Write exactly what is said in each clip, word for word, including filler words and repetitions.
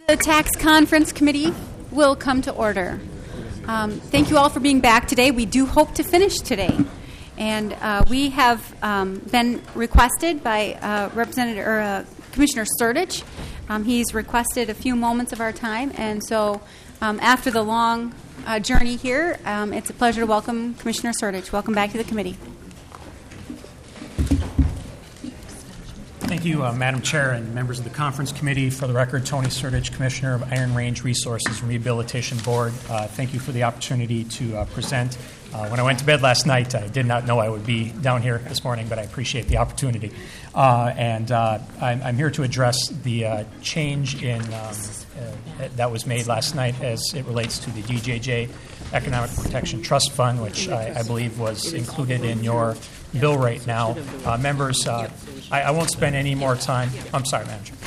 The Tax Conference Committee will come to order. Um, thank you all for being back today. We do hope to finish today. And uh, we have um, been requested by uh, Representative or uh, Commissioner Surdich. Um, he's requested a few moments of our time, and so um, after the long uh, journey here, um, it's a pleasure to welcome Commissioner Surdich. Welcome back to the committee. Thank you, uh, Madam Chair and members of the Conference Committee. For the record, Tony Surdich, Commissioner of Iron Range Resources and Rehabilitation Board. Uh, thank you for the opportunity to uh, present. Uh, when I went to bed last night, I did not know I would be down here this morning, but I appreciate the opportunity. Uh, and uh, I'm, I'm here to address the uh, change in um, uh, that was made last night as it relates to the D J J Economic Protection Trust Fund, which I, I believe was included in your bill right now. Uh, members, uh, I, I won't spend any more time. I'm sorry, Madam Chair.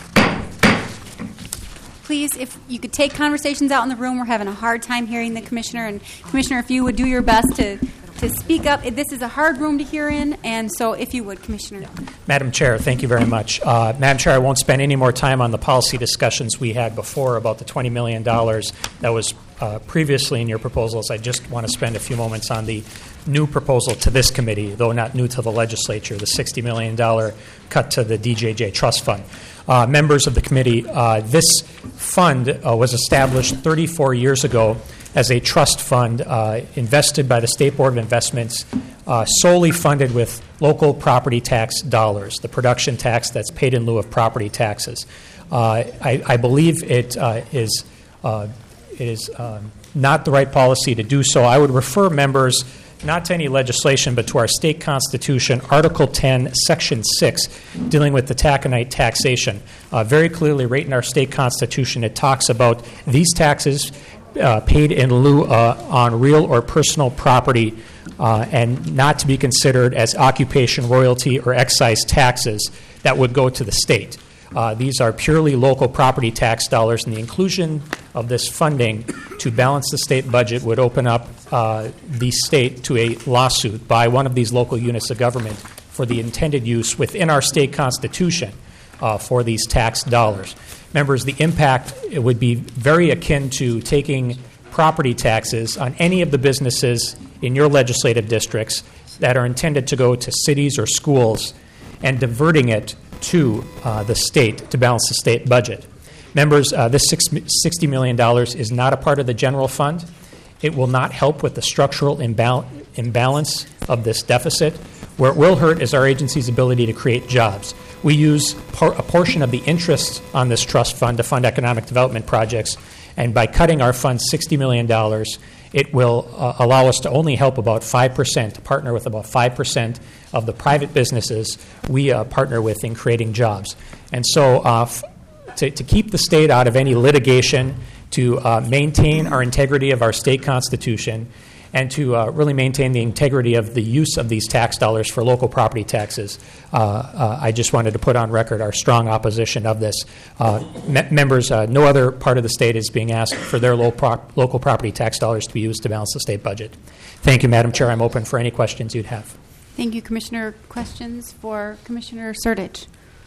Please, if you could take conversations out in the room. We're having a hard time hearing the Commissioner. And, Commissioner, if you would do your best to, to speak up. This is a hard room to hear in, and so if you would, Commissioner. Madam Chair, thank you very much. Uh, Madam Chair, I won't spend any more time on the policy discussions we had before about the twenty million dollars that was uh, previously in your proposals. I just want to spend a few moments on the new proposal to this committee, though not new to the legislature, the sixty million dollars cut to the D J J Trust Fund. Uh, members of the committee, uh, this fund uh, was established thirty-four years ago as a trust fund uh, invested by the State Board of Investments, uh, solely funded with local property tax dollars, the production tax that's paid in lieu of property taxes. Uh, I, I believe it uh, is, uh, it is um, not the right policy to do so. I would refer members not to any legislation, but to our state constitution, Article ten, Section six, dealing with the taconite taxation. Uh, very clearly, right in our state constitution, it talks about these taxes uh, paid in lieu uh, on real or personal property uh, and not to be considered as occupation, royalty, or excise taxes that would go to the state. Uh, these are purely local property tax dollars, and the inclusion of this funding to balance the state budget would open up uh, the state to a lawsuit by one of these local units of government for the intended use within our state constitution uh, for these tax dollars. Members, the impact it would be very akin to taking property taxes on any of the businesses in your legislative districts that are intended to go to cities or schools and diverting it to uh, the state to balance the state budget. Members, uh, this sixty million dollars is not a part of the general fund. It will not help with the structural imbal- imbalance of this deficit. Where it will hurt is our agency's ability to create jobs. We use por- a portion of the interest on this trust fund to fund economic development projects, and by cutting our fund sixty million dollars, it will uh, allow us to only help about five percent, to partner with about five percent of the private businesses we uh, partner with in creating jobs. And so uh, f- to, to keep the state out of any litigation, to uh, maintain our integrity of our state constitution, and to uh, really maintain the integrity of the use of these tax dollars for local property taxes, uh, uh, I just wanted to put on record our strong opposition of this. Uh, me- members, uh, no other part of the state is being asked for their low pro- local property tax dollars to be used to balance the state budget. Thank you, Madam Chair. I'm open for any questions you'd have. Thank you, Commissioner. Questions for Commissioner Surdich?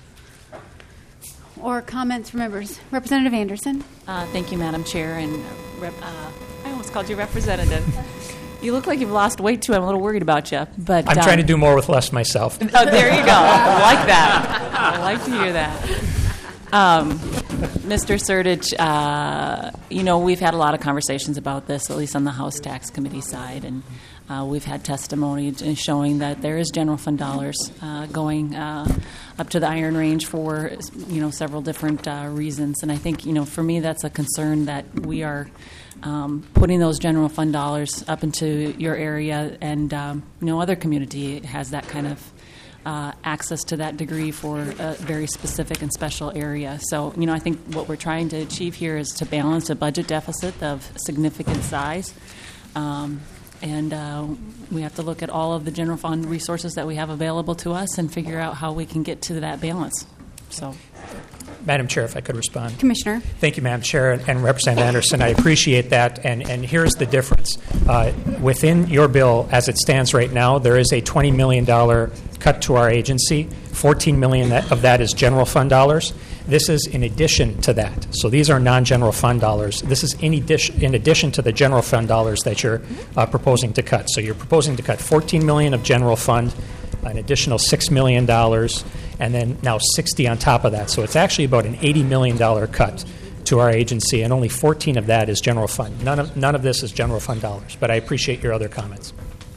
Or comments from members? Representative Anderson. Uh, thank you, Madam Chair. And rep, uh, I almost called you Representative. You look like you've lost weight, too. I'm a little worried about you. But I'm um, trying to do more with less myself. Oh, there you go. I like that. I like to hear that. Um, Mister Surdich, uh, you know, we've had a lot of conversations about this, at least on the House Tax Committee side, and uh, we've had testimony showing that there is general fund dollars uh, going uh, up to the Iron Range for, you know, several different uh, reasons. And I think, you know, for me, that's a concern that we are um, putting those general fund dollars up into your area, and um, no other community has that kind of Uh, access to that degree for a very specific and special area. So, you know, I think what we're trying to achieve here is to balance a budget deficit of significant size. Um, and uh, we have to look at all of the general fund resources that we have available to us and figure out how we can get to that balance. So, Madam Chair, if I could respond. Commissioner. Thank you, Madam Chair, and Representative Anderson. I appreciate that, and, and here's the difference. Uh, within your bill, as it stands right now, there is a twenty million dollars cut to our agency. fourteen million dollars of that is general fund dollars. This is in addition to that. So these are non-general fund dollars. This is in addition, in addition to the general fund dollars that you're uh, proposing to cut. So you're proposing to cut fourteen million dollars of general fund, an additional six million dollars, and then now sixty on top of that. So it's actually about an eighty million dollars cut to our agency, and only fourteen of that is general fund. None of, none of this is general fund dollars, but I appreciate your other comments.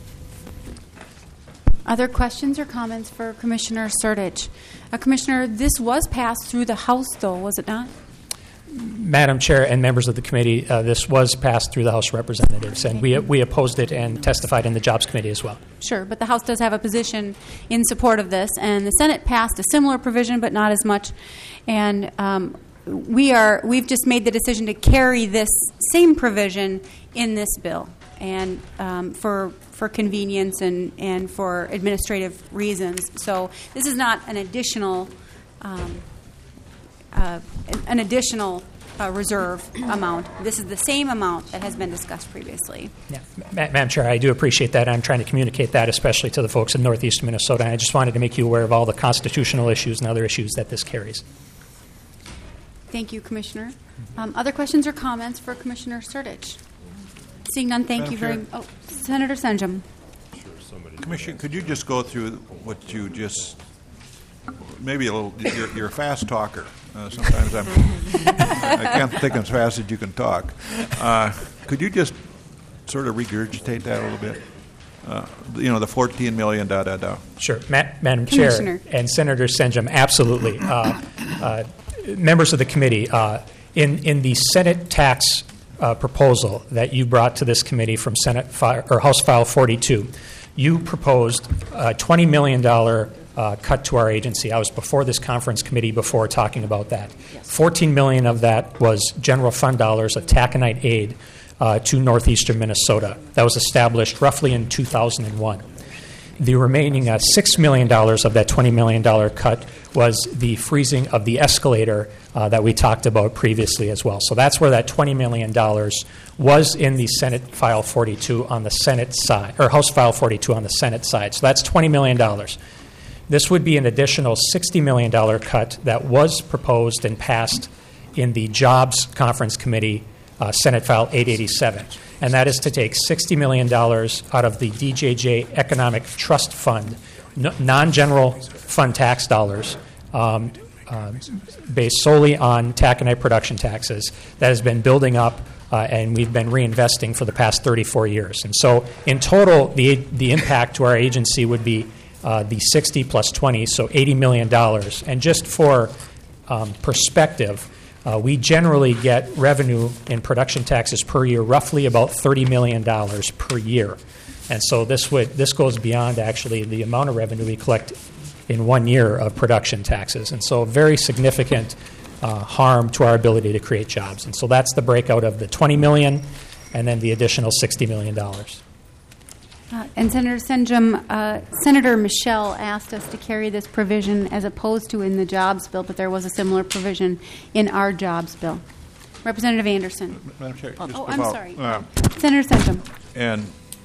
Other questions or comments for Commissioner Sertich? Uh, Commissioner, this was passed through the House, though, was it not? Madam Chair and members of the committee, uh, this was passed through the House of Representatives, and we we opposed it and testified in the Jobs Committee as well. Sure, but the House does have a position in support of this, and the Senate passed a similar provision, but not as much. And um, we are we've just made the decision to carry this same provision in this bill, and um, for for convenience and, and for administrative reasons. So this is not an additional um, uh, an additional uh, reserve amount. This is the same amount that has been discussed previously. Yeah. Ma- Madam Chair, I do appreciate that. I'm trying to communicate that, especially to the folks in northeastern Minnesota. And I just wanted to make you aware of all the constitutional issues and other issues that this carries. Thank you, Commissioner. Um, other questions or comments for Commissioner Sertich? Seeing none, thank Madam you very Chair. much. Oh, Senator Senjum. Commissioner, could you just go through what you just, maybe a little, you're, you're a fast talker. Uh, sometimes I'm, I can't think as fast as you can talk. Uh, could you just sort of regurgitate that a little bit? Uh, you know, the fourteen million, da, da, da. Sure. Ma- Madam Chair and Senator Senjum, absolutely. Uh, uh, members of the committee, uh, in, in the Senate tax uh, proposal that you brought to this committee from Senate fi- or House File forty-two, you proposed a twenty million dollars uh, cut to our agency. I was before this conference committee before talking about that. Yes. fourteen million dollars of that was general fund dollars of taconite aid uh, to northeastern Minnesota. That was established roughly in two thousand one. The remaining uh, six million dollars of that twenty million dollars cut was the freezing of the escalator uh, that we talked about previously as well. So that's where that twenty million dollars was in the Senate File forty-two on the Senate side, or House File forty-two on the Senate side. So that's twenty million dollars. This would be an additional sixty million dollars cut that was proposed and passed in the Jobs Conference Committee, uh, Senate File eight eighty-seven. And that is to take sixty million dollars out of the D J J Economic Trust Fund, n- non-general fund tax dollars, um, uh, based solely on taconite production taxes that has been building up, uh, and we've been reinvesting for the past thirty-four years. And so in total, the the impact to our agency would be uh, the sixty plus twenty, so eighty million dollars. And just for um, perspective, Uh, we generally get revenue in production taxes per year, roughly about thirty million dollars per year. And so this would this goes beyond actually the amount of revenue we collect in one year of production taxes. And so very significant uh, harm to our ability to create jobs. And so that's the breakout of the twenty million dollars and then the additional sixty million dollars. Uh, and Senator Senjum, uh, Senator Michelle asked us to carry this provision as opposed to in the jobs bill, but there was a similar provision in our jobs bill. Representative Anderson. Madam Chair, Oh, just oh I'm about, sorry. Uh, Senator Senjum. and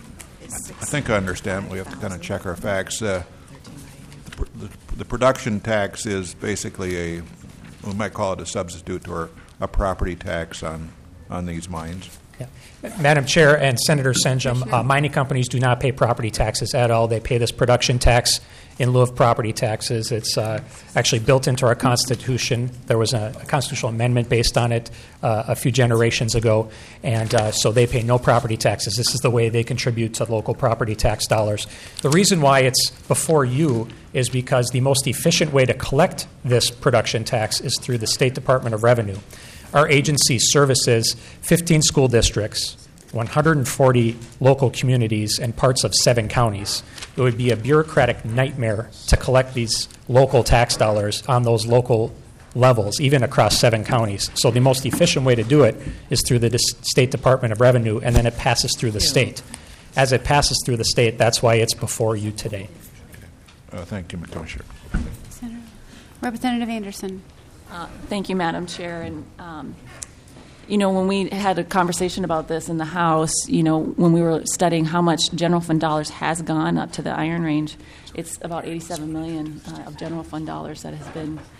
I think I understand. We have to kind of check our facts. Uh, the, pr- the, the production tax is basically a, we might call it a substitute or a property tax on, on these mines. Yeah. Madam Chair and Senator Senjum, uh, mining companies do not pay property taxes at all. They pay this production tax in lieu of property taxes. It's uh, actually built into our Constitution. There was a, a constitutional amendment based on it uh, a few generations ago, and uh, so they pay no property taxes. This is the way they contribute to local property tax dollars. The reason why it's before you is because the most efficient way to collect this production tax is through the State Department of Revenue. Our agency services fifteen school districts, one hundred forty local communities, and parts of seven counties. It would be a bureaucratic nightmare to collect these local tax dollars on those local levels, even across seven counties. So the most efficient way to do it is through the State Department of Revenue, and then it passes through the state. As it passes through the state, that's why it's before you today. Uh, thank you, Commissioner. Senator. Representative Anderson. Uh, thank you, Madam Chair. And, um, you know, when we had a conversation about this in the House, you know, when we were studying how much general fund dollars has gone up to the Iron Range, it's about eighty-seven million dollars uh, of general fund dollars that has been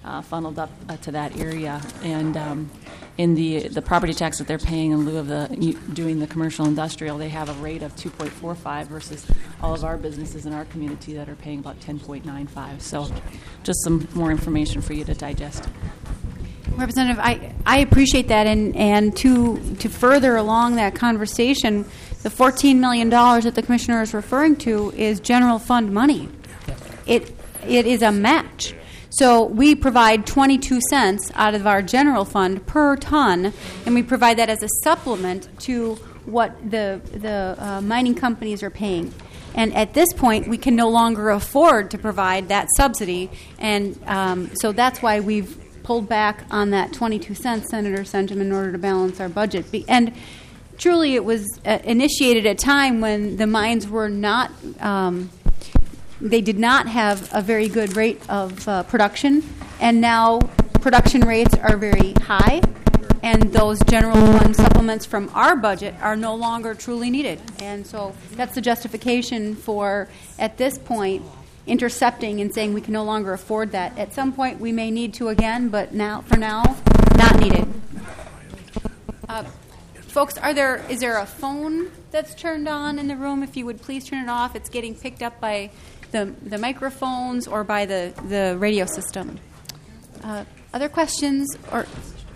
uh, funneled up uh, to that area. And um, in the the property tax that they're paying in lieu of the doing the commercial industrial, they have a rate of two point four five versus all of our businesses in our community that are paying about ten point nine five. So just some more information for you to digest. Representative, I, I appreciate that, and, and to to further along that conversation, the fourteen million dollars that the Commissioner is referring to is general fund money. It It is a match. So we provide twenty-two cents out of our general fund per ton, and we provide that as a supplement to what the, the uh, mining companies are paying. And at this point, we can no longer afford to provide that subsidy, and um, so that's why we've pulled back on that twenty-two cents, Senator Sentum, in order to balance our budget. Be- and truly, it was uh, initiated at a time when the mines were not, um, they did not have a very good rate of uh, production, and now production rates are very high, and those general fund supplements from our budget are no longer truly needed. And so that's the justification for, at this point, intercepting and saying we can no longer afford that. At some point, we may need to again, but now, for now, not needed. Uh, folks, are there is there a phone that's turned on in the room? If you would please turn it off. It's getting picked up by the the microphones or by the, the radio system. Uh, other questions? Or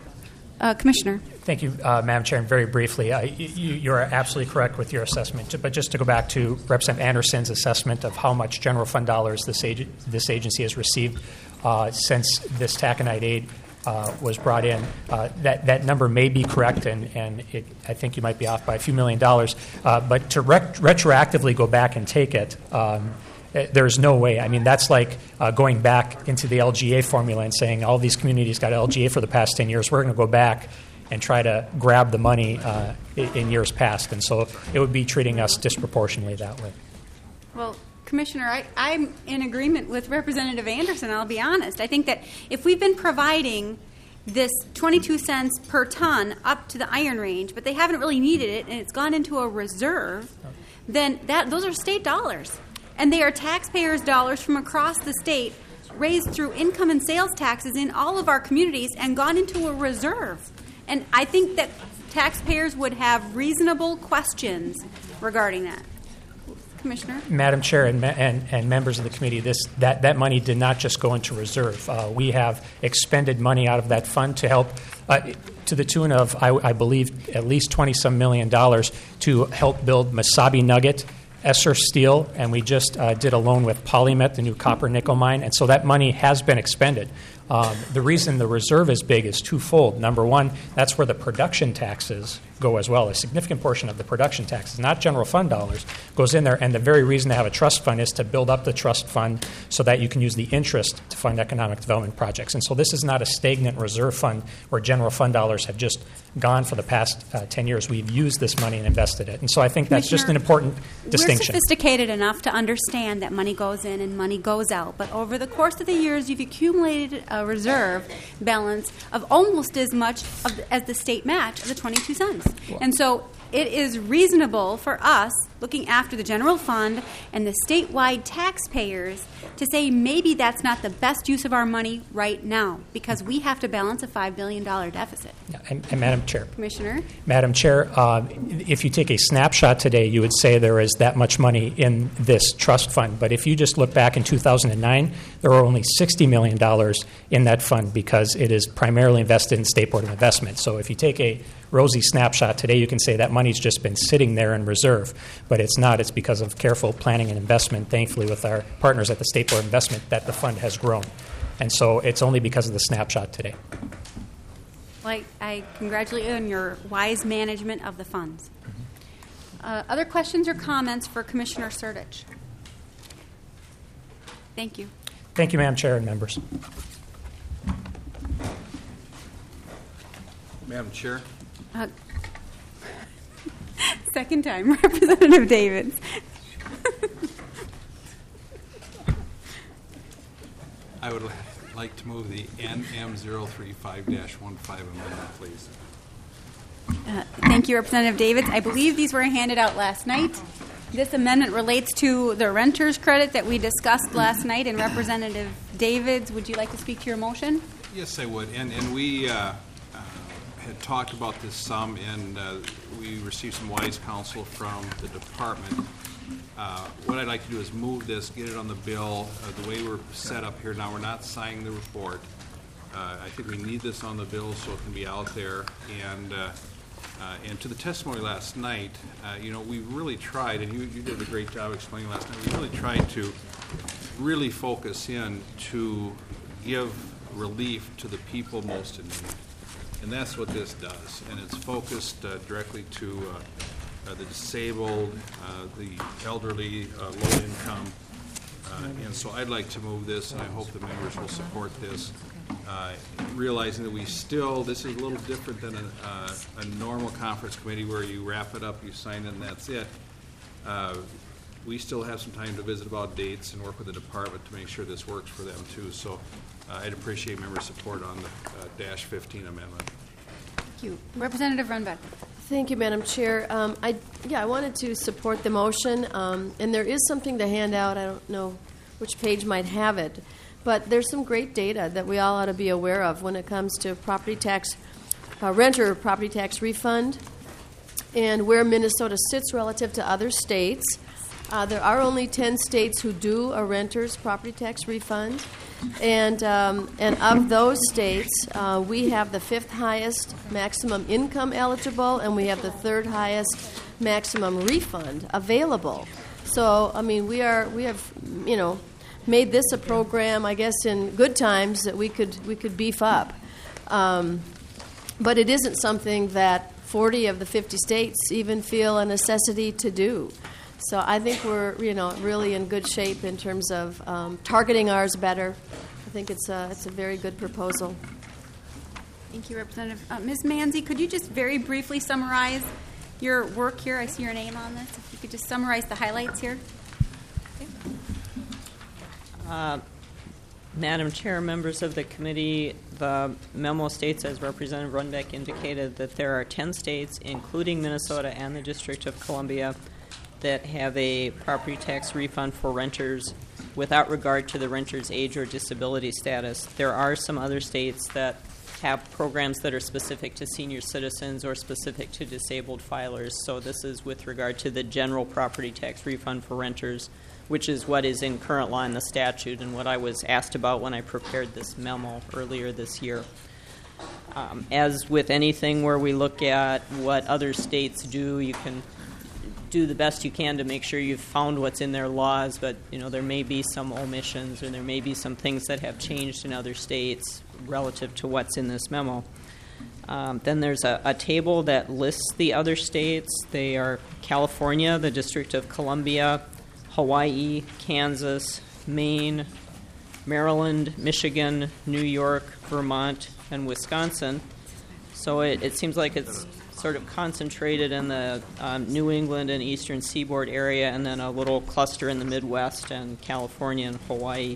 uh, Commissioner? Thank you, uh, Madam Chair. And very briefly, uh, you, you are absolutely correct with your assessment. But just to go back to Representative Anderson's assessment of how much general fund dollars this, ag- this agency has received uh, since this taconite aid uh, was brought in, uh, that, that number may be correct, and, and it, I think you might be off by a few million dollars. Uh, but to rec- retroactively go back and take it, um, there's no way. I mean, that's like uh, going back into the L G A formula and saying all these communities got L G A for the past ten years. We're going to go back and try to grab the money uh, in years past. And so it would be treating us disproportionately that way. Well, Commissioner, I, I'm in agreement with Representative Anderson, I'll be honest. I think that if we've been providing this twenty-two cents per ton up to the iron range, but they haven't really needed it, and it's gone into a reserve, then that those are state dollars. And they are taxpayers' dollars from across the state raised through income and sales taxes in all of our communities and gone into a reserve. And I think that taxpayers would have reasonable questions regarding that. Commissioner? Madam Chair and, and, and members of the committee, this that, that money did not just go into reserve. Uh, we have expended money out of that fund to help, uh, to the tune of, I, I believe, at least twenty-some million dollars to help build Mesabi Nugget, Esser Steel, and we just uh, did a loan with Polymet, the new copper nickel mine, and so that money has been expended. Um, the reason the reserve is big is twofold. Number one, that's where the production taxes go as well. A significant portion of the production taxes, not general fund dollars, goes in there, and the very reason to have a trust fund is to build up the trust fund so that you can use the interest to fund economic development projects. And so this is not a stagnant reserve fund where general fund dollars have just gone for the past uh, ten years. We've used this money and invested it. And so I think that's just an important distinction. We're sophisticated enough to understand that money goes in and money goes out. But over the course of the years, you've accumulated a reserve balance of almost as much of the, as the state match of the twenty-two cents. And so it is reasonable for us, looking after the general fund and the statewide taxpayers, to say maybe that's not the best use of our money right now because we have to balance a five billion dollars deficit. And, and Madam Chair. Commissioner? Madam Chair, uh, if you take a snapshot today, you would say there is that much money in this trust fund. But if you just look back in two thousand nine, there were only sixty million dollars in that fund because it is primarily invested in State Board of Investment. So if you take a rosy snapshot today, you can say that money's just been sitting there in reserve. But it's not. It's because of careful planning and investment, thankfully, with our partners at the State Board of Investment, that the fund has grown. And so it's only because of the snapshot today. Well, I, I congratulate you on your wise management of the funds. Uh, other questions or comments for Commissioner Surdich? Thank you. Thank you, Madam Chair and members. Madam Chair. Uh, second time, Representative Davids. I would like to move the N M zero three five dash one five amendment, please. Uh, thank you, Representative Davids. I believe these were handed out last night. This amendment relates to the renter's credit that we discussed last night. And Representative Davids, would you like to speak to your motion? Yes, I would. And and we uh, uh, had talked about this some, and uh, we received some wise counsel from the department. Uh, what I'd like to do is move this, get it on the bill. Uh, the way we're set up here now, we're not signing the report. Uh, I think we need this on the bill so it can be out there. And uh, uh, and to the testimony last night, uh, you know, we really tried, and you, you did a great job explaining last night. We really tried to really focus in to give relief to the people most in need, and that's what this does. And it's focused uh, directly to uh, uh, the disabled, uh, the elderly, uh, low income, uh, and so I'd like to move this, and I hope the members will support this, uh, realizing that we still, this is a little different than a, uh, a normal conference committee where you wrap it up, you sign it, and that's it. Uh, we still have some time to visit about dates and work with the department to make sure this works for them too. So uh, I'd appreciate member support on the uh, dash fifteen amendment. Thank you. Representative Runbeck. Thank you, Madam Chair. Um, I, yeah, I wanted to support the motion, um, and there is something to hand out. I don't know which page might have it, but there's some great data that we all ought to be aware of when it comes to property tax, uh, renter property tax refund, and where Minnesota sits relative to other states. Uh, there are only ten states who do a renter's property tax refund, and um, and of those states, uh, we have the fifth highest maximum income eligible, and we have the third highest maximum refund available. So, I mean, we are we have you know made this a program, I guess, in good times that we could we could beef up, um, but it isn't something that forty of the fifty states even feel a necessity to do. So I think we're, you know, really in good shape in terms of um, targeting ours better. I think it's a, it's a very good proposal. Thank you, Representative. Uh, Miz Manzi, could you just very briefly summarize your work here? I see your name on this. If you could just summarize the highlights here. Uh, Madam Chair, members of the committee, the memo states, as Representative Runbeck indicated, that there are ten states, including Minnesota and the District of Columbia, that have a property tax refund for renters without regard to the renter's age or disability status. There are some other states that have programs that are specific to senior citizens or specific to disabled filers. So this is with regard to the general property tax refund for renters, which is what is in current law in the statute and what I was asked about when I prepared this memo earlier this year. Um, as with anything where we look at what other states do, you can do the best you can to make sure you've found what's in their laws, but you know there may be some omissions or there may be some things that have changed in other states relative to what's in this memo. Um, then there's a, a table that lists the other states. They are California, the District of Columbia, Hawaii, Kansas, Maine, Maryland, Michigan, New York, Vermont, and Wisconsin. So it, it seems like it's sort of concentrated in the um, New England and Eastern Seaboard area, and then a little cluster in the Midwest and California and Hawaii.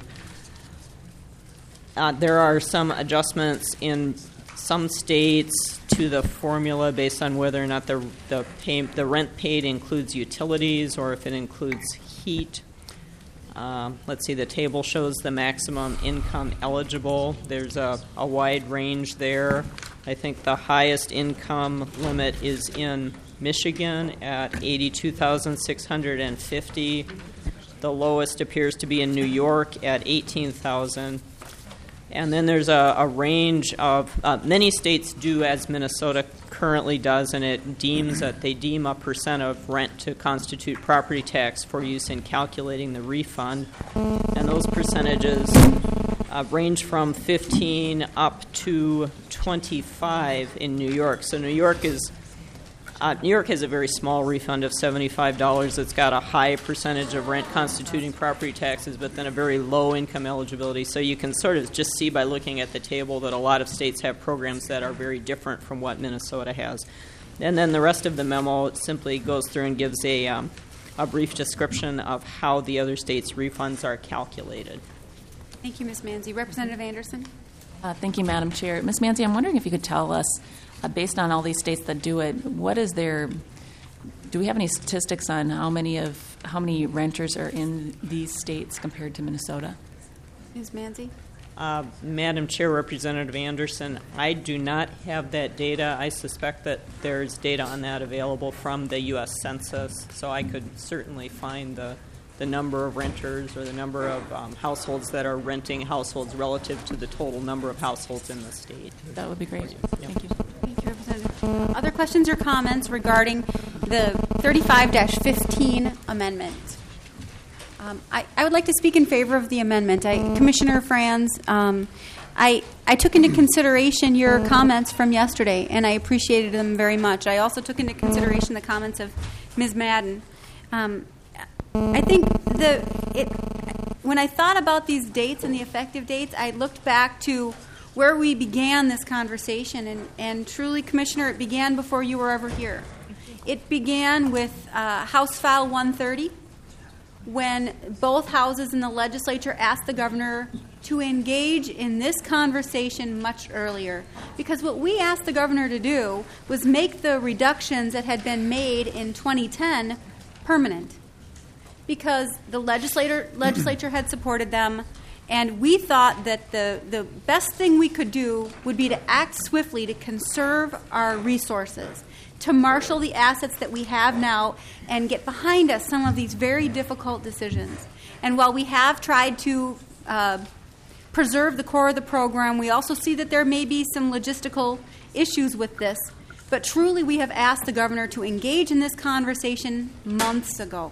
Uh, there are some adjustments in some states to the formula based on whether or not the the, pay, the rent paid includes utilities or if it includes heat. Um, let's see, the table shows the maximum income eligible. There's a, a wide range there. I think the highest income limit is in Michigan at eighty-two thousand six hundred fifty. The lowest appears to be in New York at eighteen thousand. And then there's a, a range of, uh, many states do as Minnesota currently does, and it deems that they deem a percent of rent to constitute property tax for use in calculating the refund. And those percentages uh, range from fifteen up to twenty-five in New York. So New York is Uh, New York has a very small refund of seventy-five dollars. It's got a high percentage of rent constituting property taxes, but then a very low income eligibility. So you can sort of just see by looking at the table that a lot of states have programs that are very different from what Minnesota has. And then the rest of the memo simply goes through and gives a, um, a brief description of how the other states' refunds are calculated. Thank you, Miz Manzi. Representative Anderson. Uh, thank you, Madam Chair. Miz Manzi, I'm wondering if you could tell us, uh, based on all these states that do it, what is their do we have any statistics on how many of how many renters are in these states compared to Minnesota? Miz Manzi? Uh, Madam Chair, Representative Anderson, I do not have that data. I suspect that there's data on that available from the U S Census, so I could certainly find the, the number of renters or the number of um, households that are renting households relative to the total number of households in the state. That would be great. Thank you. Thank you, Representative. Other questions or comments regarding the thirty-five dash fifteen amendment? Um, I, I would like to speak in favor of the amendment. I, Commissioner Franz, um, I, I took into consideration your comments from yesterday, and I appreciated them very much. I also took into consideration the comments of Miz Madden. Um, I think the it, when I thought about these dates and the effective dates, I looked back to where we began this conversation, and, and truly, Commissioner, it began before you were ever here. It began with uh, House File one thirty, when both houses in the legislature asked the governor to engage in this conversation much earlier. Because what we asked the governor to do was make the reductions that had been made in twenty ten permanent. Because the legislator, legislature had supported them, and we thought that the, the best thing we could do would be to act swiftly to conserve our resources, to marshal the assets that we have now and get behind us some of these very difficult decisions. And while we have tried to uh, preserve the core of the program, we also see that there may be some logistical issues with this. But truly, we have asked the governor to engage in this conversation months ago.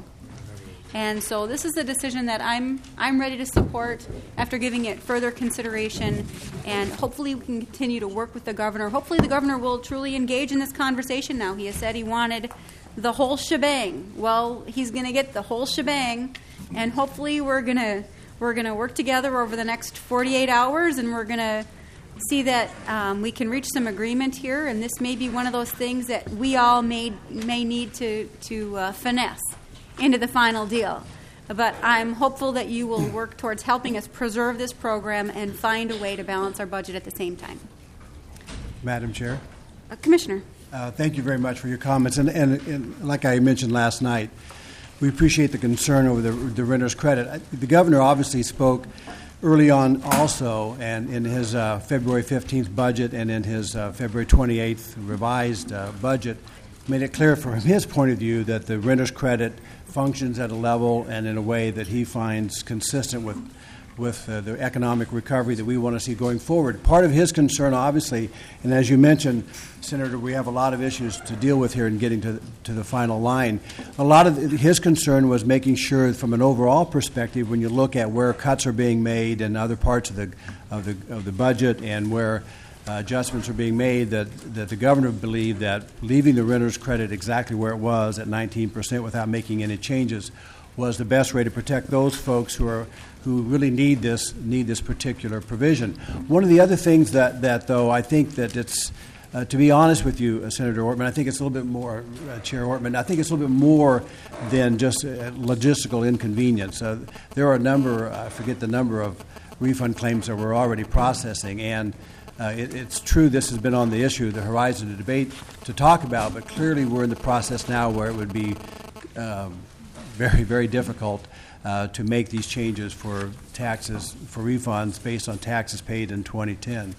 And so this is a decision that I'm I'm ready to support after giving it further consideration, and hopefully we can continue to work with the governor. Hopefully the governor will truly engage in this conversation now. He has said he wanted the whole shebang. Well, he's going to get the whole shebang, and hopefully we're going to we're going to work together over the next forty-eight hours, and we're going to see that um, we can reach some agreement here, and this may be one of those things that we all may may need to to uh, finesse into the final deal. But I'm hopeful that you will work towards helping us preserve this program and find a way to balance our budget at the same time. Madam Chair. Uh, Commissioner. Uh, thank you very much for your comments. And, and, and like I mentioned last night, we appreciate the concern over the, the renter's credit. I, the governor obviously spoke early on also, and in his uh, February fifteenth budget and in his uh, February twenty-eighth revised uh, budget, made it clear from his point of view that the renter's credit functions at a level and in a way that he finds consistent with with uh, the economic recovery that we want to see going forward. Part of his concern, obviously, and as you mentioned, Senator, we have a lot of issues to deal with here in getting to, to the final line. A lot of his concern was making sure from an overall perspective, when you look at where cuts are being made in other parts of the of the, of the budget and where Uh, adjustments are being made, that, that the governor believed that leaving the renter's credit exactly where it was at nineteen percent without making any changes was the best way to protect those folks who are who really need this need this particular provision. One of the other things that, that though, I think that it's, uh, to be honest with you, uh, Senator Ortman, I think it's a little bit more, uh, Chair Ortman, I think it's a little bit more than just uh, logistical inconvenience. Uh, there are a number, I forget the number of refund claims that we're already processing, and Uh, it, it's true this has been on the issue, the horizon of debate to talk about, but clearly we're in the process now where it would be um, very, very difficult uh, to make these changes for taxes, for refunds based on taxes paid in twenty ten.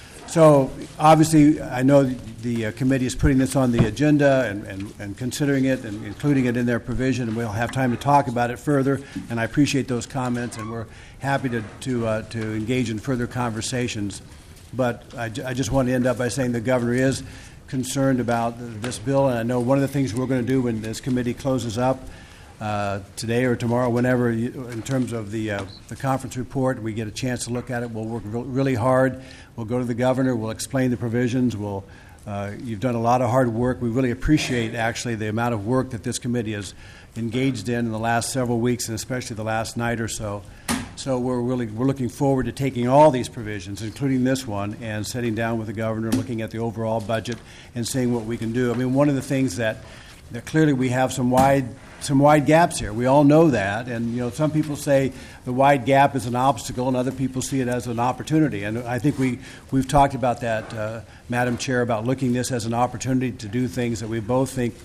So obviously I know the uh, committee is putting this on the agenda and, and, and considering it and including it in their provision, and we'll have time to talk about it further, and I appreciate those comments, and we're happy to, to, uh, to engage in further conversations. But I, I just want to end up by saying the governor is concerned about this bill, and I know one of the things we're going to do when this committee closes up uh, today or tomorrow, whenever, you, in terms of the uh, the conference report, we get a chance to look at it. We'll work re- really hard. We'll go to the governor. We'll explain the provisions. We'll uh, you've done a lot of hard work. We really appreciate actually the amount of work that this committee has engaged in in the last several weeks, and especially the last night or so. So we're really we're looking forward to taking all these provisions, including this one, and sitting down with the governor, looking at the overall budget, and seeing what we can do. I mean, one of the things that, that clearly we have some wide some wide gaps here. We all know that, and you know, some people say the wide gap is an obstacle, and other people see it as an opportunity. And I think we we've talked about that, uh, Madam Chair, about looking this as an opportunity to do things that we both think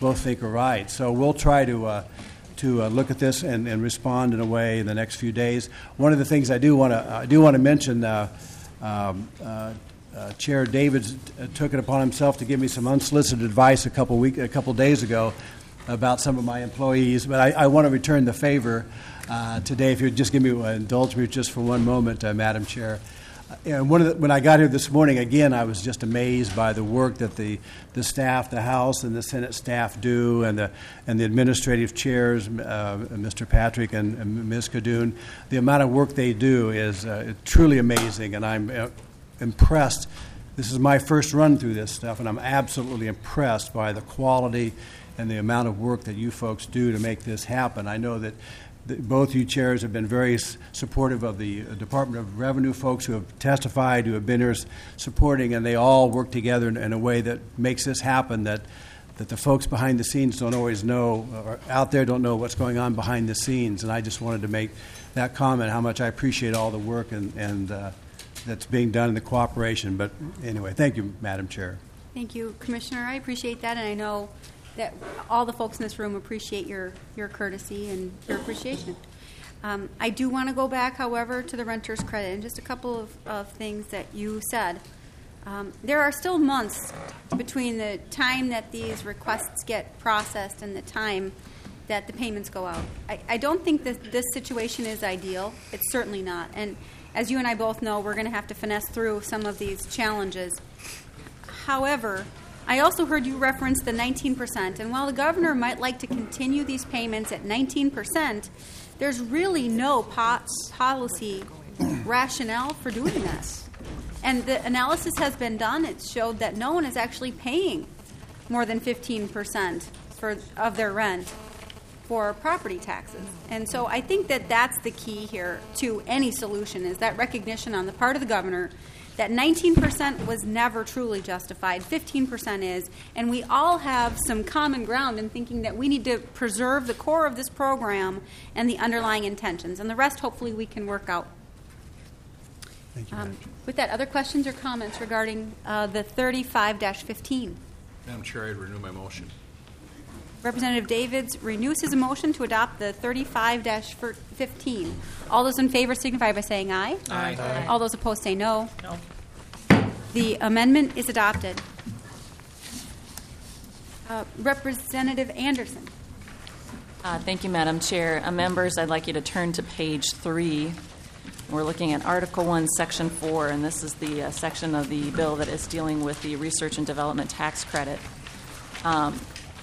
both think are right. So we'll try to uh, to uh, look at this and, and respond in a way in the next few days. One of the things I do want to I do want to mention. Uh, um, uh, Uh, Chair Davids uh, took it upon himself to give me some unsolicited advice a couple week, a couple days ago about some of my employees. But I, I want to return the favor uh, today. If you'd just give me, uh, indulge me just for one moment, uh, Madam Chair. Uh, and one of the, when I got here this morning, again, I was just amazed by the work that the, the staff, the House and the Senate staff do, and the and the administrative chairs, uh, Mister Patrick and, and Miz Cadoon. The amount of work they do is uh, truly amazing, and I'm. Uh, impressed. This is my first run through this stuff, and I'm absolutely impressed by the quality and the amount of work that you folks do to make this happen. I know that the, both you chairs have been very s- supportive of the uh, Department of Revenue folks who have testified, who have been here supporting, and they all work together in, in a way that makes this happen, that that the folks behind the scenes don't always know, or out there don't know what's going on behind the scenes. And I just wanted to make that comment, how much I appreciate all the work and, and uh, that's being done in the cooperation. But anyway, thank you, Madam Chair. Thank you, Commissioner. I appreciate that, and I know that all the folks in this room appreciate your, your courtesy and your appreciation. Um, I do want to go back, however, to the renter's credit and just a couple of, of things that you said. Um, there are still months between the time that these requests get processed and the time that the payments go out. I, I don't think that this situation is ideal. It's certainly not. And as you and I both know, we're going to have to finesse through some of these challenges. However, I also heard you reference the nineteen percent. And while the governor might like to continue these payments at nineteen percent, there's really no po- policy rationale for doing this. And the analysis has been done. It showed that no one is actually paying more than fifteen percent for, of their rent for property taxes. And so I think that that's the key here to any solution, is that recognition on the part of the governor that nineteen percent was never truly justified, fifteen percent is, and we all have some common ground in thinking that we need to preserve the core of this program and the underlying intentions, and the rest hopefully we can work out. Thank you, Um, with that, other questions or comments regarding uh, the thirty-five dash fifteen? Madam Chair, I'd renew my motion. Representative Davids renews his motion to adopt the thirty-five dash fifteen. All those in favor signify by saying aye. Aye. Aye. All those opposed say no. No. The amendment is adopted. Uh, Representative Anderson. Uh, thank you, Madam Chair. Uh, members, I'd like you to turn to page three. We're looking at Article one, Section four, and this is the uh, section of the bill that is dealing with the research and development tax credit. Um,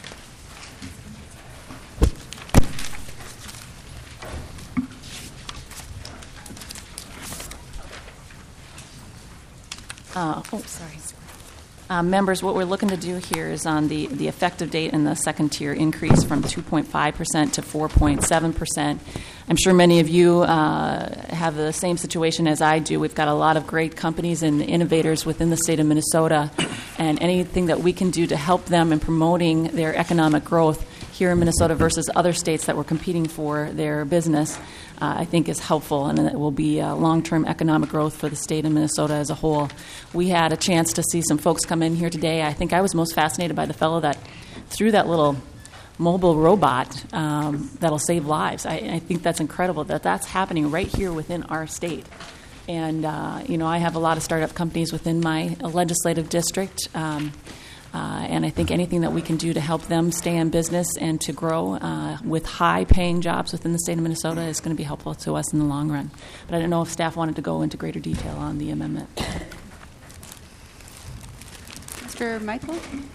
Uh, oh, sorry. Uh, members, what we're looking to do here is on the, the effective date in the second tier increase from two point five percent to four point seven percent. I'm sure many of you uh, have the same situation as I do. We've got a lot of great companies and innovators within the state of Minnesota, and anything that we can do to help them in promoting their economic growth here in Minnesota versus other states that we're competing for their business, uh, I think is helpful, and it will be uh, long-term economic growth for the state of Minnesota as a whole. We had a chance to see some folks come in here today. I think I was most fascinated by the fellow that threw that little mobile robot um, that'll save lives. I, I think that's incredible that that's happening right here within our state. And, uh, you know, I have a lot of startup companies within my legislative district, um, Uh, and I think anything that we can do to help them stay in business and to grow uh, with high-paying jobs within the state of Minnesota is going to be helpful to us in the long run. But I don't know if staff wanted to go into greater detail on the amendment. Mister Michael?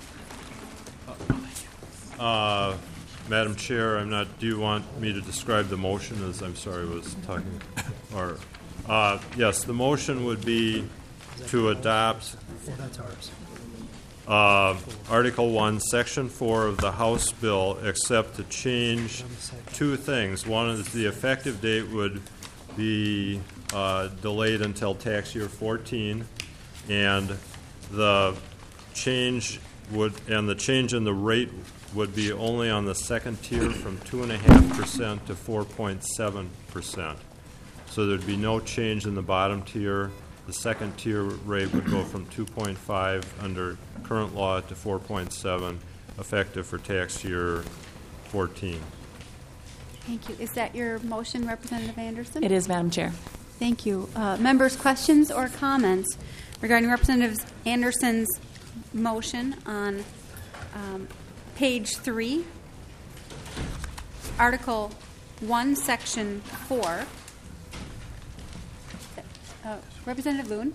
Uh, Madam Chair, I'm not. Do you want me to describe the motion? As I'm sorry, I was talking. Or uh, yes, the motion would be to adopt. That's ours. Uh, Article one, Section four of the House bill, except to change two things. One is the effective date would be uh, delayed until tax year fourteen, and the change would and the change in the rate would be only on the second tier from two and a half percent to four point seven percent. So there'd be no change in the bottom tier. The second tier rate would go from two point five under current law to four point seven, effective for tax year fourteen. Thank you. Is that your motion, Representative Anderson? It is, Madam Chair. Thank you. Uh, members, questions or comments regarding Representative Anderson's motion on um, page three, Article one, Section four. Uh, Representative Loon.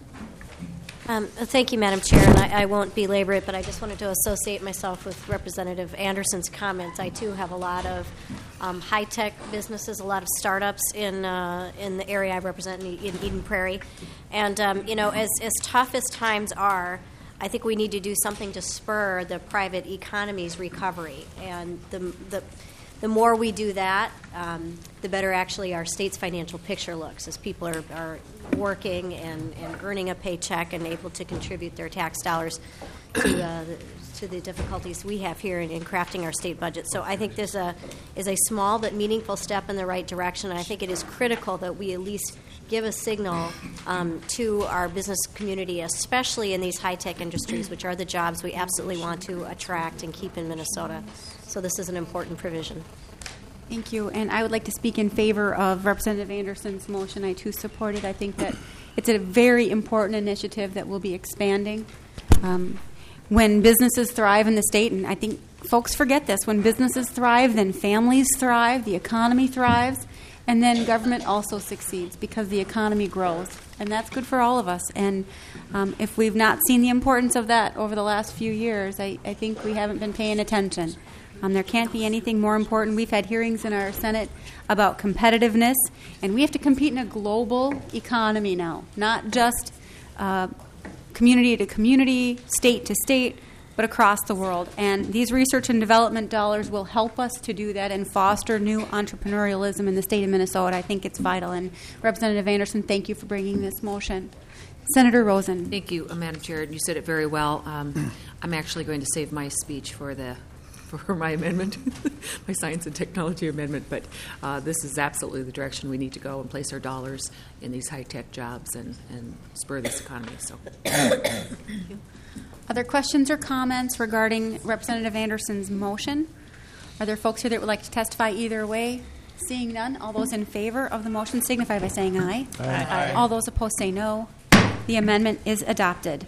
Um, thank you, Madam Chair, and I, I won't belabor it, but I just wanted to associate myself with Representative Anderson's comments. I, too, have a lot of um, high-tech businesses, a lot of startups in uh, in the area I represent in, in Eden Prairie. And, um, you know, as, as tough as times are, I think we need to do something to spur the private economy's recovery. And the the The more we do that, um, the better actually our state's financial picture looks as people are, are working and, and earning a paycheck and able to contribute their tax dollars to, uh, the, to the difficulties we have here in, in crafting our state budget. So I think this uh, is a small but meaningful step in the right direction. And I think it is critical that we at least give a signal um, to our business community, especially in these high-tech industries, which are the jobs we absolutely want to attract and keep in Minnesota. So this is an important provision. Thank you. And I would like to speak in favor of Representative Anderson's motion. I, too, support it. I think that it's a very important initiative that will be expanding. Um, when businesses thrive in the state, and I think folks forget this, when businesses thrive, then families thrive, the economy thrives, and then government also succeeds because the economy grows. And that's good for all of us. And um, if we've not seen the importance of that over the last few years, I, I think we haven't been paying attention. Um, there can't be anything more important. We've had hearings in our Senate about competitiveness, and we have to compete in a global economy now, not just uh, community to community, state to state, but across the world. And these research and development dollars will help us to do that and foster new entrepreneurialism in the state of Minnesota. I think it's vital. And Representative Anderson, thank you for bringing this motion. Senator Rosen. Thank you, uh, Madam Chair. You said it very well. Um, I'm actually going to save my speech for the for my amendment, my science and technology amendment, but uh, this is absolutely the direction we need to go and place our dollars in these high-tech jobs and, and spur this economy. So, thank you. Other questions or comments regarding Representative Anderson's motion? Are there folks here that would like to testify either way? Seeing none, all those in favor of the motion signify by saying aye. Aye. Aye. All those opposed say no. The amendment is adopted.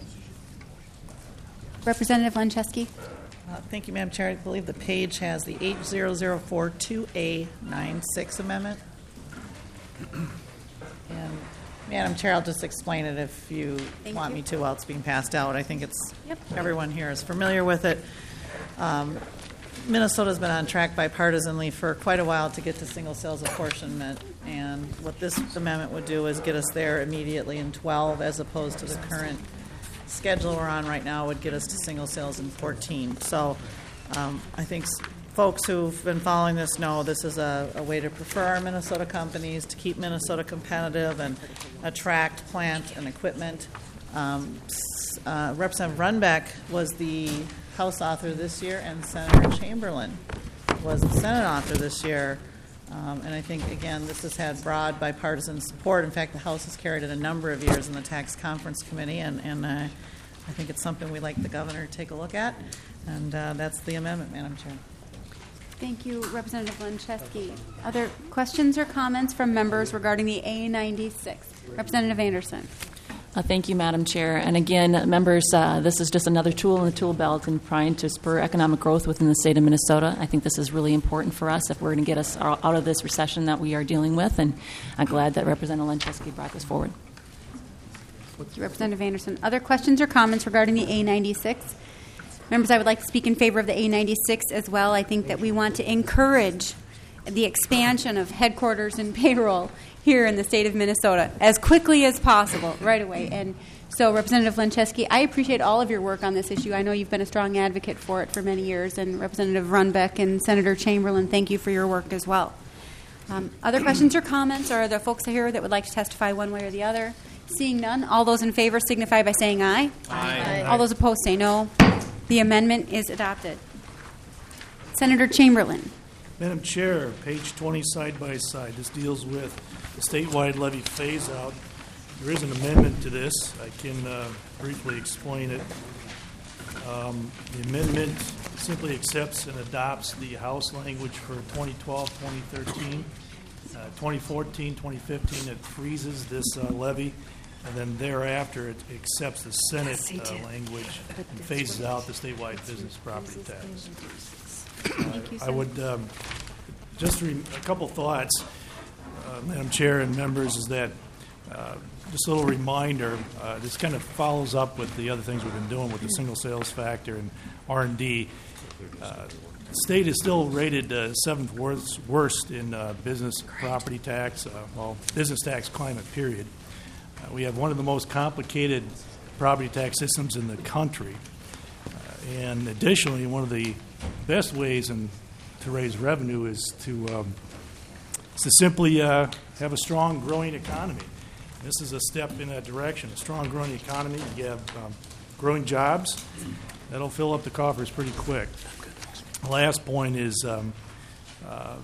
Representative Lencheski. Uh, thank you, Madam Chair. I believe the page has the eight zero zero four two A ninety-six amendment. And, Madam Chair, I'll just explain it if you Thank want you. me to while it's being passed out. I think it's Yep. everyone here is familiar with it. Um, Minnesota's been on track bipartisanly for quite a while to get to single sales apportionment, and what this amendment would do is get us there immediately in twelve, as opposed to the current schedule we're on right now would get us to single sales in fourteen. So um, I think s- folks who've been following this know this is a, a way to prefer our Minnesota companies, to keep Minnesota competitive and attract plant and equipment. Um, s- uh, Representative Runbeck was the House author this year, and Senator Chamberlain was the Senate author this year. Um, and I think, again, this has had broad bipartisan support. In fact, the House has carried it a number of years in the Tax Conference Committee, and, and uh, I think it's something we'd like the governor to take a look at. And uh, that's the amendment, Madam Chair. Thank you, Representative Lencheski. Other questions or comments from members regarding the A ninety-six? Representative Anderson. Uh, thank you, Madam Chair. And again, members, uh, this is just another tool in the tool belt in trying to spur economic growth within the state of Minnesota. I think this is really important for us if we're going to get us out of this recession that we are dealing with. And I'm glad that Representative Lencheski brought this forward. Thank you, Representative Anderson. Other questions or comments regarding the A ninety-six? Members, I would like to speak in favor of the A ninety-six as well. I think that we want to encourage the expansion of headquarters and payroll here in the state of Minnesota as quickly as possible, right away. And so, Representative Lencheski, I appreciate all of your work on this issue. I know you've been a strong advocate for it for many years, and Representative Runbeck and Senator Chamberlain, thank you for your work as well. Um, other questions or comments, or are there folks here that would like to testify one way or the other? Seeing none, all those in favor signify by saying aye. Aye. Aye. All those opposed say no. The amendment is adopted. Senator Chamberlain. Madam Chair, page twenty, side by side. This deals with the statewide levy phase-out. There is an amendment to this. I can uh, briefly explain it. Um, The amendment simply accepts and adopts the House language for twenty twelve, twenty thirteen. Uh, twenty fourteen, twenty fifteen, it freezes this uh, levy, and then thereafter it accepts the Senate uh, language and phases out the statewide business property tax. Uh, I would, um, just re- a couple thoughts, uh, Madam Chair and members, is that uh, just a little reminder, uh, this kind of follows up with the other things we've been doing with the single sales factor and R and D. Uh, The state is still rated uh, seventh worst, worst in uh, business property tax, uh, well, business tax climate, period. Uh, we have one of the most complicated property tax systems in the country. Uh, and additionally, one of the best ways in, to raise revenue is to, um, is to simply uh, have a strong, growing economy. This is a step in that direction. A strong, growing economy, you have um, growing jobs. That'll fill up the coffers pretty quick. The last point is um, uh,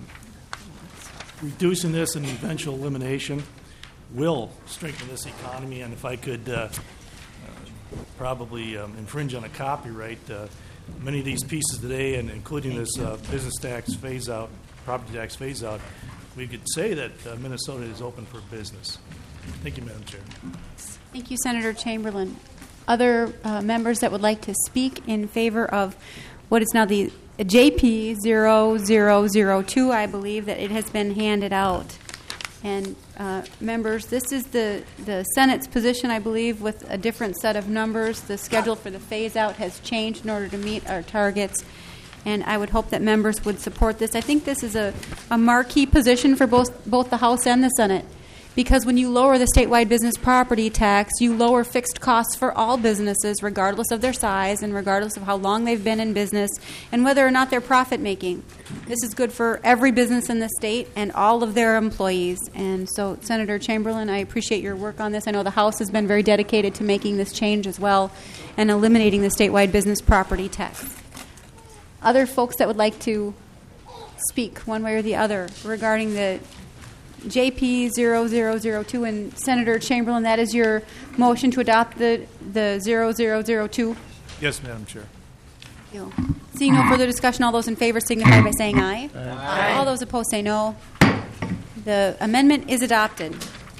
reducing this and eventual elimination will strengthen this economy. And if I could uh, uh, probably um, infringe on a copyright, uh, many of these pieces today, and including this uh, business tax phase out, property tax phase out, we could say that uh, Minnesota is open for business. Thank you, Madam Chair. Thank you, Senator Chamberlain. Other uh, members that would like to speak in favor of what is now the J P zero zero zero two, I believe that it has been handed out. And uh, members, this is the, the Senate's position, I believe, with a different set of numbers. The schedule for the phase-out has changed in order to meet our targets, and I would hope that members would support this. I think this is a, a marquee position for both, both the House and the Senate, because when you lower the statewide business property tax, you lower fixed costs for all businesses, regardless of their size and regardless of how long they've been in business and whether or not they're profit-making. This is good for every business in the state and all of their employees. And so, Senator Chamberlain, I appreciate your work on this. I know the House has been very dedicated to making this change as well and eliminating the statewide business property tax. Other folks that would like to speak one way or the other regarding the J P zero zero zero two, and Senator Chamberlain, that is your motion to adopt the, the zero zero zero two? Yes, Madam Chair. Thank you. Seeing no further discussion, all those in favor signify by saying aye. Aye. Aye. All those opposed say no. The amendment is adopted.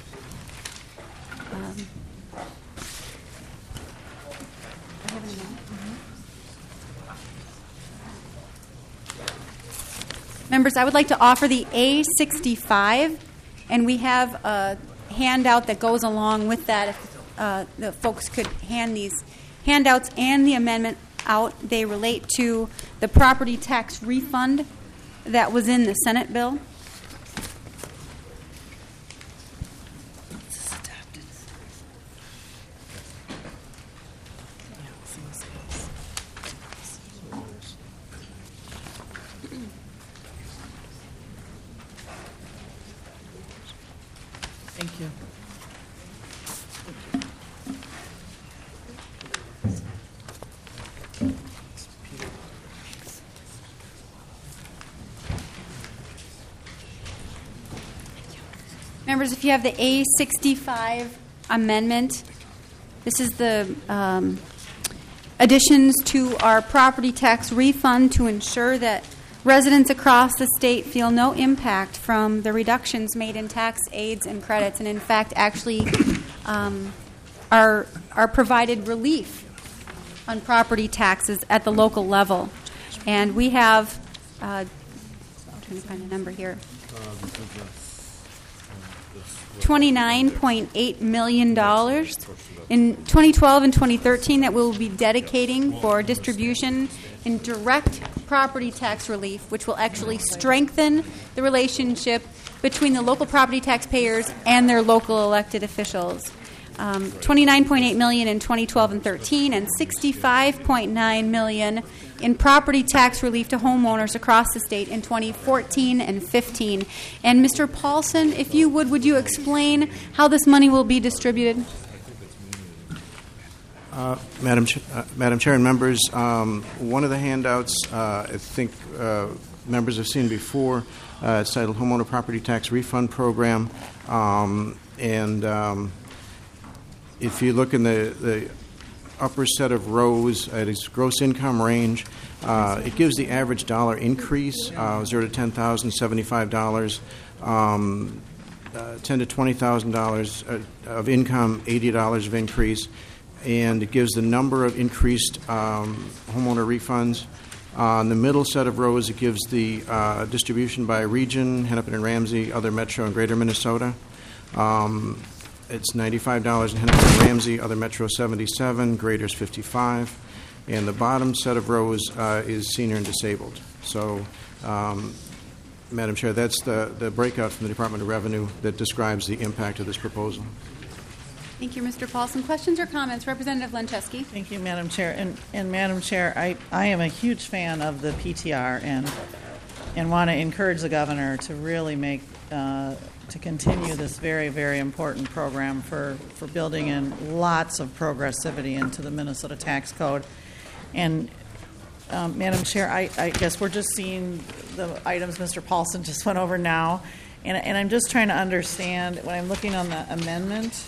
Um, Members, I would like to offer the A sixty-five, and we have a handout that goes along with that. If uh, the folks could hand these handouts and the amendment out, they relate to the property tax refund that was in the Senate bill. Thank you. Members, if you have the A sixty-five amendment, this is the um, additions to our property tax refund to ensure that residents across the state feel no impact from the reductions made in tax aids and credits, and in fact actually um, are, are provided relief on property taxes at the local level. And we have, uh, I'm trying to find the number here, twenty-nine point eight million dollars in twenty twelve and twenty thirteen that we'll be dedicating for distribution in direct property tax relief, which will actually strengthen the relationship between the local property taxpayers and their local elected officials. Um, twenty-nine point eight million dollars in twenty twelve and thirteen, and sixty-five point nine million dollars in property tax relief to homeowners across the state in twenty fourteen and fifteen. And Mister Paulson, if you would, would you explain how this money will be distributed? Uh, Madam, Ch- uh, Madam Chair and members, um, one of the handouts uh, I think uh, members have seen before. Uh, it's titled Homeowner Property Tax Refund Program. Um, and um, if you look in the, the upper set of rows at its gross income range. Uh, it gives the average dollar increase, uh, zero to ten thousand, seventy-five dollars. Um, uh, ten to twenty thousand dollars of income, eighty dollars of increase, and it gives the number of increased um, homeowner refunds. Uh, in the middle set of rows, it gives the uh, distribution by region, Hennepin and Ramsey, other metro and greater Minnesota. Um, it's ninety-five dollars in Hennepin and Ramsey, other metro seventy-seven, greater's fifty-five. And the bottom set of rows uh, is senior and disabled. So, um, Madam Chair, that's the, the breakout from the Department of Revenue that describes the impact of this proposal. Thank you, Mister Paulson. Questions or comments? Representative Lencheski. Thank you, Madam Chair. And, and Madam Chair, I, I am a huge fan of the P T R and and want to encourage the governor to really make uh, to continue this very, very important program for, for building in lots of progressivity into the Minnesota tax code. And um, Madam Chair, I, I guess we're just seeing the items Mister Paulson just went over now, and, and I'm just trying to understand when I'm looking on the amendment.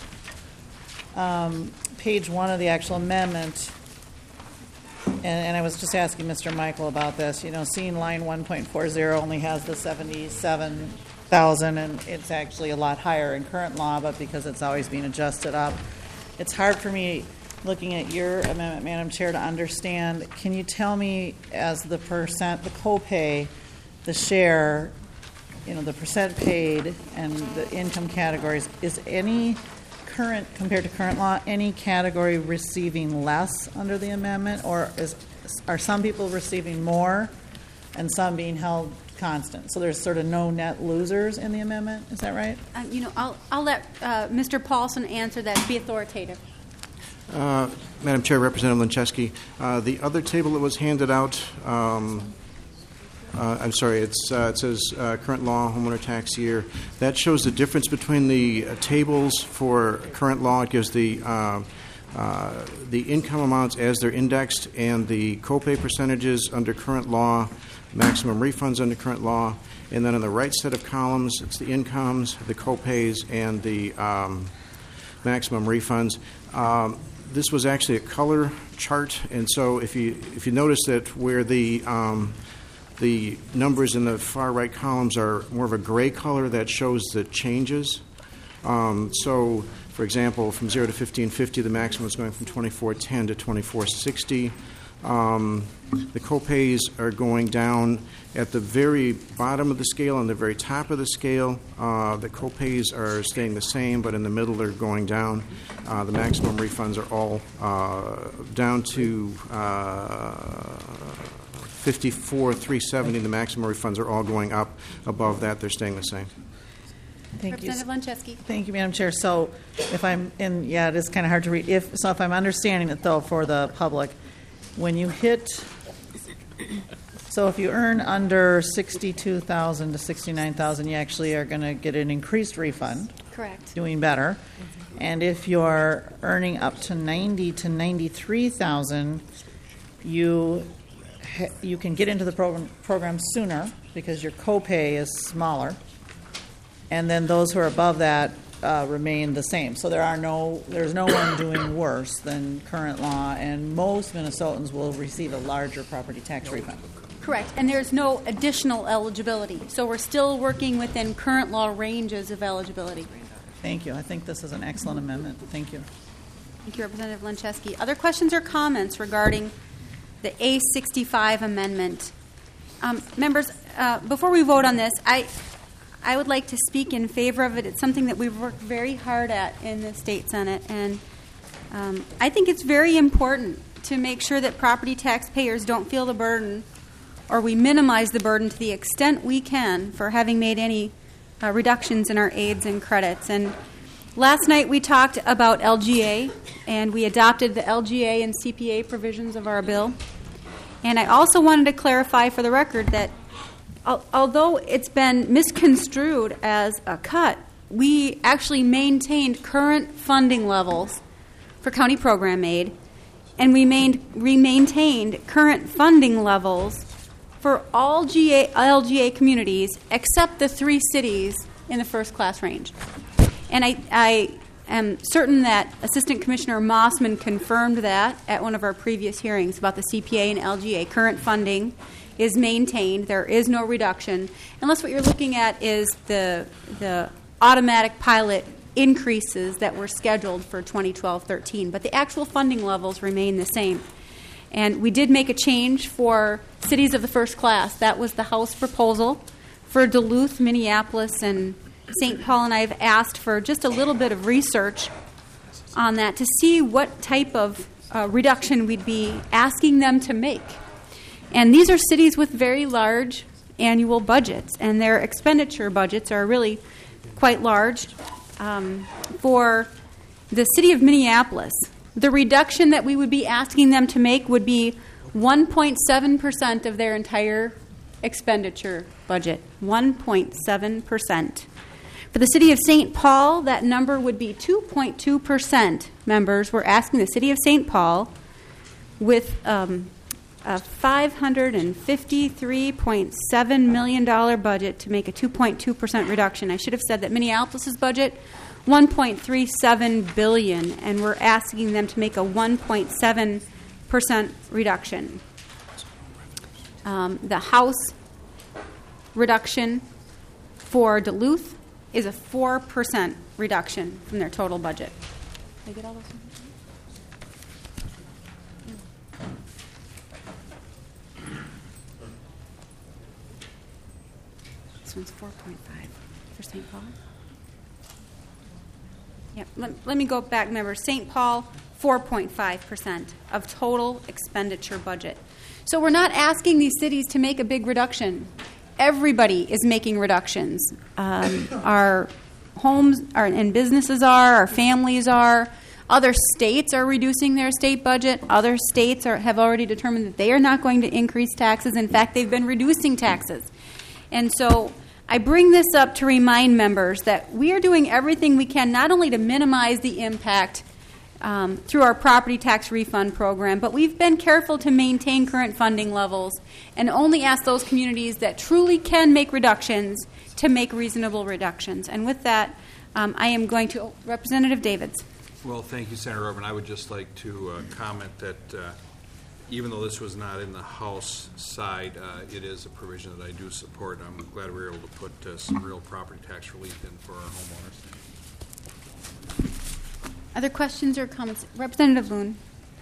Um, page one of the actual amendment, and, and I was just asking Mister Michael about this, you know, seeing line one point four zero only has the seventy-seven thousand, and it's actually a lot higher in current law, but because it's always being adjusted up, it's hard for me, looking at your amendment, Madam Chair, to understand. Can you tell me, as the percent, the copay, the share, you know, the percent paid and the income categories, is any current, compared to current law, any category receiving less under the amendment, or is are some people receiving more and some being held constant? So there's sort of no net losers in the amendment. Is that right? Um, you know, I'll I'll let uh, Mister Paulson answer that. Be authoritative. Uh, Madam Chair, Representative Lencheski, uh, the other table that was handed out, um, uh, I'm sorry, it's, uh, it says uh, current law, homeowner tax year. That shows the difference between the uh, tables for current law. It gives the uh, uh, the income amounts as they're indexed and the copay percentages under current law, maximum refunds under current law, and then on the right set of columns, it's the incomes, the copays, and the um, maximum refunds. Um, This was actually a color chart, and so if you if you notice that where the um, the numbers in the far right columns are more of a gray color, that shows the changes. Um, so, for example, from zero to fifteen fifty, the maximum is going from twenty-four ten to twenty-four sixty. Um, the copays are going down at the very bottom of the scale and the very top of the scale. Uh, the copays are staying the same, but in the middle they're going down. Uh, the maximum refunds are all uh, down to uh, fifty-four three seventy. The maximum refunds are all going up. Above that, they're staying the same. Thank you. Representative Lencheski. Thank you, Madam Chair. So, if I'm in, yeah, it is kind of hard to read. If so, if I'm understanding it though, for the public, when you hit, so if you earn under sixty-two thousand to sixty-nine thousand, you actually are going to get an increased refund. Correct. Doing better. And if you're earning up to ninety to ninety-three thousand, you ha- you can get into the program program sooner because your copay is smaller. And then those who are above that uh, remain the same. So there are no, there's no one doing worse than current law, and most Minnesotans will receive a larger property tax refund. Correct. And there's no additional eligibility. So we're still working within current law ranges of eligibility. Thank you. I think this is an excellent amendment. Thank you. Thank you, Representative Lencheski. Other questions or comments regarding the A sixty-five amendment? Um, members, uh, before we vote on this, I I would like to speak in favor of it. It's something that we've worked very hard at in the State Senate, and um, I think it's very important to make sure that property taxpayers don't feel the burden, or we minimize the burden to the extent we can for having made any uh, reductions in our aids and credits. And last night we talked about L G A, and we adopted the L G A and C P A provisions of our bill. And I also wanted to clarify for the record that although it's been misconstrued as a cut, we actually maintained current funding levels for county program aid, and we, main, we maintained current funding levels for all G A, L G A communities except the three cities in the first class range. And I, I am certain that Assistant Commissioner Mossman confirmed that at one of our previous hearings about the C P A and L G A. Current funding is maintained. There is no reduction, unless what you're looking at is the the automatic pilot increases that were scheduled for twenty twelve thirteen. But the actual funding levels remain the same. And we did make a change for cities of the first class. That was the House proposal. For Duluth, Minneapolis, and Saint Paul, and I have asked for just a little bit of research on that to see what type of uh, reduction we'd be asking them to make. And these are cities with very large annual budgets, and their expenditure budgets are really quite large. Um, for the city of Minneapolis, the reduction that we would be asking them to make would be one point seven percent of their entire expenditure budget. one point seven percent. For the city of Saint Paul, that number would be two point two percent. Members, we're asking the city of Saint Paul with um, a five hundred fifty-three point seven million dollars budget to make a two point two percent reduction. I should have said that Minneapolis's budget, one point three seven billion dollars, and we're asking them to make a one point seven percent reduction. Um, the House reduction for Duluth is a four percent reduction from their total budget. Did I get all those? This one's four point five for Saint Paul. Yeah, let, let me go back, remember, Saint Paul, four point five percent of total expenditure budget. So we're not asking these cities to make a big reduction. Everybody is making reductions. Um, our homes are, and businesses are, our families are. Other states are reducing their state budget. Other states are, have already determined that they are not going to increase taxes. In fact, they've been reducing taxes. And so I bring this up to remind members that we are doing everything we can not only to minimize the impact um, through our property tax refund program, but we've been careful to maintain current funding levels and only ask those communities that truly can make reductions to make reasonable reductions. And with that, um, I am going to, oh, Representative Davids. Well, thank you, Senator Urban. I would just like to uh, comment that uh, even though this was not in the House side, uh, it is a provision that I do support. I'm glad we were able to put uh, some real property tax relief in for our homeowners. Other questions or comments? Representative Loon.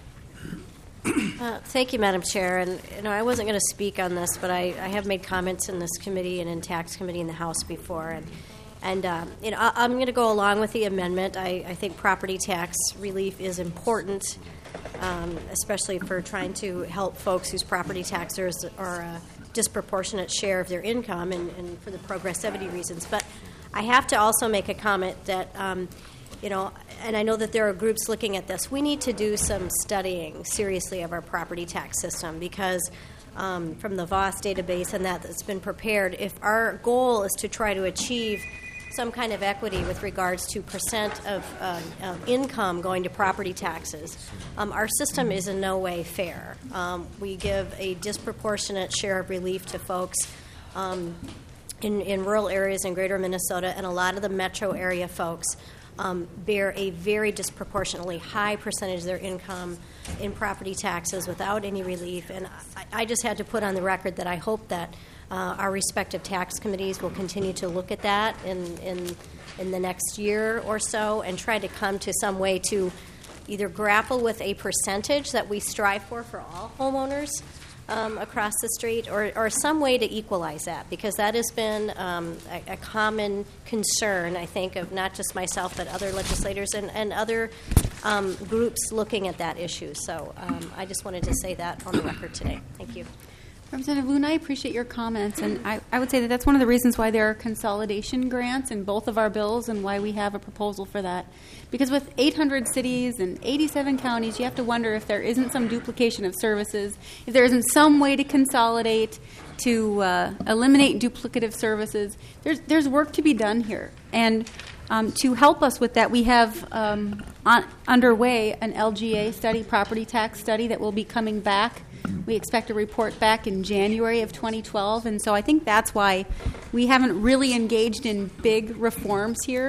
Uh, thank you, Madam Chair. And you know, I wasn't going to speak on this, but I, I have made comments in this committee and in tax committee in the House before, and and um, you know, I, I'm going to go along with the amendment. I, I think property tax relief is important, um, especially for trying to help folks whose property taxes are a disproportionate share of their income, and, and for the progressivity reasons. But I have to also make a comment that. Um, You know, and I know that there are groups looking at this. We need to do some studying seriously of our property tax system because um, from the V O S database and that that's been prepared, if our goal is to try to achieve some kind of equity with regards to percent of uh, uh, income going to property taxes, um, our system is in no way fair. Um, we give a disproportionate share of relief to folks um, in, in rural areas in greater Minnesota, and a lot of the metro area folks Um, bear a very disproportionately high percentage of their income in property taxes without any relief. And I, I just had to put on the record that I hope that uh, our respective tax committees will continue to look at that in, in, in the next year or so and try to come to some way to either grapple with a percentage that we strive for for all homeowners Um, across the street, or, or some way to equalize that, because that has been um, a, a common concern, I think, of not just myself but other legislators and, and other um, groups looking at that issue. So um, I just wanted to say that on the record today. Thank you. Representative Loon, I appreciate your comments, and I, I would say that that's one of the reasons why there are consolidation grants in both of our bills and why we have a proposal for that. Because with eight hundred cities and eighty-seven counties, you have to wonder if there isn't some duplication of services, if there isn't some way to consolidate, to uh, eliminate duplicative services. There's, there's work to be done here. And um, to help us with that, we have um, on, underway an L G A study, property tax study, that will be coming back. We expect a report back in January of twenty twelve, and so I think that's why we haven't really engaged in big reforms here.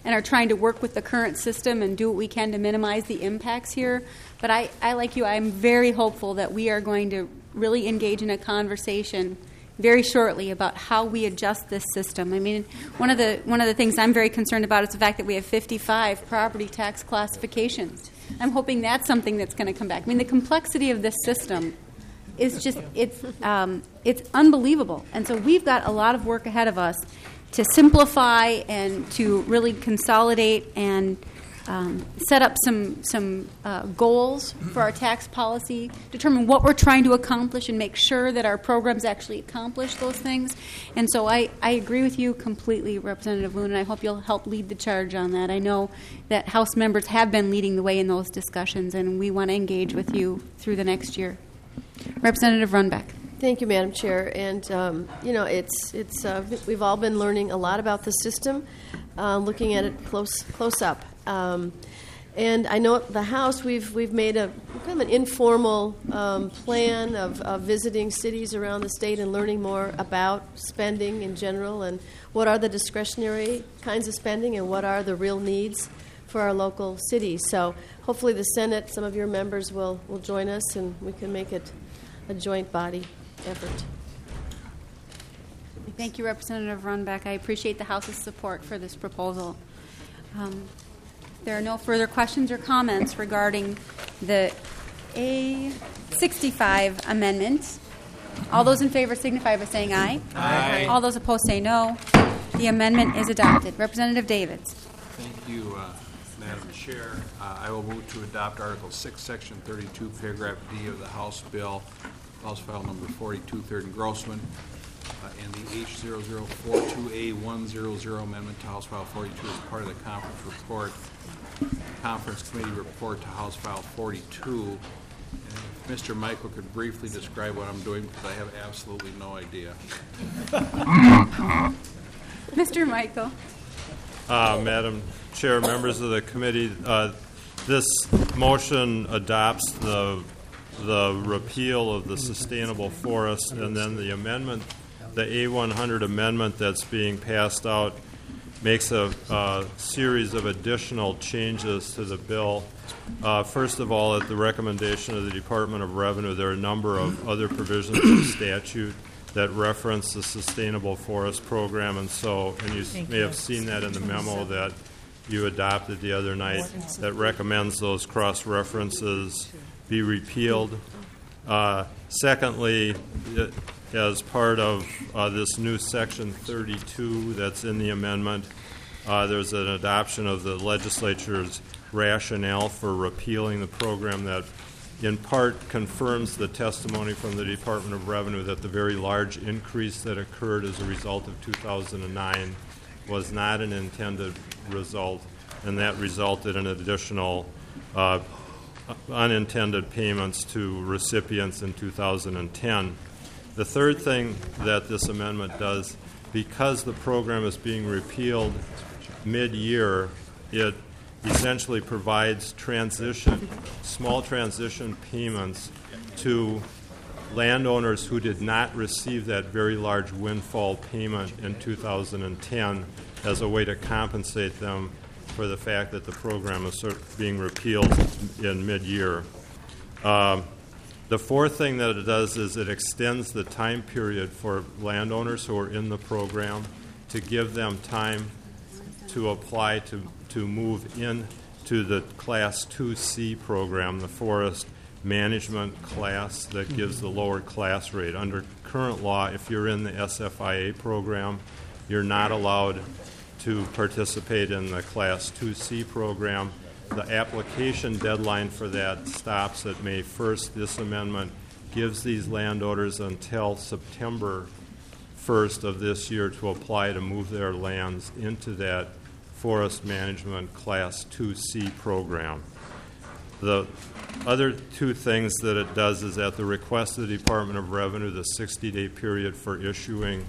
and are trying to work with the current system and do what we can to minimize the impacts here. But I, I like you, I'm very hopeful that we are going to really engage in a conversation very shortly about how we adjust this system. I mean, one of the one of the things I'm very concerned about is the fact that we have fifty-five property tax classifications. I'm hoping that's something that's going to come back. I mean, the complexity of this system is just, it's um, it's unbelievable. And so we've got a lot of work ahead of us to simplify and to really consolidate and um, set up some some uh, goals for our tax policy, determine what we're trying to accomplish, and make sure that our programs actually accomplish those things. And so I, I agree with you completely, Representative Loon, and I hope you'll help lead the charge on that. I know that House members have been leading the way in those discussions, and we want to engage with you through the next year. Representative Runbeck. Thank you, Madam Chair. And um, you know, it's it's uh, we've all been learning a lot about the system, uh, looking at it close close up. Um, and I know at the House we've we've made a kind of an informal um, plan of, of visiting cities around the state and learning more about spending in general and what are the discretionary kinds of spending and what are the real needs for our local cities. So hopefully the Senate, some of your members will, will join us and we can make it a joint body effort. Thank you, Representative Runbeck. I appreciate the House's support for this proposal. Um, if there are no further questions or comments regarding the A sixty-five amendment, all those in favor signify by saying aye. Aye. All those opposed say no. The amendment is adopted. Representative Davids. Thank you, uh, Madam Chair. Uh, I will move to adopt Article six, Section thirty-two, Paragraph D of the House Bill, House File Number forty-two, Third and Grossman, uh, and the H zero zero four two A one hundred Amendment to House File forty-two as part of the conference report, Conference Committee report to House File forty-two. And if Mister Michael could briefly describe what I'm doing, because I have absolutely no idea. Mister Michael. Uh, Madam Chair, members of the committee, uh, this motion adopts the the repeal of the sustainable forest, and then the amendment, the A one hundred amendment that's being passed out, makes a, a series of additional changes to the bill. Uh, first of all, at the recommendation of the Department of Revenue, there are a number of other provisions of statute that reference the Sustainable Forest Program, and so, and you Thank may you. have seen that in the memo that you adopted the other night that recommends those cross-references be repealed. Uh, secondly, it, as part of uh, this new Section thirty-two that's in the amendment, uh, there's an adoption of the legislature's rationale for repealing the program that in part confirms the testimony from the Department of Revenue that the very large increase that occurred as a result of two thousand nine was not an intended result, and that resulted in additional uh, unintended payments to recipients in two thousand ten. The third thing that this amendment does, because the program is being repealed mid-year, it essentially provides transition, small transition payments to landowners who did not receive that very large windfall payment in two thousand ten as a way to compensate them for the fact that the program is sort of being repealed in mid-year. Um, the fourth thing that it does is it extends the time period for landowners who are in the program to give them time to apply to, to move in to the Class two C program, the forest management class that gives the lower class rate. Under current law, if you're in the S F I A program, you're not allowed to participate in the Class two C program. The application deadline for that stops at May first. This amendment gives these landowners until September first of this year to apply to move their lands into that Forest Management Class two C program. The other two things that it does is at the request of the Department of Revenue, the sixty-day period for issuing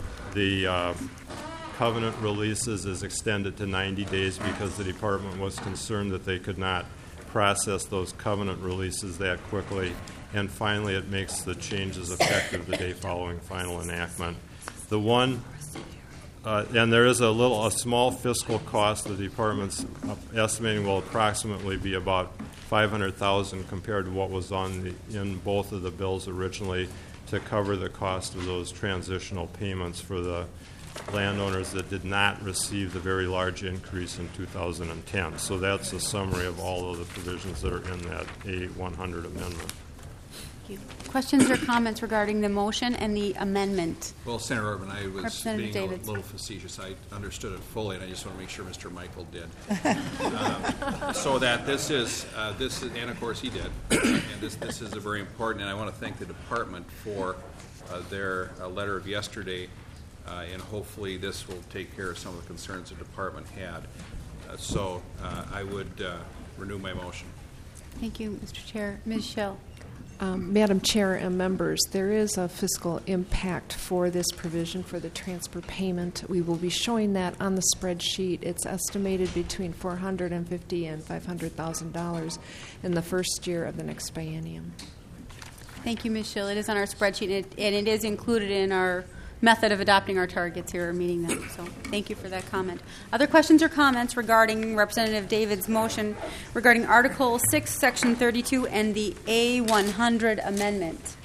the uh, covenant releases is extended to ninety days because the department was concerned that they could not process those covenant releases that quickly. And finally, it makes the changes effective the day following final enactment. The one uh, and there is a little, a small fiscal cost. The department's estimating will approximately be about five hundred thousand dollars compared to what was on the, in both of the bills originally, to cover the cost of those transitional payments for the landowners that did not receive the very large increase in two thousand ten. So that's a summary of all of the provisions that are in that A one hundred amendment. Thank you. Questions or comments regarding the motion and the amendment? Well, Senator Urban, I was Representative being a Davids. little facetious. I understood it fully, and I just want to make sure Mister Michael did. um, so that this is, uh, this is, and of course he did, and this, this is a very important, and I want to thank the department for uh, their uh, letter of yesterday, uh, and hopefully this will take care of some of the concerns the department had. Uh, so uh, I would uh, renew my motion. Thank you, Mister Chair. Miz Schill. Um, Madam Chair and members, there is a fiscal impact for this provision for the transfer payment. We will be showing that on the spreadsheet. It's estimated between four hundred fifty thousand dollars and five hundred thousand dollars in the first year of the next biennium. Thank you, Miz Schill. It is on our spreadsheet, and it, and it is included in our method of adopting our targets here or meeting them. So thank you for that comment. Other questions or comments regarding Representative David's motion regarding Article six, Section thirty-two, and the A one hundred amendment?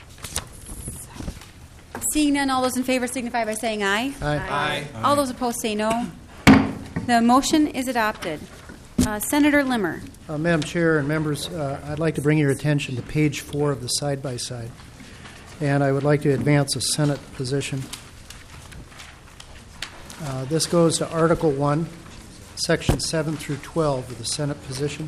Seeing none, all those in favor signify by saying aye. Aye. Aye. Aye. All those opposed say no. The motion is adopted. Uh, Senator Limmer. Uh, Madam Chair and members, uh, I'd like to bring your attention to page four of the side-by-side. And I would like to advance a Senate position. Uh, this goes to Article one, Section seven through twelve of the Senate position.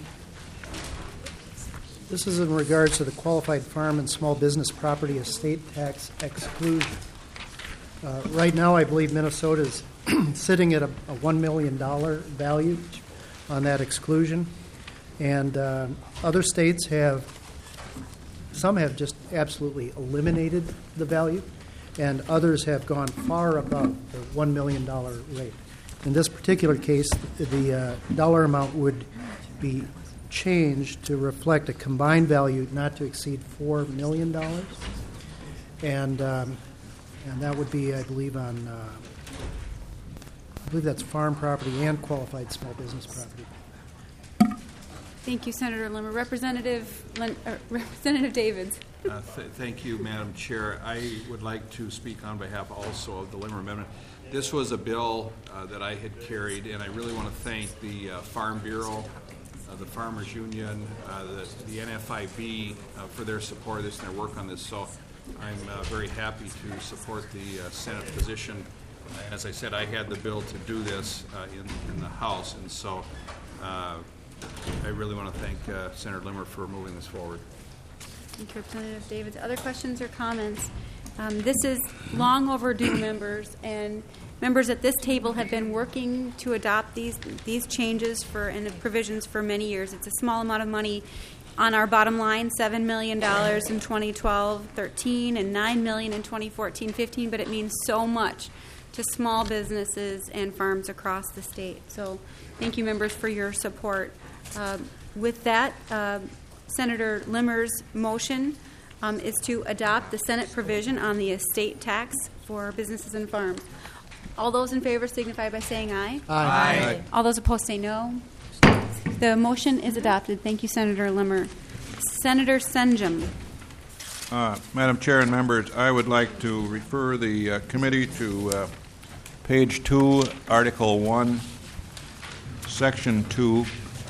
This is in regards to the qualified farm and small business property estate tax exclusion. Uh, right now, I believe Minnesota is sitting at a, a one million dollars value on that exclusion. And uh, other states have, some have just absolutely eliminated the value, and others have gone far above the one million dollars rate. In this particular case, the uh, dollar amount would be changed to reflect a combined value not to exceed four million dollars. And um, and that would be, I believe, on, uh, I believe that's farm property and qualified small business property. Thank you, Senator Limmer. Representative Lin- uh, Representative Davids. Uh, th- thank you, Madam Chair. I would like to speak on behalf also of the Limmer Amendment. This was a bill uh, that I had carried, and I really want to thank the uh, Farm Bureau, uh, the Farmers Union, uh, the, the N F I B uh, for their support of this and their work on this. So I'm uh, very happy to support the uh, Senate position. As I said, I had the bill to do this uh, in, in the House, and so uh, I really want to thank uh, Senator Limmer for moving this forward. Thank you, Representative Davids. Other questions or comments? Um, this is long overdue, members, and members at this table have been working to adopt these these changes for and the provisions for many years. It's a small amount of money on our bottom line, seven million dollars in twenty twelve thirteen and nine million dollars in twenty fourteen fifteen, but it means so much to small businesses and farms across the state. So thank you, members, for your support. Uh, with that, uh, Senator Limmer's motion um, is to adopt the Senate provision on the estate tax for businesses and farms. All those in favor signify by saying aye. Aye. Aye. All those opposed say no. The motion is adopted. Thank you, Senator Limmer. Senator Senjum. Uh, Madam Chair and members, I would like to refer the uh, committee to uh, page two, Article one, Section two,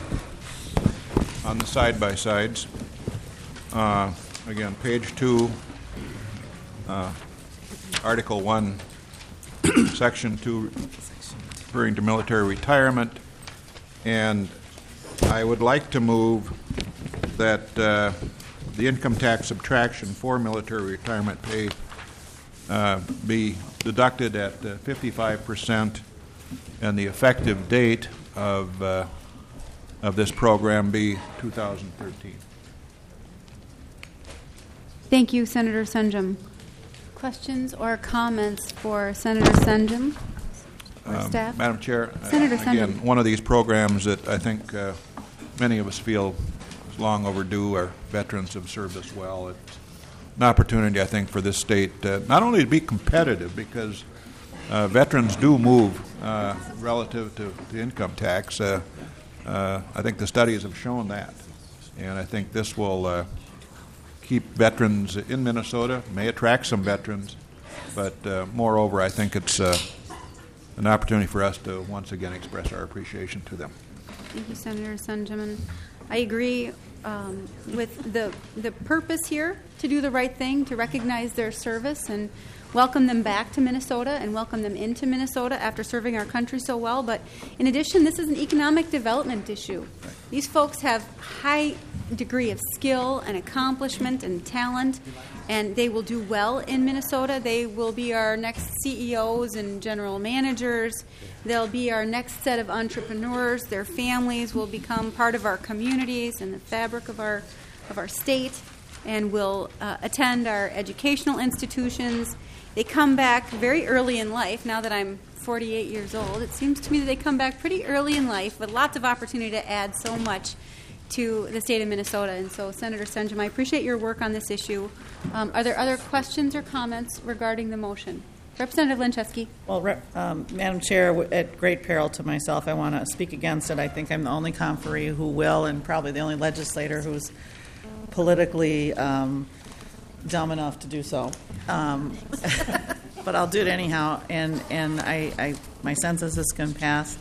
on the side-by-sides. Uh, again, page two, uh, Article one, Section two, referring to military retirement. And I would like to move that uh, the income tax subtraction for military retirement pay uh, be deducted at uh, fifty-five percent, and the effective date of uh, of this program be two thousand thirteen. Thank you, Senator Senjum. Questions or comments for Senator Senjum or Um, staff? Madam Chair, Senator uh, again, Senjum. one of these programs that I think uh, many of us feel is long overdue. Our veterans have served us well. It's an opportunity, I think, for this state uh, not only to be competitive, because uh, veterans do move uh, relative to the income tax. Uh, uh, I think the studies have shown that. And I think this will uh, keep veterans in Minnesota, may attract some veterans, but uh, moreover, I think it's uh, an opportunity for us to once again express our appreciation to them. Thank you, Senator Senjamin. I agree um, with the the purpose here to do the right thing, to recognize their service and welcome them back to Minnesota and welcome them into Minnesota after serving our country so well. But in addition, this is an economic development issue. These folks have high degree of skill and accomplishment and talent, and they will do well in Minnesota. They will be our next C E Os and general managers. They'll be our next set of entrepreneurs. Their families will become part of our communities and the fabric of our of our state, and will uh, attend our educational institutions. They come back very early in life. Now that I'm forty-eight years old, it seems to me that they come back pretty early in life with lots of opportunity to add so much to the state of Minnesota. And so, Senator Senjum, I appreciate your work on this issue. Um, are there other questions or comments regarding the motion? Representative Lenczewski. Well, Rep, um, Madam Chair, w- at great peril to myself, I want to speak against it. I think I'm the only conferee who will, and probably the only legislator who's politically um, dumb enough to do so. Um, but I'll do it anyhow, and, and I, I, my sense is this can pass.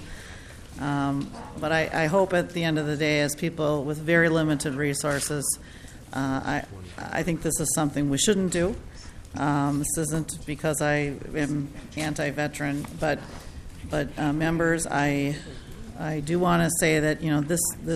Um, but I, I hope at the end of the day, as people with very limited resources, uh, I, I think this is something we shouldn't do. Um, this isn't because I am anti-veteran, but but uh, members, I I do want to say that you know this this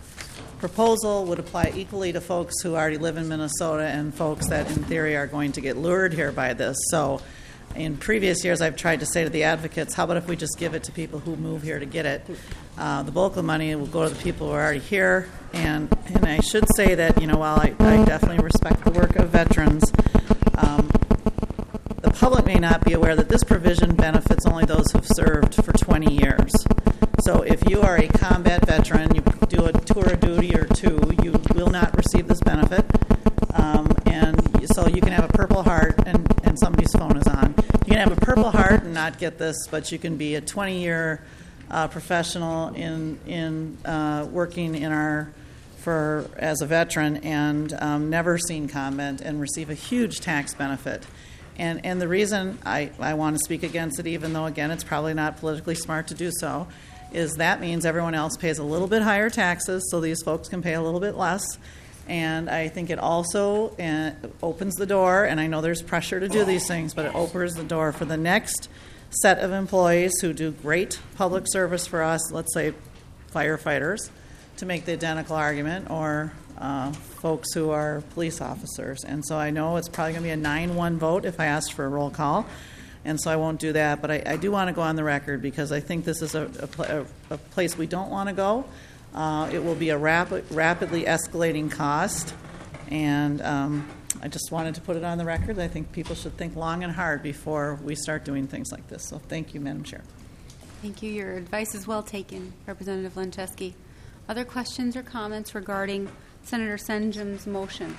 proposal would apply equally to folks who already live in Minnesota and folks that, in theory, are going to get lured here by this. So. In previous years, I've tried to say to the advocates, how about if we just give it to people who move here to get it? Uh, the bulk of the money will go to the people who are already here. And, and I should say that, you know, while I, I definitely respect the work of veterans, um, the public may not be aware that this provision benefits only those who've served for twenty years. So if you are a combat veteran, you do a tour of duty or two, you will not receive this benefit. Um, and so you can have a Purple Heart, and, and somebody's phone is on. You can have a Purple Heart and not get this, but you can be a twenty-year uh, professional in in uh, working in our for as a veteran and um, never seen combat and receive a huge tax benefit. And and the reason I, I want to speak against it, even though again it's probably not politically smart to do so, is that means everyone else pays a little bit higher taxes, so these folks can pay a little bit less. And I think it also uh, opens the door, and I know there's pressure to do these things, but it opens the door for the next set of employees who do great public service for us, let's say firefighters, to make the identical argument, or uh, folks who are police officers. And so I know it's probably going to be a nine one vote if I ask for a roll call, and so I won't do that. But I, I do want to go on the record because I think this is a, a, a place we don't want to go. Uh, it will be a rapid, rapidly escalating cost, and um, I just wanted to put it on the record. I think people should think long and hard before we start doing things like this. So thank you, Madam Chair. Thank you. Your advice is well taken, Representative Lenczewski. Other questions or comments regarding Senator Senjum's motion?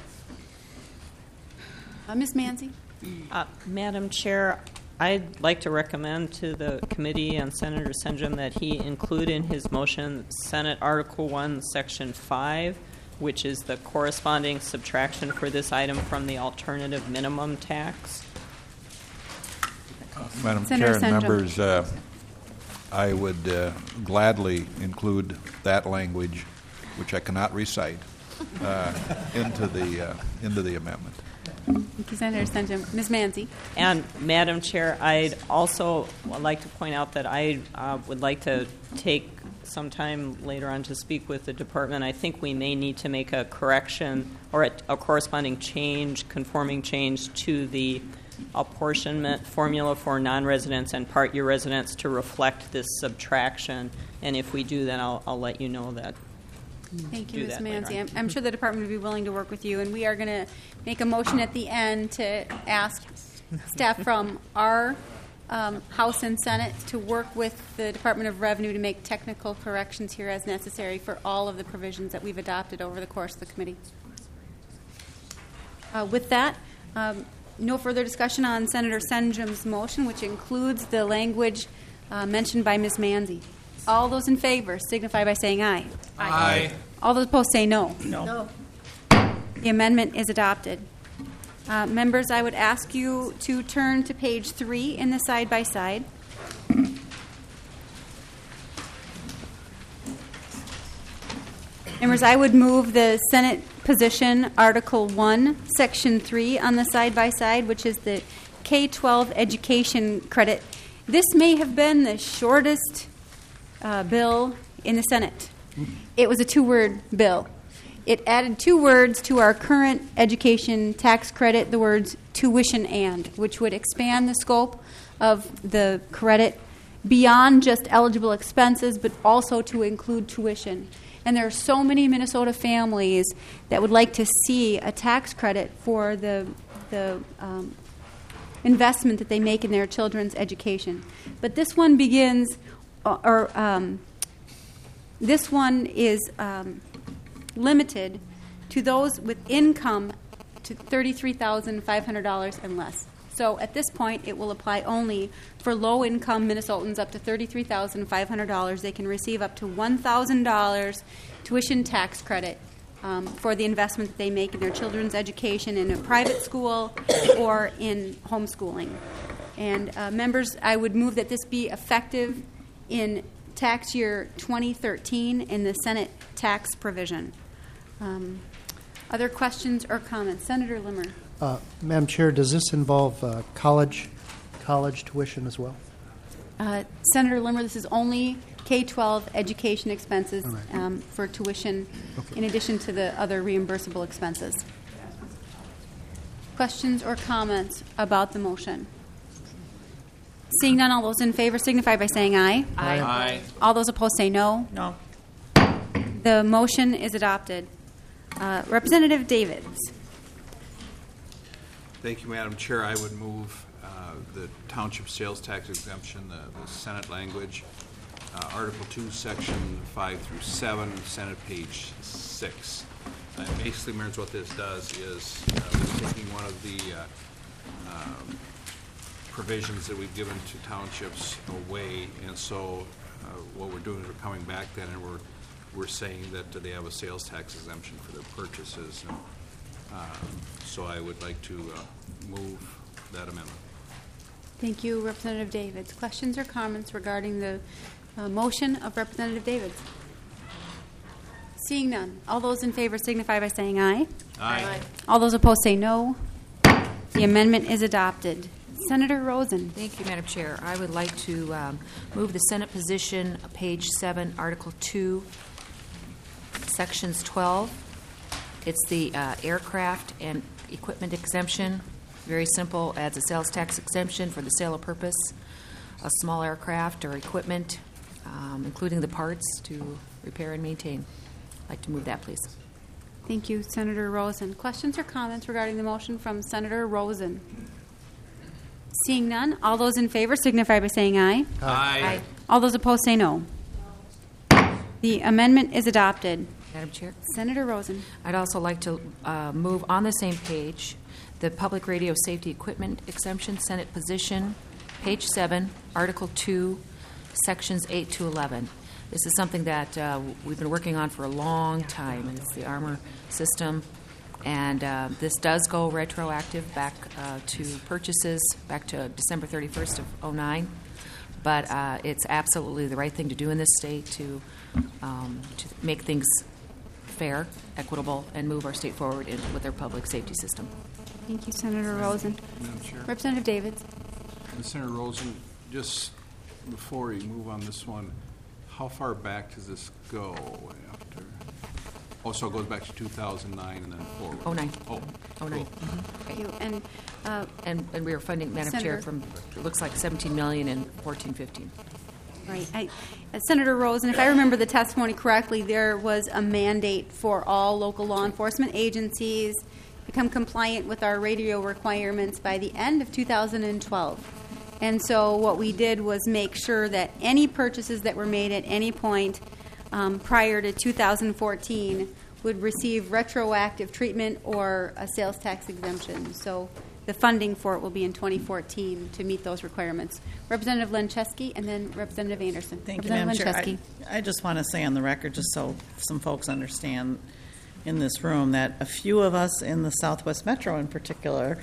Uh, Miz Manzi? Uh, Madam Chair, I'd like to recommend to the committee and Senator Senjum that he include in his motion Senate Article one, Section five, which is the corresponding subtraction for this item from the alternative minimum tax. Uh, Madam Senator Chair and Senjum. members, uh, I would uh, gladly include that language, which I cannot recite, uh, into the uh, into the amendment. Thank you, Senator Senjum. Miz Manzi? And, Madam Chair, I'd also like to point out that I uh, would like to take some time later on to speak with the department. I think we may need to make a correction or a, a corresponding change, conforming change to the apportionment formula for non-residents and part-year residents to reflect this subtraction. And if we do, then I'll, I'll let you know that. Thank you, do Miz that later Manzi. on. I'm, I'm sure the department would be willing to work with you, and we are going to make a motion at the end to ask staff from our um, House and Senate to work with the Department of Revenue to make technical corrections here as necessary for all of the provisions that we've adopted over the course of the committee. Uh, with that, um, no further discussion on Senator Senjum's motion, which includes the language uh, mentioned by Miz Manzi. All those in favor signify by saying aye. Aye. All those opposed say no. No. No. The amendment is adopted. Uh, members, I would ask you to turn to page three in the side-by-side. Members, I would move the Senate position, Article one, Section three on the side-by-side, which is the K twelve education credit. This may have been the shortest uh, bill in the Senate. It was a two-word bill. It added two words to our current education tax credit, the words tuition and, which would expand the scope of the credit beyond just eligible expenses, but also to include tuition. And there are so many Minnesota families that would like to see a tax credit for the, the um, investment that they make in their children's education. But this one begins, or, or um, this one is um, limited to those with income to thirty-three thousand five hundred dollars and less. So at this point, it will apply only for low-income Minnesotans up to thirty-three thousand five hundred dollars. They can receive up to one thousand dollars tuition tax credit um, for the investment that they make in their children's education in a private school or in homeschooling. And uh, members, I would move that this be effective in tax year twenty thirteen in the Senate tax provision. Um, other questions or comments? Senator Limmer. Uh, Madam Chair, does this involve uh, college college tuition as well? Uh, Senator Limmer, this is only K twelve education expenses All right. um, for tuition, Okay. in addition to the other reimbursable expenses. Questions or comments about the motion? Seeing none, all those in favor signify by saying aye. Aye. Aye. All those opposed say no. No. The motion is adopted. Uh, Representative Davids. Thank you, Madam Chair. I would move uh, the township sales tax exemption, the, the Senate language, uh, Article two, Section five through seven, Senate page six. Uh, basically, Mayor, what this does is uh, we're taking one of the uh, um, provisions that we've given to townships away, and so uh, what we're doing is we're coming back then and we're we're saying that uh, they have a sales tax exemption for their purchases. And, um, so I would like to uh, move that amendment. Thank you, Representative Davids. Questions or comments regarding the uh, motion of Representative Davids? Seeing none, all those in favor signify by saying aye. Aye. Aye. All those opposed say no. The amendment is adopted. Senator Rosen. Thank you, Madam Chair. I would like to um, move the Senate position, uh, page seven, Article two, Sections twelve. It's the uh, aircraft and equipment exemption. Very simple, adds a sales tax exemption for the sale of purpose of small aircraft or equipment, um, including the parts to repair and maintain. I'd like to move that, please. Thank you, Senator Rosen. Questions or comments regarding the motion from Senator Rosen? Seeing none, all those in favor signify by saying aye. Aye. Aye. All those opposed say no. The amendment is adopted. Madam Chair? Senator Rosen. I'd also like to uh, move on the same page the public radio safety equipment exemption, Senate position, page seven, Article two, Sections eight to eleven. This is something that uh, we've been working on for a long time, and it's the armor system. And uh, this does go retroactive back uh, to purchases back to December thirty-first of oh nine. But uh, it's absolutely the right thing to do in this state to um, to make things fair, equitable, and move our state forward in, with our public safety system. Thank you, Senator Rosen. Madam Chair. Representative Davids. And Senator Rosen, just before you move on this one, how far back does this go after? Oh, so it goes back to two thousand nine and then forward. Oh nine. Oh, oh nine. cool. Mm-hmm. Thank you. And, uh, and and we are funding, Madam Senator. Chair, from it looks like seventeen million and fourteen fifteen. Right. I, uh, Senator Rosen, if I remember the testimony correctly, there was a mandate for all local law enforcement agencies to become compliant with our radio requirements by the end of two thousand twelve. And so what we did was make sure that any purchases that were made at any point um, prior to two thousand fourteen would receive retroactive treatment or a sales tax exemption. So the funding for it will be in twenty fourteen to meet those requirements. Representative Lencheski and then Representative Anderson. Thank you, Madam Representative Chair. I, I just want to say on the record, just so some folks understand in this room, that a few of us in the Southwest Metro in particular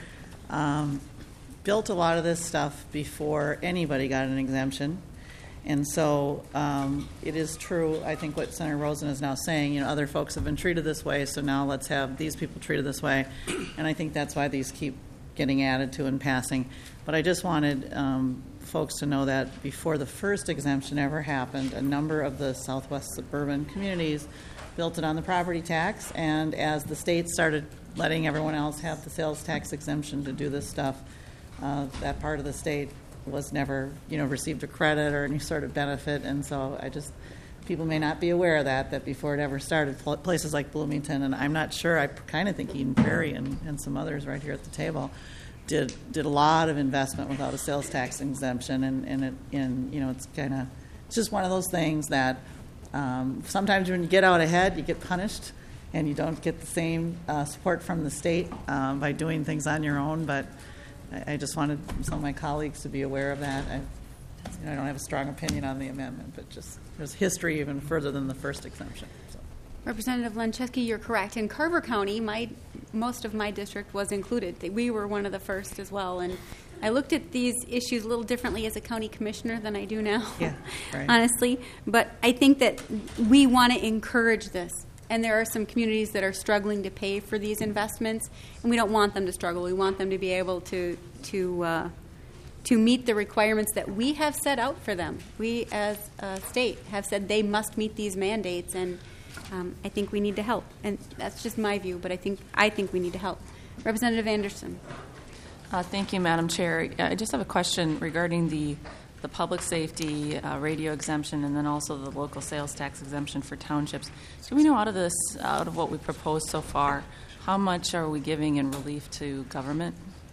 um, built a lot of this stuff before anybody got an exemption. And so um, it is true, I think, what Senator Rosen is now saying, you know, other folks have been treated this way, so now let's have these people treated this way. And I think that's why these keep getting added to and passing. But I just wanted um, folks to know that before the first exemption ever happened, a number of the Southwest suburban communities built it on the property tax, and as the state started letting everyone else have the sales tax exemption to do this stuff, uh, that part of the state was never, you know, received a credit or any sort of benefit. And so I just, people may not be aware of that, that before it ever started, places like Bloomington, and I'm not sure, I kind of think Eden Prairie and, and some others right here at the table, did did a lot of investment without a sales tax exemption. And, and it, and, you know, it's kind of, it's just one of those things that um, sometimes when you get out ahead, you get punished and you don't get the same uh, support from the state um, by doing things on your own. But I, I just wanted some of my colleagues to be aware of that. I, you know, I don't have a strong opinion on the amendment, but just there's history even further than the first exemption. So. Representative Lencheski, you're correct. In Carver County, my most of my district was included. We were one of the first as well. And I looked at these issues a little differently as a county commissioner than I do now, yeah, right. honestly. But I think that we want to encourage this. And there are some communities that are struggling to pay for these investments, and we don't want them to struggle. We want them to be able to to uh, to meet the requirements that we have set out for them. We, as a state, have said they must meet these mandates, and um, I think we need to help. And that's just my view, but I think I think we need to help. Representative Anderson. Uh, thank you, Madam Chair. I just have a question regarding the the public safety uh, radio exemption and then also the local sales tax exemption for townships. Do we know out of this, out of what we proposed so far, how much are we giving in relief to government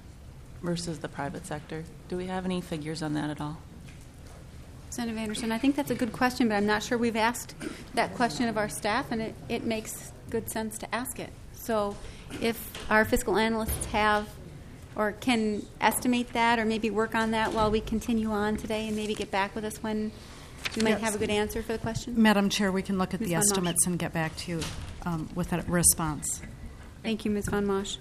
versus the private sector? Do we have any figures on that at all? Senator Anderson, I think that's a good question, but I'm not sure we've asked that question of our staff, and it, it makes good sense to ask it. So if our fiscal analysts have or can estimate that or maybe work on that while we continue on today and maybe get back with us when we might yes. have a good answer for the question? Madam Chair, we can look at Miz the Von estimates Mosch. and get back to you um, with a response. Thank you, Miz Von Mosch.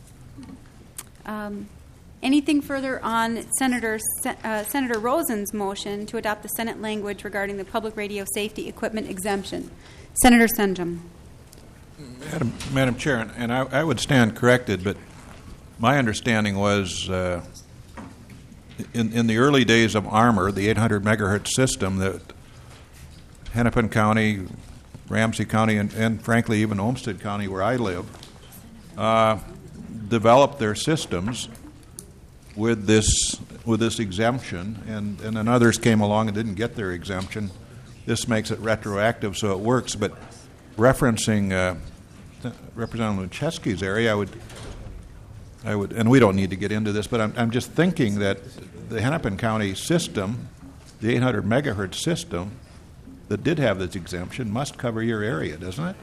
Um, anything further on Senator uh, Senator Rosen's motion to adopt the Senate language regarding the public radio safety equipment exemption? Senator Senjum. Madam, Madam Chair, and I, I would stand corrected, but my understanding was uh, in, in the early days of Armor, the eight hundred megahertz system, that Hennepin County, Ramsey County, and, and frankly even Olmsted County, where I live, uh, developed their systems with this with this exemption, and, and then others came along and didn't get their exemption. This makes it retroactive, so it works. But referencing uh, Representative Lencheski's area, I would. I would, and we don't need to get into this, but I'm, I'm just thinking that the Hennepin County system, the eight hundred megahertz system that did have this exemption, must cover your area, doesn't it?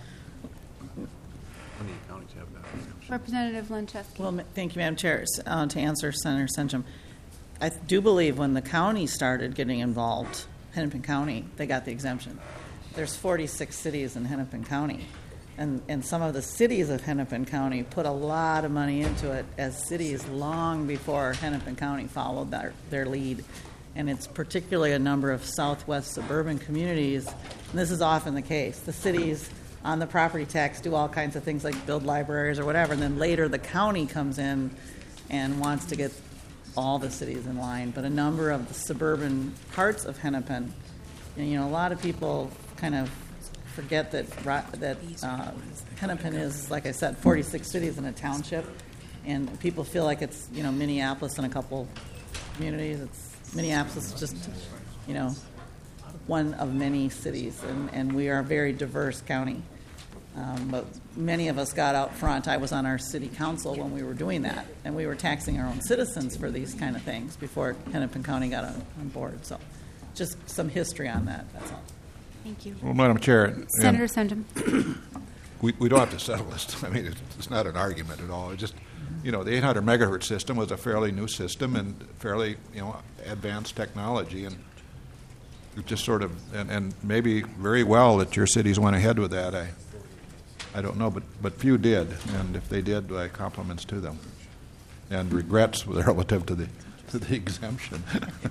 How many counties have that exemption? Representative Lencheski. Well, thank you, Madam Chair. Uh, to answer Senator Senjum, I do believe when the county started getting involved, Hennepin County, they got the exemption. There's forty-six cities in Hennepin County. And, and some of the cities of Hennepin County put a lot of money into it as cities long before Hennepin County followed their, their lead. And it's particularly a number of southwest suburban communities, and this is often the case. The cities on the property tax do all kinds of things like build libraries or whatever, and then later the county comes in and wants to get all the cities in line. But a number of the suburban parts of Hennepin, you know, a lot of people kind of forget that that uh, Hennepin is, like I said, forty-six cities in a township, and people feel like it's, you know, Minneapolis and a couple communities. It's Minneapolis is just, you know, one of many cities, and, and we are a very diverse county. Um, but many of us got out front. I was on our city council when we were doing that, and we were taxing our own citizens for these kind of things before Hennepin County got on, on board. So just some history on that, that's all. Thank you. Well, Madam Chair. Senator Senjum. We, we don't have to settle this. I mean, it's, it's not an argument at all. It's just you know, the eight hundred megahertz system was a fairly new system and fairly, you know, advanced technology, and it just sort of, and, and maybe very well that your cities went ahead with that. I, I don't know, but, but few did, and if they did, uh, compliments to them, and regrets relative to the to the exemption.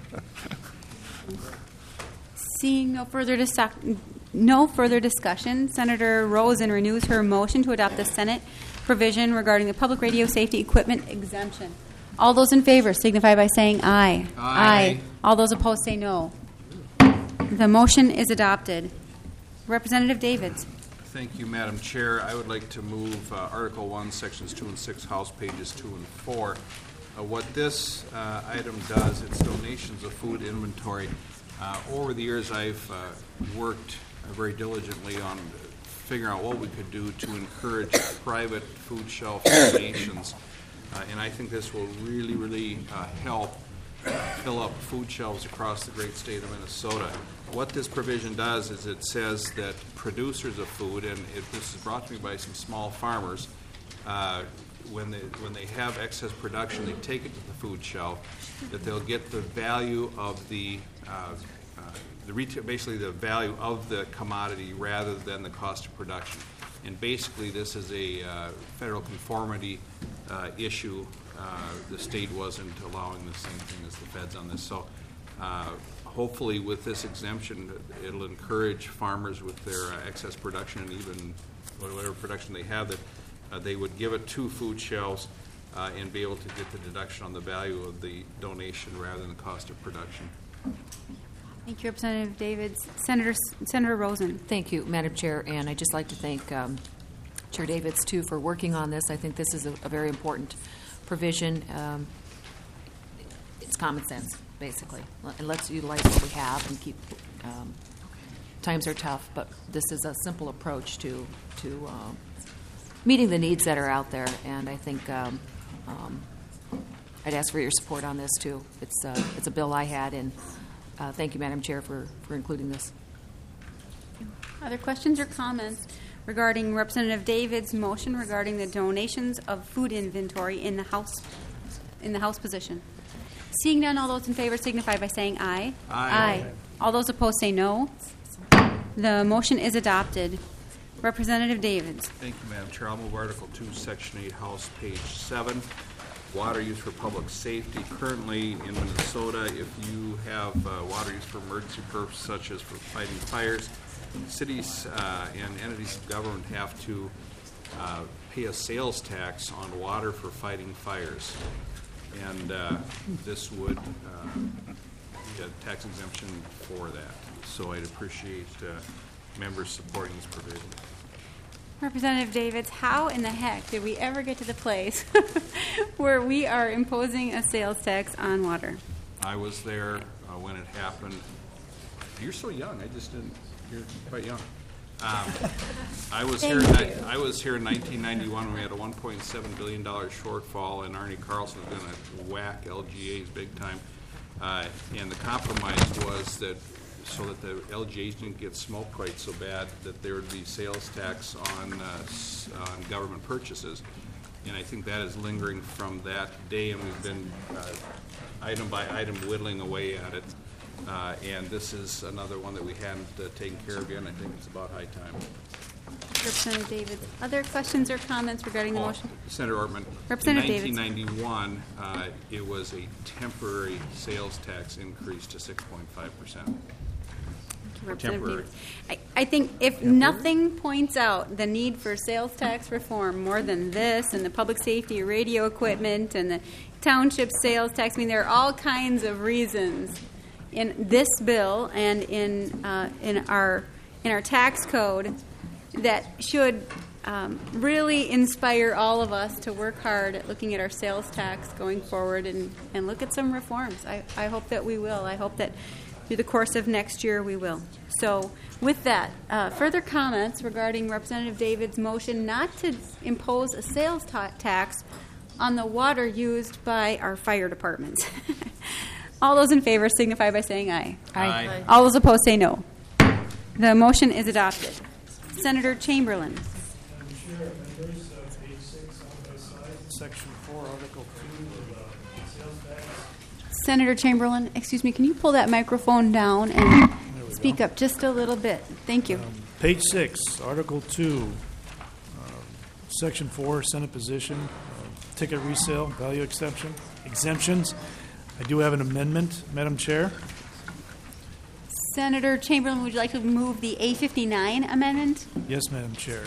Seeing no further dis- no further discussion, Senator Rosen renews her motion to adopt the Senate provision regarding the public radio safety equipment exemption. All those in favor signify by saying aye. Aye. Aye. All those opposed say no. The motion is adopted. Representative Davids. Thank you, Madam Chair. I would like to move uh, Article one, Sections two and six, House pages two and four. Uh, what this uh, item does, it's donations of food inventory. Uh, over the years, I've uh, worked uh, very diligently on figuring out what we could do to encourage private food shelf donations. Uh, and I think this will really, really uh, help fill up food shelves across the great state of Minnesota. What this provision does is it says that producers of food, and it, this is brought to me by some small farmers, uh, when they when they have excess production, they take it to the food shelf, that they'll get the value of the uh, uh, the retail, basically the value of the commodity rather than the cost of production. And basically, this is a uh, federal conformity uh, issue. Uh, the state wasn't allowing the same thing as the feds on this. So uh, hopefully with this exemption, it'll encourage farmers with their uh, excess production and even whatever production they have, that uh, they would give it to food shelves uh, and be able to get the deduction on the value of the donation rather than the cost of production. Thank you, Representative Davids. Senator Senator Rosen. Thank you, Madam Chair, and I'd just like to thank um, Chair Davids, too, for working on this. I think this is a, a very important provision. Um, it's common sense, basically. And let's utilize what we have and keep. Um, times are tough, but this is a simple approach to to um, meeting the needs that are out there. And I think um, um, I'd ask for your support on this too. It's uh, it's a bill I had, and uh, thank you, Madam Chair, for for including this. Other questions or comments regarding Representative Davids' motion regarding the donations of food inventory in the House in the House position? Seeing none, all those in favor signify by saying aye. Aye. Aye. All those opposed say no. The motion is adopted. Representative Davids. Thank you, Madam Chair. I'll move Article two, Section eight, House, page seven. Water use for public safety. Currently in Minnesota, if you have uh, water use for emergency purposes, such as for fighting fires, cities uh, and entities of government have to uh, pay a sales tax on water for fighting fires. And uh, this would uh, be a tax exemption for that. So I'd appreciate uh, members supporting this provision. Representative Davids, how in the heck did we ever get to the place where we are imposing a sales tax on water? I was there uh, when it happened. You're so young. I just didn't. You're quite young. Um, I was here. In, I was here in nineteen ninety-one when we had a one point seven billion dollars shortfall, and Arnie Carlson was going to whack L G As big time. Uh, and the compromise was that so that the L G As didn't get smoked quite so bad, that there would be sales tax on uh, on government purchases. And I think that is lingering from that day, and we've been uh, item by item whittling away at it. Uh, and this is another one that we hadn't uh, taken care of yet, and I think it's about high time. Representative Davids. Other questions or comments regarding the Oh, motion? Senator Ortman. Representative in nineteen ninety-one, uh, it was a temporary sales tax increase to six point five percent. Temporary. I, I think if nothing points out the need for sales tax reform more than this and the public safety radio equipment and the township sales tax, I mean, there are all kinds of reasons in this bill and in uh, in our in our tax code that should um, really inspire all of us to work hard at looking at our sales tax going forward and, and look at some reforms. I, I hope that we will. I hope that through the course of next year we will. So with that, uh, further comments regarding Representative Davids' motion not to impose a sales ta- tax on the water used by our fire departments. All those in favor signify by saying aye. Aye. Aye. All those opposed say no. The motion is adopted. Senator Chamberlain. Madam Chair, members, uh, page six, side by side, section four, Senator Chamberlain, excuse me, can you pull that microphone down and speak up just a little bit? Thank you. Um, page six, Article two, uh, Section four, Senate position, uh, ticket resale, value exemption, exemptions. I do have an amendment, Madam Chair. Senator Chamberlain, would you like to move the A fifty-nine amendment? Yes, Madam Chair.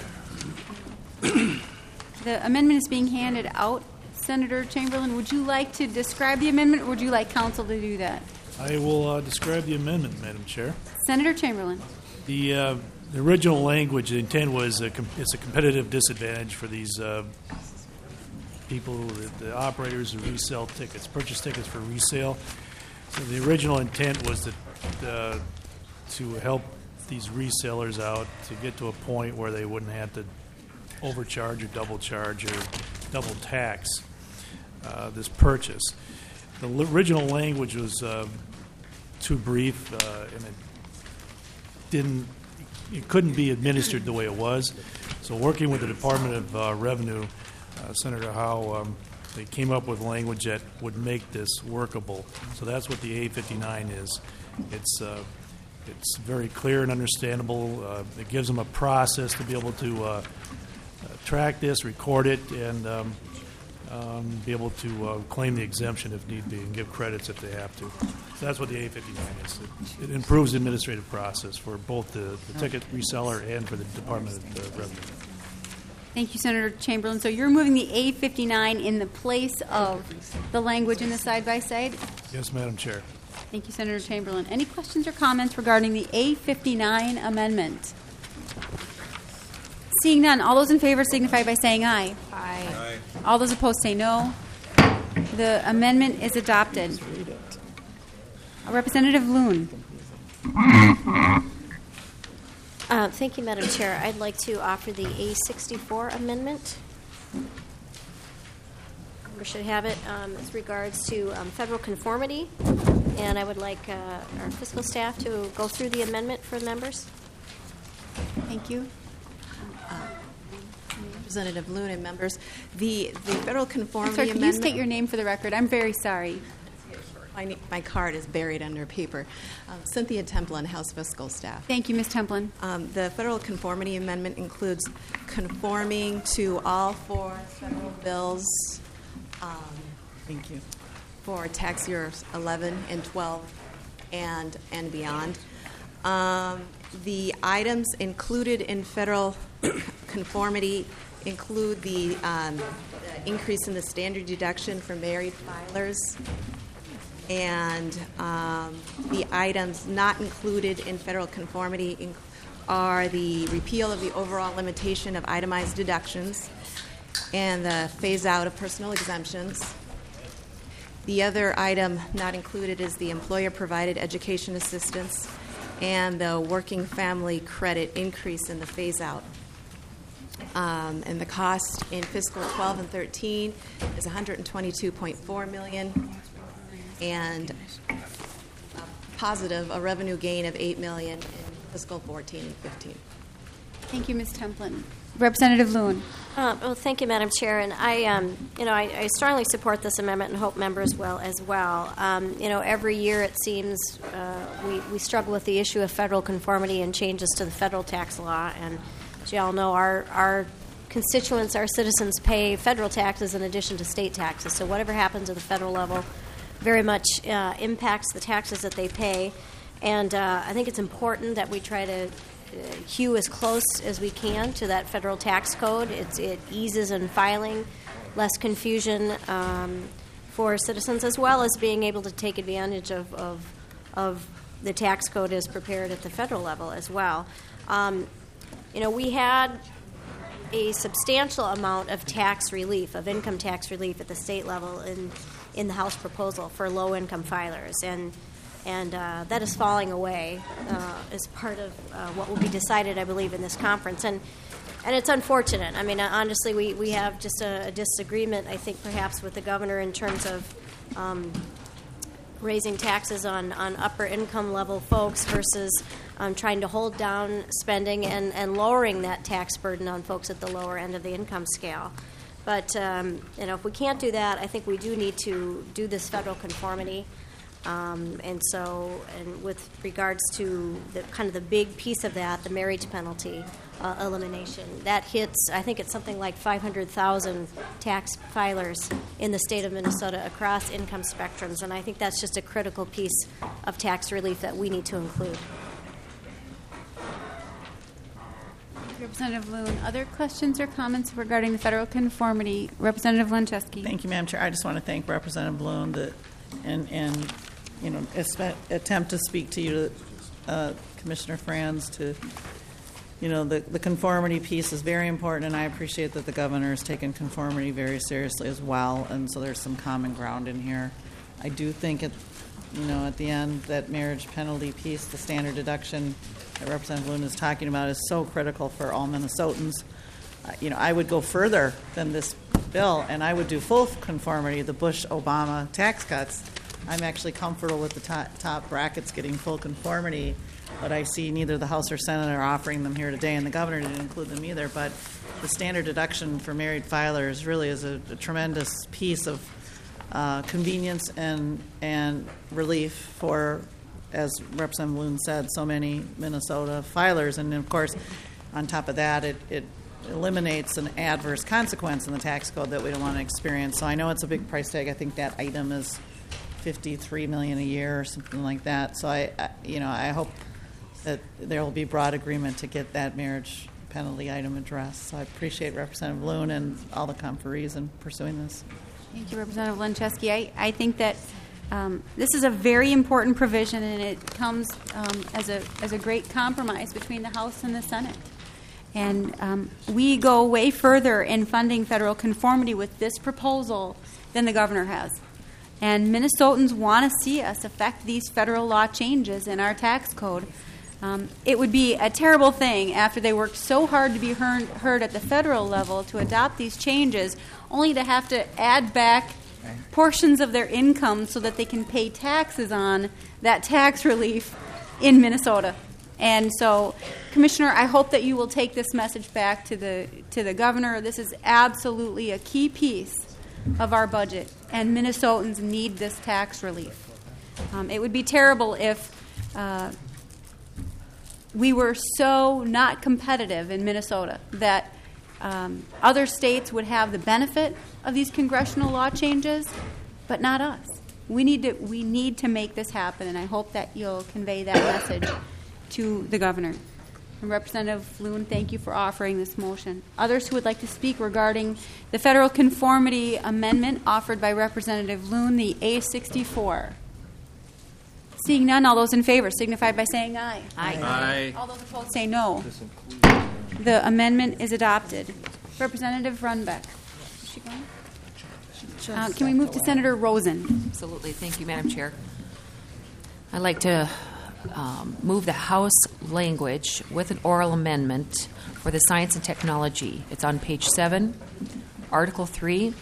The amendment is being handed out. Senator Chamberlain, would you like to describe the amendment, or would you like counsel to do that? I will uh, describe the amendment, Madam Chair. Senator Chamberlain. The, uh, the original language, the intent was a com- it's a competitive disadvantage for these uh, people, the, the operators who resell tickets, purchase tickets for resale. So the original intent was that, uh, to help these resellers out to get to a point where they wouldn't have to overcharge or double charge or double tax uh, this purchase. The l- original language was uh, too brief, uh, and it didn't, it couldn't be administered the way it was. So, working with the Department of uh, Revenue, uh, Senator Howe, um, they came up with language that would make this workable. So that's what the A fifty-nine is. It's uh, it's very clear and understandable. Uh, it gives them a process to be able to uh, uh, track this, record it, and um, um, be able to uh, claim the exemption if need be and give credits if they have to. So that's what the A fifty-nine is. It, it improves the administrative process for both the, the ticket reseller and for the Department of uh, Revenue. Thank you, Senator Chamberlain. So you're moving the A fifty-nine in the place of the language in the side-by-side? Yes, Madam Chair. Thank you, Senator Chamberlain. Any questions or comments regarding the A fifty-nine amendment? Seeing none, all those in favor signify by saying aye. Aye. Aye. All those opposed say no. The amendment is adopted. Representative Loon. Uh, thank you, Madam Chair. I'd like to offer the A sixty-four amendment. We should have it um, as regards to um, federal conformity, and I would like uh, our fiscal staff to go through the amendment for members. Thank you. Representative Loon and members, the the federal conformity Sorry, can amendment. you state your name for the record? I'm very sorry. My, my card is buried under paper. Um, Cynthia Templin, House Fiscal Staff. Thank you, Miz Templin. Um, the federal conformity amendment includes conforming to all four federal bills. Um, Thank you. For tax years eleven and twelve and and beyond. Um, the items included in federal conformity include the, um, the increase in the standard deduction for married filers. And um, the items not included in federal conformity inc- are the repeal of the overall limitation of itemized deductions and the phase out of personal exemptions. The other item not included is the employer-provided education assistance and the working family credit increase in the phase out. Um, and the cost in fiscal twelve and thirteen is one hundred twenty-two point four million dollars. And a positive, a revenue gain of eight million dollars in fiscal fourteen and fifteen. Thank you, Miz Templin. Representative Loon. Uh, well, thank you, Madam Chair. And I, um, you know, I, I strongly support this amendment and hope members will as well. Um, you know, every year it seems uh, we, we struggle with the issue of federal conformity and changes to the federal tax law. And as you all know, our, our constituents, our citizens pay federal taxes in addition to state taxes. So whatever happens at the federal level very much uh, impacts the taxes that they pay. And uh, I think it's important that we try to uh, hew as close as we can to that federal tax code. It's, it eases in filing, less confusion um, for citizens, as well as being able to take advantage of, of, of the tax code as prepared at the federal level as well. Um, you know, we had a substantial amount of tax relief, of income tax relief at the state level in in the House proposal for low-income filers, and and uh, that is falling away uh, as part of uh, what will be decided, I believe, in this conference. And and it's unfortunate. I mean, honestly, we, we have just a, a disagreement, I think, perhaps with the governor in terms of um, raising taxes on, on upper income level folks versus um, trying to hold down spending and, and lowering that tax burden on folks at the lower end of the income scale. But um, you know, if we can't do that, I think we do need to do this federal conformity. Um, and so, and with regards to the kind of the big piece of that, the marriage penalty uh, elimination, that hits, I think it's something like five hundred thousand tax filers in the state of Minnesota across income spectrums, and I think that's just a critical piece of tax relief that we need to include. Representative Loon, other questions or comments regarding the federal conformity? Representative Lencheski. Thank you, Madam Chair. I just want to thank Representative Loon that, and, and you know, espe- attempt to speak to you, uh, Commissioner Franz, to, you know, the, the conformity piece is very important, and I appreciate that the governor has taken conformity very seriously as well, and so there's some common ground in here. I do think, it, you know, at the end, that marriage penalty piece, the standard deduction that Representative Loon is talking about, is so critical for all Minnesotans. Uh, you know, I would go further than this bill, and I would do full conformity, the Bush-Obama tax cuts. I'm actually comfortable with the top, top brackets getting full conformity, but I see neither the House or Senate are offering them here today, and the governor didn't include them either. But the standard deduction for married filers really is a, a tremendous piece of uh, convenience and and relief for, as Representative Loon said, so many Minnesota filers. And of course, on top of that, it, it eliminates an adverse consequence in the tax code that we don't want to experience. So I know it's a big price tag. I think that item is fifty-three million dollars a year or something like that. So I, I, you know, I hope that there will be broad agreement to get that marriage penalty item addressed. So I appreciate Representative Loon and all the conferees in pursuing this. Thank you, Representative Lencheski. I, I think that um, this is a very important provision, and it comes um, as a as a great compromise between the House and the Senate. And um, we go way further in funding federal conformity with this proposal than the governor has. And Minnesotans want to see us affect these federal law changes in our tax code. Um, it would be a terrible thing after they worked so hard to be heard, heard at the federal level to adopt these changes, only to have to add back portions of their income so that they can pay taxes on that tax relief in Minnesota. And so, Commissioner, I hope that you will take this message back to the to the governor. This is absolutely a key piece of our budget, and Minnesotans need this tax relief. Um, it would be terrible if uh, we were so not competitive in Minnesota that um, other states would have the benefit of these congressional law changes, but not us. We need to we need to make this happen, and I hope that you'll convey that message to the governor. And Representative Loon, thank you for offering this motion. Others who would like to speak regarding the federal conformity amendment offered by Representative Loon, the A sixty-four. Seeing none, all those in favor signify by saying aye. Aye. Aye. All those opposed say no. The amendment is adopted. Representative Runbeck. Is she going? Uh, can we move to Senator Rosen? Absolutely. Thank you, Madam Chair. I'd like to um, move the House language with an oral amendment for the science and technology. It's on page seven, Article three,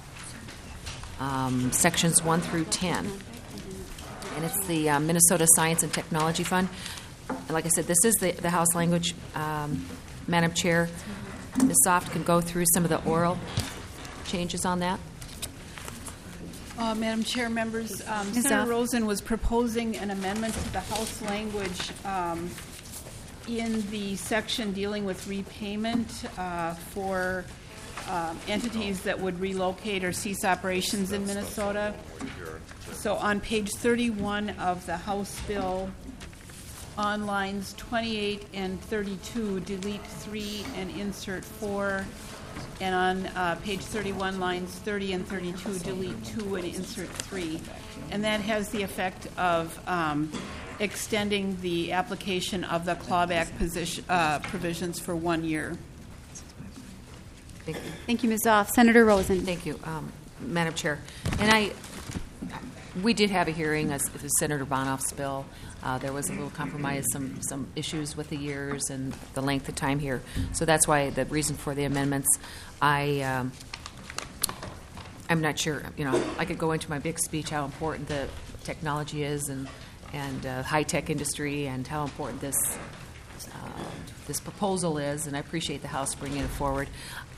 um, sections one through ten. And it's the uh, Minnesota Science and Technology Fund. And like I said, this is the, the House language. Um, Madam Chair, Miz Soft can go through some of the oral changes on that. Uh, Madam Chair, members, um, Miz Senator Zoff. Rosen was proposing an amendment to the House language um, in the section dealing with repayment uh, for um, entities that would relocate or cease operations in Minnesota. So on page thirty-one of the House bill, on lines twenty-eight and thirty-two, delete three and insert four. And on uh, page thirty-one, lines thirty and thirty-two, delete two and insert three. And that has the effect of um, extending the application of the clawback position, uh, provisions for one year. Thank you. Thank you, Miz Zoff. Senator Rosen. Thank you, um, Madam Chair. And I, we did have a hearing as with Senator Bonoff's bill. Uh, there was a little compromise, some some issues with the years and the length of time here. So that's why the reason for the amendments. I, um, I'm not sure. You know, I could go into my big speech how important the technology is and and uh, high tech industry and how important this uh, this proposal is. And I appreciate the House bringing it forward.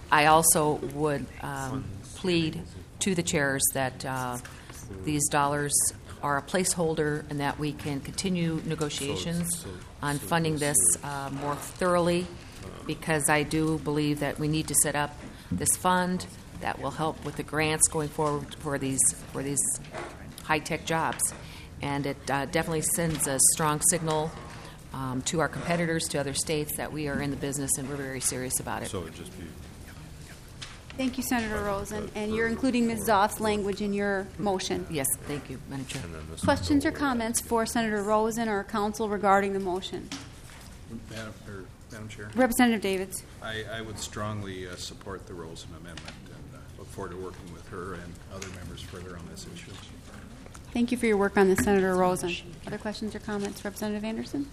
I also would um, plead to the chairs that uh, these dollars are a placeholder and that we can continue negotiations on funding this uh, more thoroughly, because I do believe that we need to set up this fund that will help with the grants going forward for these for these high-tech jobs. And it uh, definitely sends a strong signal um, to our competitors, to other states, that we are in the business and we're very serious about it. So it just be. Thank you, Senator Rosen. And you're including Miz Zoff's language in your motion. Yes, thank you, Madam Chair. Questions or comments for Senator Rosen or Council regarding the motion? Madam, or, Madam Chair? Representative Davids. I, I would strongly uh, support the Rosen amendment and uh, look forward to working with her and other members further on this issue. Thank you for your work on this, Senator Rosen. Other questions or comments? Representative Anderson?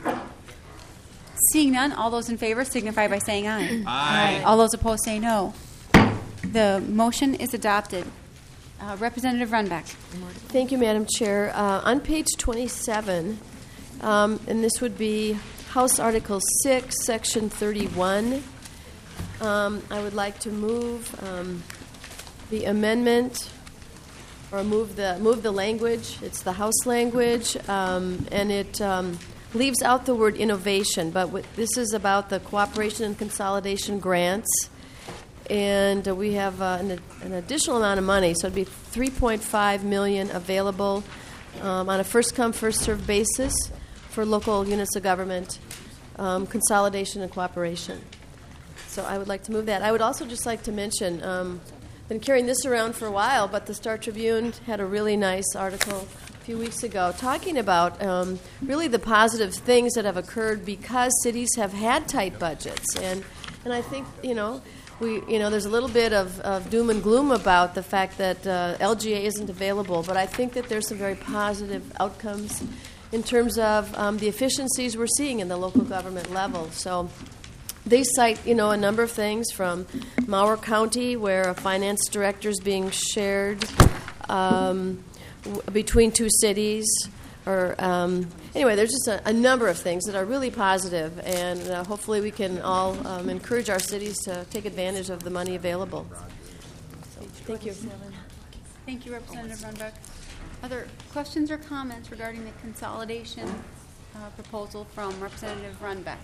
Seeing none, all those in favor signify by saying aye. Aye. All those opposed say no. The motion is adopted. Uh, Representative Runbeck. Thank you, Madam Chair. Uh, on page twenty-seven, um, and this would be House Article six, Section thirty-one, um, I would like to move um, the amendment, or move the move the language. It's the House language, um, and it um, leaves out the word innovation. But w- this is about the cooperation and consolidation grants. And uh, we have uh, an, an additional amount of money, so it'd be three point five million dollars available um, on a first-come, first-served basis for local units of government um, consolidation and cooperation. So I would like to move that. I would also just like to mention, um, been carrying this around for a while, but the Star Tribune had a really nice article a few weeks ago talking about um, really the positive things that have occurred because cities have had tight budgets, and and I think you know. We, you know, there's a little bit of, of doom and gloom about the fact that uh, L G A isn't available, but I think that there's some very positive outcomes in terms of um, the efficiencies we're seeing in the local government level. So they cite, you know, a number of things from Mower County, where a finance director is being shared um, w- between two cities. Or um, anyway, there's just a, a number of things that are really positive, and uh, hopefully we can all um, encourage our cities to take advantage of the money available. So, thank you. Thank you, Representative Runbeck. Other questions or comments regarding the consolidation uh, proposal from Representative Runbeck?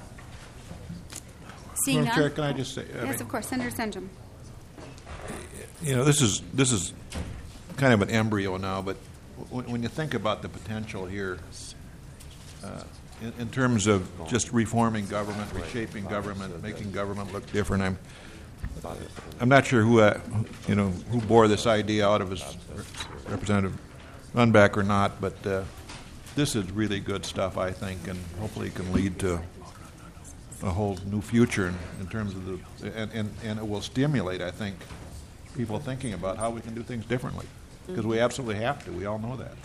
Seeing Madam none? Chair, can I just say? I yes, mean, of course. Senator Senjum. You know, this is this is kind of an embryo now, but when, when you think about the potential here, uh, in, in terms of just reforming government, reshaping government, making government look different, I'm I'm not sure who uh, you know who bore this idea out of his Representative Runbeck or not, but uh, this is really good stuff, I think, and hopefully it can lead to a whole new future in, in terms of the and, and, and it will stimulate, I think, people thinking about how we can do things differently, because we absolutely have to. We all know that.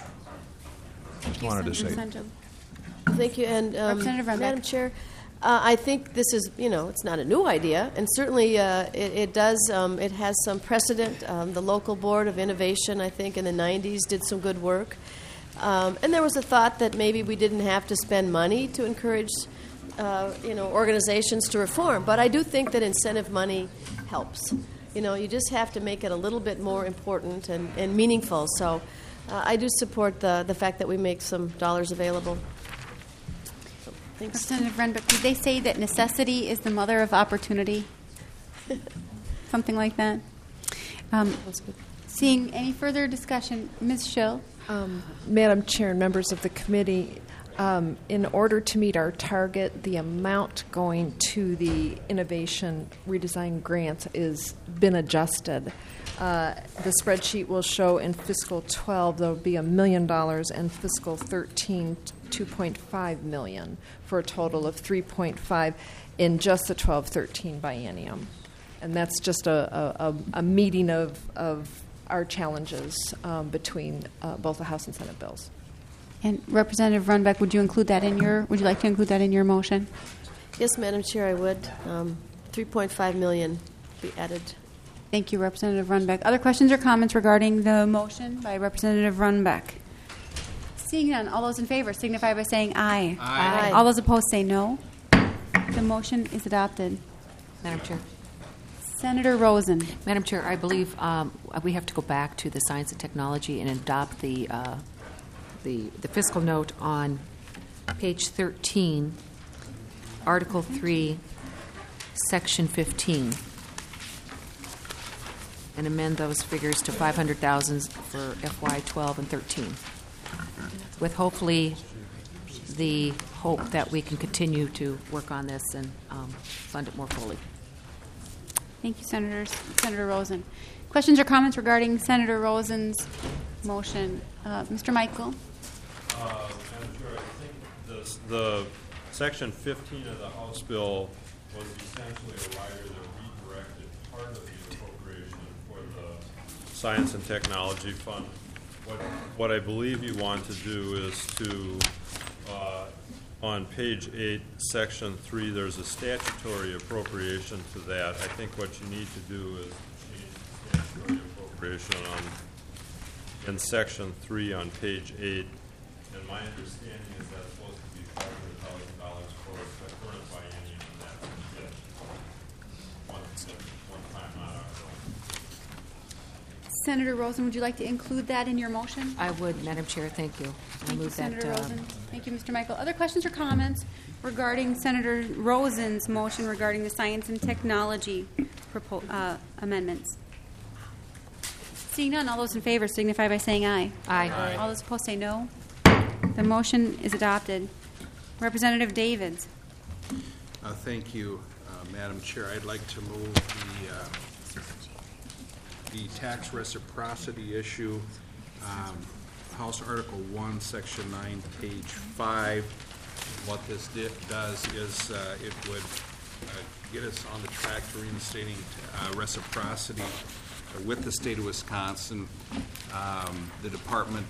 Just wanted to say. Thank you, and um, Representative Runbeck. Madam Chair, uh, I think this is, you know, it's not a new idea, and certainly uh, it, it does, um, it has some precedent. Um, the local board of innovation, I think, in the nineties did some good work, um, and there was a thought that maybe we didn't have to spend money to encourage, uh, you know, organizations to reform. But I do think that incentive money helps. You know, you just have to make it a little bit more important and, and meaningful. So uh, I do support the the fact that we make some dollars available. So, thanks. Representative Runbeck, did they say that necessity is the mother of opportunity? Something like that. Um, seeing any further discussion, Miz Schill. Um, Madam Chair and members of the committee, um, in order to meet our target, the amount going to the innovation redesign grants is been adjusted. Uh, the spreadsheet will show in fiscal twelve there will be a million dollars, and fiscal thirteen two point five million, for a total of three point five in just the twelve thirteen biennium, and that's just a, a, a meeting of of our challenges um, between uh, both the House and Senate bills. And Representative Runbeck, would you include that in your? Would you like to include that in your motion? Yes, Madam Chair, I would. Um, three point five million be added. Thank you, Representative Runbeck. Other questions or comments regarding the motion by Representative Runbeck? Seeing none, all those in favor signify by saying aye. Aye. Aye. All those opposed say no. The motion is adopted. Madam Chair. Senator Rosen. Madam Chair, I believe um, we have to go back to the science and technology and adopt the, uh, the, the fiscal note on page thirteen, Article three, Section fifteen, and amend those figures to five hundred thousand dollars for F Y twelve and thirteen, with hopefully the hope that we can continue to work on this and um, fund it more fully. Thank you, Senators. Senator Rosen. Questions or comments regarding Senator Rosen's motion? Uh, Mister Michael? Uh, Madam Chair, I think this, the Section fifteen of the House bill was essentially a rider that redirected part of the appropriation for the Science and Technology Fund. What, what I believe you want to do is to, uh, on page eight, section three, there's a statutory appropriation to that. I think what you need to do is change the statutory appropriation on, in section three on page eight. And my understanding is that's supposed to be five hundred thousand dollars for the current biennium, and that's it. One, one time, not our Senator Rosen, would you like to include that in your motion? I would, Madam Chair. Thank you. I Thank you, move that, Senator uh, Rosen. Thank you, Mister Michael. Other questions or comments regarding Senator Rosen's motion regarding the science and technology propo- uh, amendments? Seeing none, all those in favor signify by saying aye. Aye. Aye. All those opposed say no. The motion is adopted. Representative Davids. Uh, thank you, uh, Madam Chair. I'd like to move the uh, the tax reciprocity issue, um, House Article one, Section nine, page five. What this di- does is uh, it would uh, get us on the track to reinstating uh, reciprocity uh, with the state of Wisconsin. Um, the department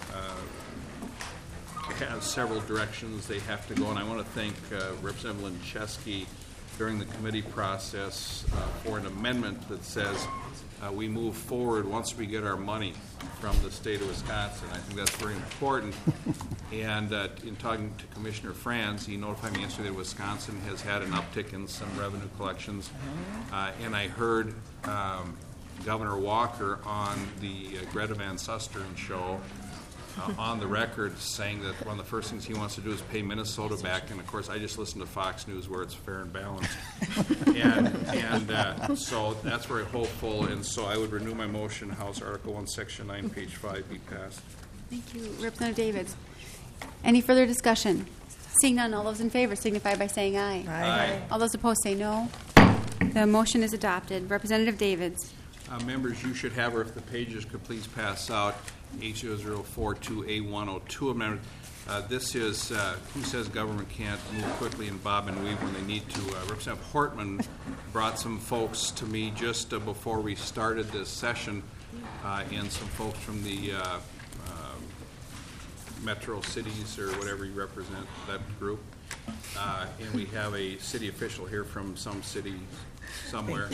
uh, has several directions they have to go, and I want to thank uh, Representative Lincheski during the committee process uh, for an amendment that says uh, we move forward once we get our money from the state of Wisconsin. I think that's very important. And uh, in talking to Commissioner Franz, he notified me yesterday that Wisconsin has had an uptick in some revenue collections. Uh, and I heard um, Governor Walker on the uh, Greta Van Susteren show Uh, on the record saying that one of the first things he wants to do is pay Minnesota back. And, of course, I just listen to Fox News where it's fair and balanced. and and uh, so that's very hopeful. And so I would renew my motion, House Article one, Section nine, page five, be passed. Thank you, Representative Davids. Any further discussion? Seeing none, all those in favor signify by saying aye. Aye. Aye. All those opposed say no. The motion is adopted. Representative Davids. Uh, members, you should have, or if the pages could please pass out, H zero zero four two A one oh two amendment. Uh, this is uh, who says government can't move quickly and bob and weave when they need to. Uh, Representative Hortman brought some folks to me just uh, before we started this session, uh, and some folks from the uh, uh, metro cities or whatever you represent, that group. Uh, and we have a city official here from some city somewhere.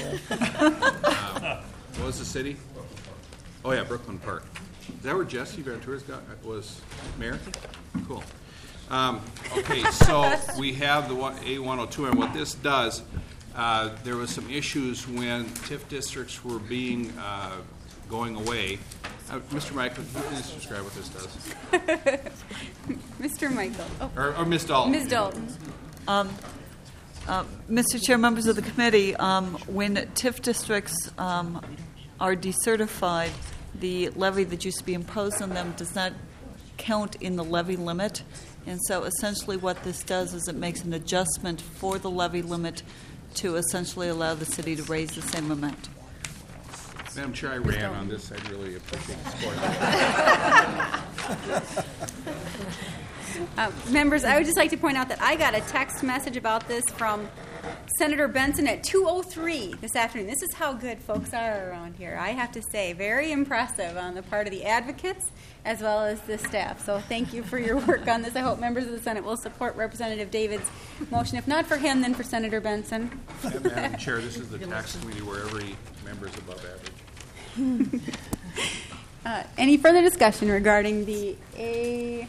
uh, what was the city? Oh, yeah, Brooklyn Park. Is that where Jesse Ventura's got, was mayor? Cool. Um, okay, so we have the A one oh two, and what this does, uh, there was some issues when T I F districts were being, uh, going away. Uh, Mister Michael, can you please describe what this does? Mister Michael. Oh. Or, or Miz Dalton. Miz Dalton. Um, uh, Mister Chair, members of the committee, um, when T I F districts um, are decertified, the levy that used to be imposed on them does not count in the levy limit. And so essentially what this does is it makes an adjustment for the levy limit to essentially allow the city to raise the same amount. Madam Chair, I ran on this. I'd really appreciate the support. Uh, members, I would just like to point out that I got a text message about this from Senator Benson at two oh three this afternoon. This is how good folks are around here. I have to say, very impressive on the part of the advocates as well as the staff. So thank you for your work on this. I hope members of the Senate will support Representative David's motion. If not for him, then for Senator Benson. And Madam Chair, this is the tax committee where every member is above average. uh, any further discussion regarding the A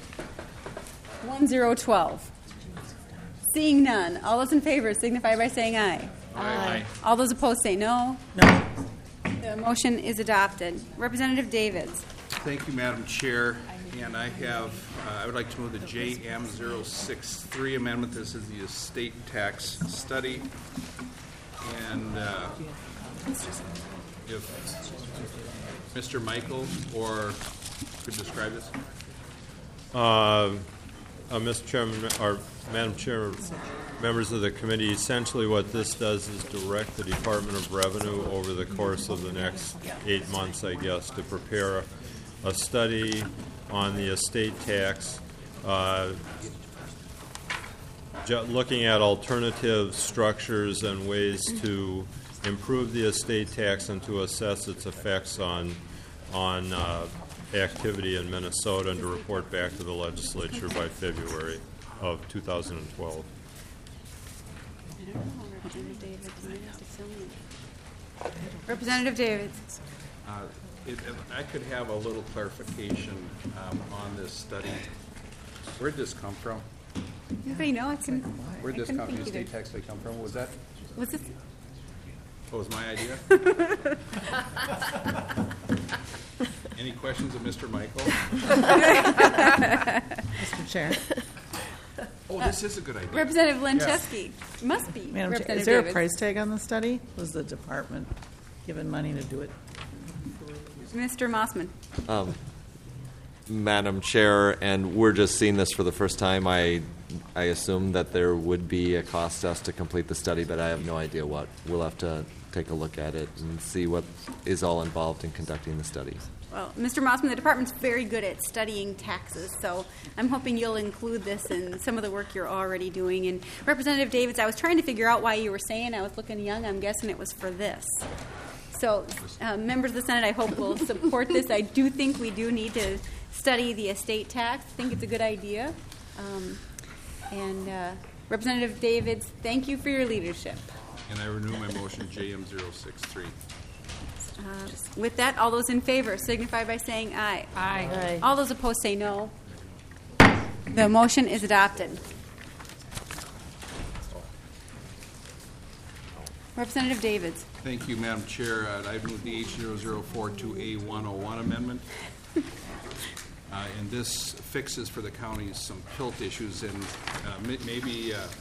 one oh one two? Seeing none, all those in favor signify by saying aye. Aye. All those opposed say no. No. The motion is adopted. Representative Davids. Thank you, Madam Chair. And I have, uh, I would like to move the J M zero six three amendment. This is the estate tax study. And uh, if Mister Michael or could describe this. Uh, uh, Mister Chairman, or Madam Chair, members of the committee, essentially what this does is direct the Department of Revenue over the course of the next eight months, I guess, to prepare a, a study on the estate tax, uh, ju- looking at alternative structures and ways to improve the estate tax and to assess its effects on on uh, activity in Minnesota, and to report back to the legislature by February of two thousand twelve. Representative Davids. Uh, if, if I could have a little clarification um, on this study. Where did this come from? Everybody know it's in. Where did I this couldn't come, the think estate either. tax they come from? Was that, Was this? what was my idea? Any questions of Mister Michael? Mister Chair. Oh, this is a good idea. Representative Yes. Lencheski. Must be. Madam Chair, Representative is there Davids. a price tag on the study? Was the department given money to do it? Mister Mossman. Um, Madam Chair, and we're just seeing this for the first time. I I assume that there would be a cost to us to complete the study, but I have no idea what. We'll have to take a look at it and see what is all involved in conducting the study. Well, Mister Mossman, the department's very good at studying taxes, so I'm hoping you'll include this in some of the work you're already doing. And Representative Davids, I was trying to figure out why you were saying I was looking young. I'm guessing it was for this. So, uh, members of the Senate, I hope will support this. I do think we do need to study the estate tax. I think it's a good idea. Um, and uh, Representative Davids, thank you for your leadership. And I renew my motion, J M zero six three. Uh, with that, all those in favor signify by saying aye. Aye. Aye. All those opposed say no. The motion is adopted. Representative Davids. Thank you, Madam Chair. Uh, I move the H zero zero four two A one oh one amendment. Uh, and this fixes for the counties some P I L T issues, and uh, may- maybe uh,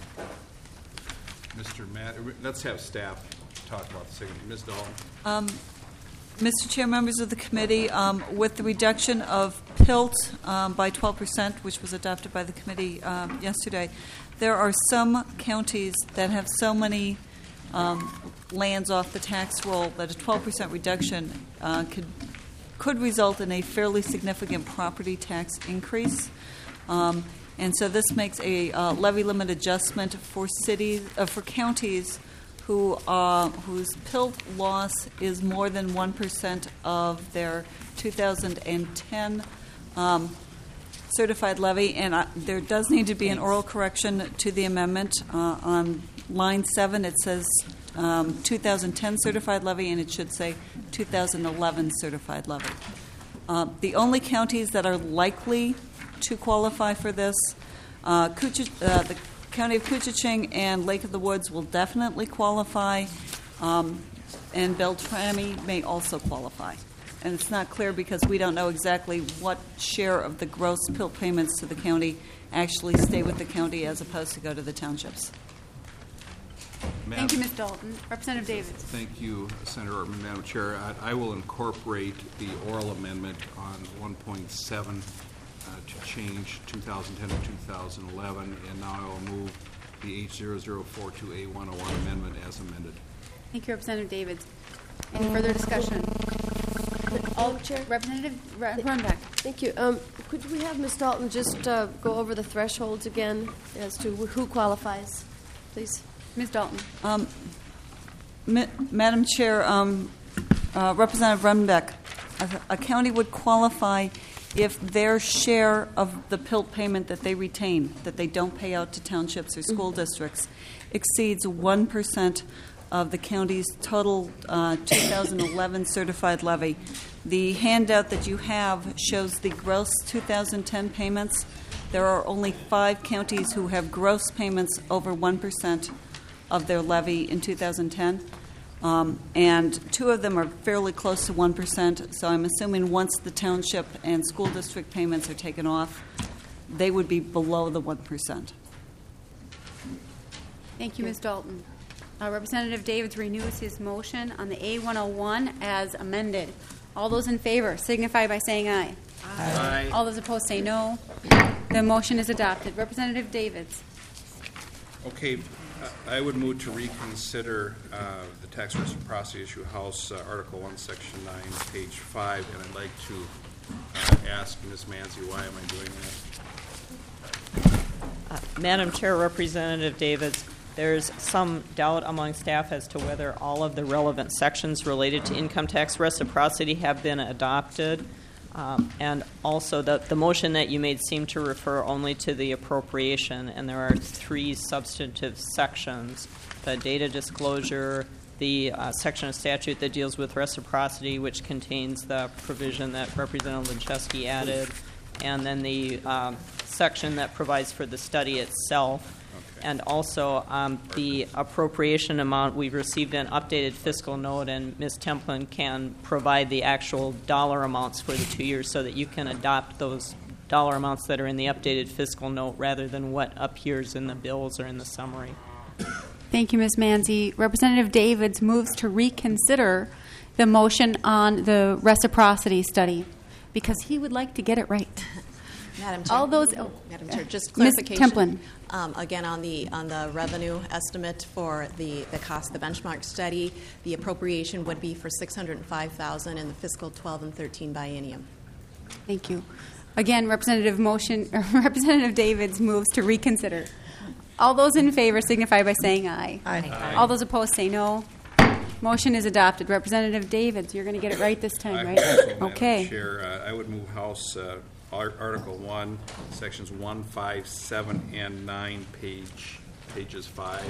Mister Matt, let's have staff talk about this again. Miz Dalton. Um, Mister Chair, members of the committee, um, with the reduction of P I L T um, by twelve percent, which was adopted by the committee um, yesterday, there are some counties that have so many um, lands off the tax roll that a twelve percent reduction uh, could could result in a fairly significant property tax increase. Um, and so this makes a uh, levy limit adjustment for cities, uh, for counties who uh, whose P I L T loss is more than one percent of their two thousand ten um, certified levy. And uh, there does need to be an oral correction to the amendment. Uh, on line seven, it says um, two thousand ten certified levy, and it should say two thousand eleven certified levy. Uh, the only counties that are likely to qualify for this, uh, Coochie, uh, the County of Koochiching and Lake of the Woods will definitely qualify, um, and Beltrami may also qualify. And it's not clear because we don't know exactly what share of the gross P I L T payments to the county actually stay with the county as opposed to go to the townships. Thank you, Miz Dalton. Representative Davids. Thank you, Senator Ortman. Madam Chair, I, I will incorporate the oral amendment on one point seven uh, to change two thousand ten to two thousand eleven, and now I will move the H zero zero four two A one oh one amendment as amended. Thank you, Representative Davids. Any further discussion? All, Chair? Representative Ru- Runbeck. Thank you. Um, could we have Miz Dalton just uh, go over the thresholds again as to who qualifies, please? Miz Dalton. Um, Ma- Madam Chair, um, uh, Representative Runbeck, a, a county would qualify if their share of the P I L T payment that they retain, that they don't pay out to townships or school districts, exceeds one percent of the county's total uh, two thousand eleven certified levy. The handout that you have shows the gross two thousand ten payments. There are only five counties who have gross payments over one percent of their levy in two thousand ten. Um, and two of them are fairly close to one percent, so I'm assuming once the township and school district payments are taken off, they would be below the one percent. Thank you, Miz Dalton. Uh, Representative Davids renews his motion on the A one oh one as amended. All those in favor signify by saying aye. Aye. All those opposed say no. The motion is adopted. Representative Davids. Okay, uh, I would move to reconsider uh, the tax reciprocity issue, House uh, Article one, Section nine, page five, and I'd like to uh, ask Miz Manzi, why am I doing that? Uh, Madam Chair, Representative Davids, there's some doubt among staff as to whether all of the relevant sections related to income tax reciprocity have been adopted. Um, and also, the, the motion that you made seemed to refer only to the appropriation, and there are three substantive sections: the data disclosure, the uh, section of statute that deals with reciprocity, which contains the provision that Representative Linczewski added, and then the um, section that provides for the study itself. And also um, the appropriation amount, we've received an updated fiscal note, and Miz Templin can provide the actual dollar amounts for the two years so that you can adopt those dollar amounts that are in the updated fiscal note rather than what appears in the bills or in the summary. Thank you, Miz Manzi. Representative Davids moves to reconsider the motion on the reciprocity study because he would like to get it right. Madam Chair. All those, oh, Madam Chair, just Miz clarification. Templin. Um, again, on the on the revenue estimate for the, the cost of the benchmark study, the appropriation would be for six hundred five thousand dollars in the fiscal twelve and thirteen biennium. Thank you. Again, Representative motion, Representative Davids moves to reconsider. All those in favor signify by saying aye. Aye. Aye. All those opposed say no. Motion is adopted. Representative Davids, you're going to get it right this time, I right? hope so, Madam Okay. Chair. Uh, I would move House uh, Ar- Article one, Sections one, five, seven, and nine, page pages five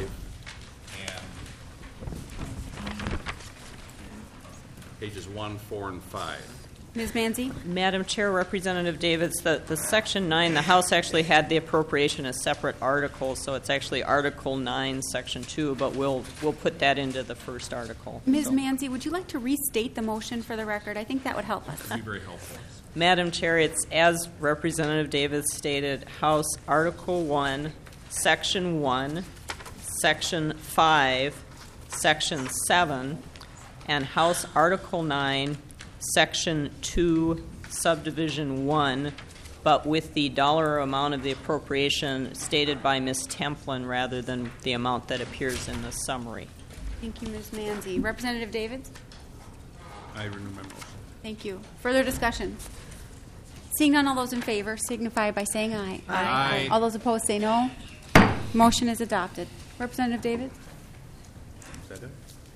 and pages one, four, and five. Miz Manzi? Madam Chair, Representative Davids, the, the Section nine, the House actually had the appropriation as separate articles, so it's actually Article nine, Section two, but we'll we'll put that into the first article. Miz So- Manzi, would you like to restate the motion for the record? I think that would help us. That would be very helpful. Madam Chair, it's as Representative Davis stated, House Article one, Section one, Section five, Section seven, and House Article nine, Section two, Subdivision one, but with the dollar amount of the appropriation stated by Miz Templin rather than the amount that appears in the summary. Thank you, Miz Manzi. Representative Davids? I renew my motion. Thank you. Further discussion? Seeing none, all those in favor signify by saying aye. Aye. All those opposed say no. Motion is adopted. Representative Davids? Is that it?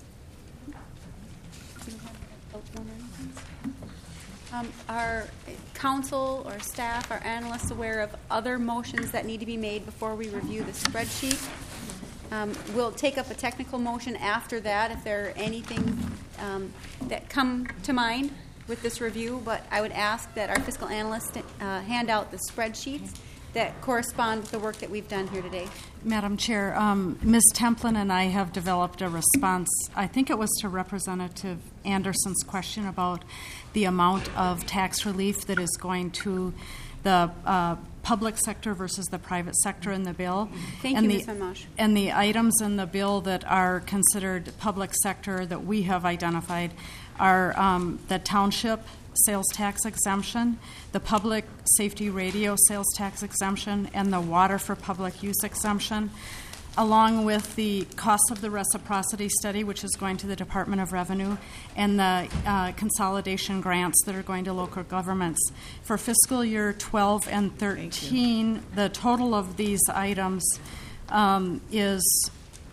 Um, are council or staff or analysts aware of other motions that need to be made before we review the spreadsheet? Um, we'll take up a technical motion after that if there are anything um, that come to mind with this review, but I would ask that our fiscal analyst uh, hand out the spreadsheets that correspond with the work that we've done here today. Madam Chair, um, Miz Templin and I have developed a response. I think it was to Representative Anderson's question about the amount of tax relief that is going to the uh, public sector versus the private sector in the bill. Thank and you, the, Miz Van Mosch. And the items in the bill that are considered public sector that we have identified are um, the township sales tax exemption, the public safety radio sales tax exemption, and the water for public use exemption, along with the cost of the reciprocity study, which is going to the Department of Revenue, and the uh, consolidation grants that are going to local governments. For fiscal year twelve and thirteen, the total of these items um, is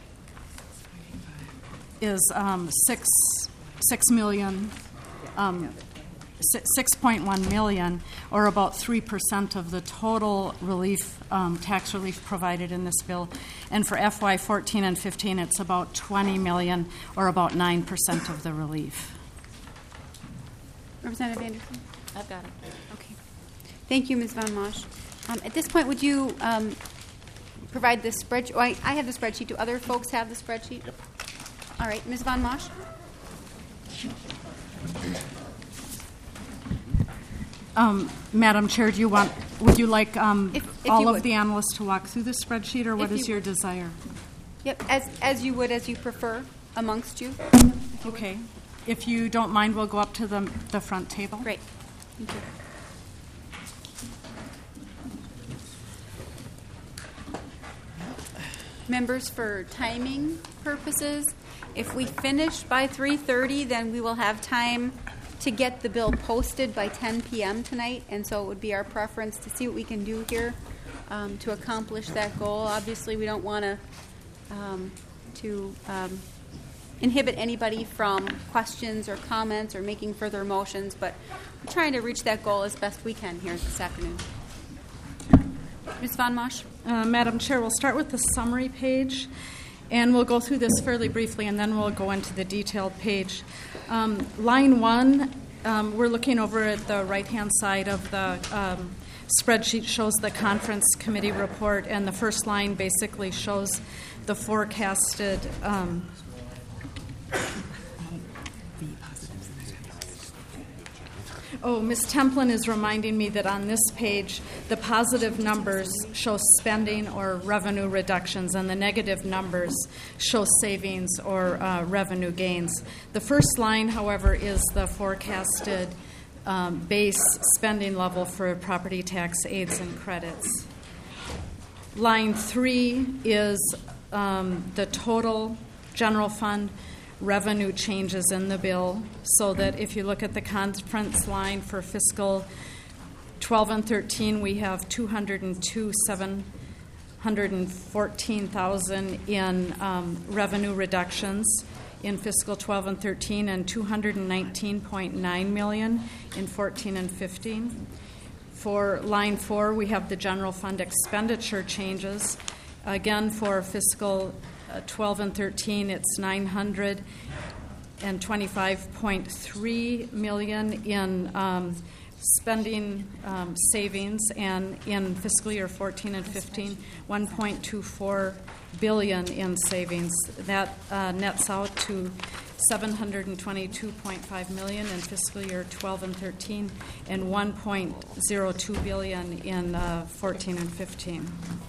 is um, six six million. Um, six point one million, or about three percent of the total relief, um, tax relief provided in this bill. And for F Y fourteen and fifteen, it's about twenty million, or about nine percent of the relief. Representative Anderson? I've got it. Okay. Thank you, Miz Van Mosch. Um, at this point, would you um, provide the spreadsheet. Oh, I, I have the spreadsheet. Do other folks have the spreadsheet? Yep. All right, Miz Von Mosch. Um, Madam Chair, do you want? Would you like um, If- if all you of would. the analysts to walk through the spreadsheet, or what If is you your would. desire? Yep, as as you would, as you prefer, amongst you. Okay. If you don't mind, we'll go up to the the front table. Great. Thank you. Members, for timing purposes, if we finish by three thirty, then we will have time to get the bill posted by ten p.m. tonight, and so it would be our preference to see what we can do here um, to accomplish that goal. Obviously, we don't want to um, to um, inhibit anybody from questions or comments or making further motions, but we're trying to reach that goal as best we can here this afternoon. Miz Von Mosch? Uh, Madam Chair, we'll start with the summary page, and we'll go through this fairly briefly, and then we'll go into the detailed page. Um, line one, um, we're looking over at the right-hand side of the um, spreadsheet, shows the conference committee report, and the first line basically shows the forecasted um, Oh, Miz Templin is reminding me that on this page, the positive numbers show spending or revenue reductions, and the negative numbers show savings or uh, revenue gains. The first line, however, is the forecasted um, base spending level for property tax aids and credits. Line three is um, the total general fund revenue changes in the bill, so that if you look at the conference line for fiscal twelve and thirteen, we have two hundred two seven hundred fourteen thousand in um, revenue reductions in fiscal twelve and thirteen, and two hundred nineteen point nine million in fourteen and fifteen. For line four, we have the general fund expenditure changes. Again, for fiscal Uh, twelve and thirteen, it's nine hundred twenty-five point three million in um, spending um, savings, and in fiscal year fourteen and fifteen, one point two four billion in savings. That uh, nets out to seven hundred twenty-two point five million in fiscal year twelve and thirteen, and one point zero two billion in uh, fourteen and fifteen.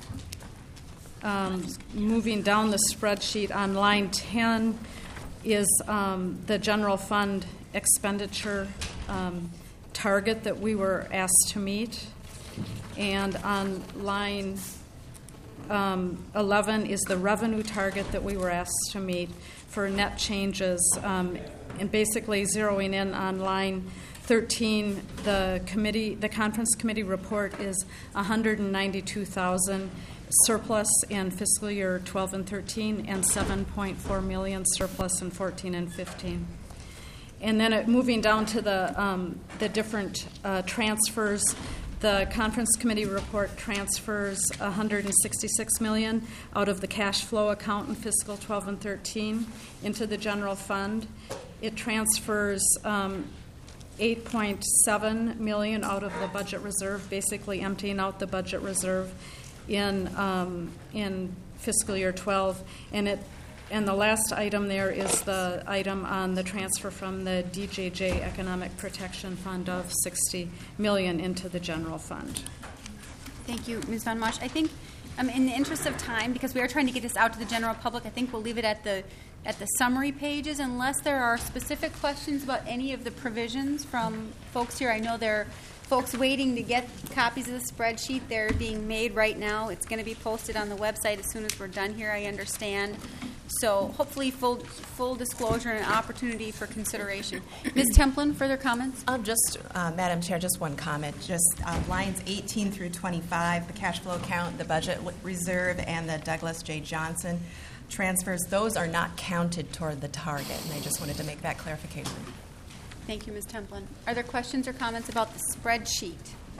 Um, moving down the spreadsheet, on line ten is um, the general fund expenditure um, target that we were asked to meet. And on line um, eleven is the revenue target that we were asked to meet for net changes. Um, and basically zeroing in on line thirteen, the committee, the conference committee report is one hundred ninety-two thousand surplus in fiscal year twelve and thirteen, and seven point four million surplus in fourteen and fifteen. And then it, moving down to the um, the different uh, transfers, the conference committee report transfers one hundred sixty-six million out of the cash flow account in fiscal twelve and thirteen into the general fund. It transfers um, eight point seven million out of the budget reserve, basically emptying out the budget reserve in um, in fiscal year twelve, and it and the last item there is the item on the transfer from the D J J Economic Protection Fund of sixty million into the general fund. Thank you, Miz Von Mosch. I think, um, in the interest of time, because we are trying to get this out to the general public, I think we'll leave it at the at the summary pages, unless there are specific questions about any of the provisions from folks here. I know there are folks waiting to get copies of the spreadsheet. They're being made right now. It's going to be posted on the website as soon as we're done here, I understand. So hopefully full full disclosure and opportunity for consideration. Miz Templin, further comments? Um, just, uh, Madam Chair, just one comment. Just uh, lines eighteen through twenty-five, the cash flow account, the budget reserve, and the Douglas J. Johnson transfers, those are not counted toward the target, and I just wanted to make that clarification. Thank you, Miz Templin. Are there questions or comments about the spreadsheet?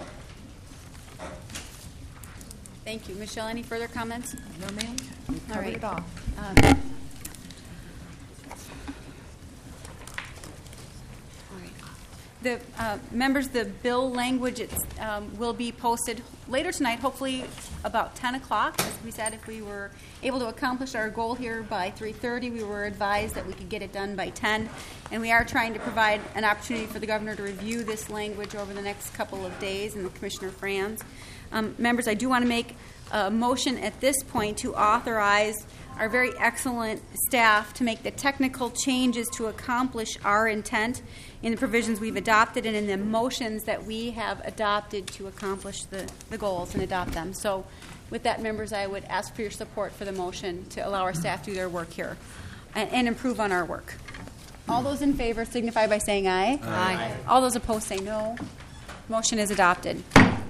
Thank you. Michelle, any further comments? No, ma'am. We've All covered right. it all. Um, all right. the uh, members, the bill language it's, um, will be posted later tonight, hopefully about ten o'clock. As we said, if we were able to accomplish our goal here by three thirty, we were advised that we could get it done by ten. And we are trying to provide an opportunity for the governor to review this language over the next couple of days, and the Commissioner Franz. Um, members, I do want to make a motion at this point to authorize our very excellent staff to make the technical changes to accomplish our intent in the provisions we've adopted and in the motions that we have adopted to accomplish the, the goals and adopt them. So with that, members, I would ask for your support for the motion to allow our staff to do their work here and, and improve on our work. All those in favor signify by saying aye. Aye. Aye. All those opposed say no. Motion is adopted.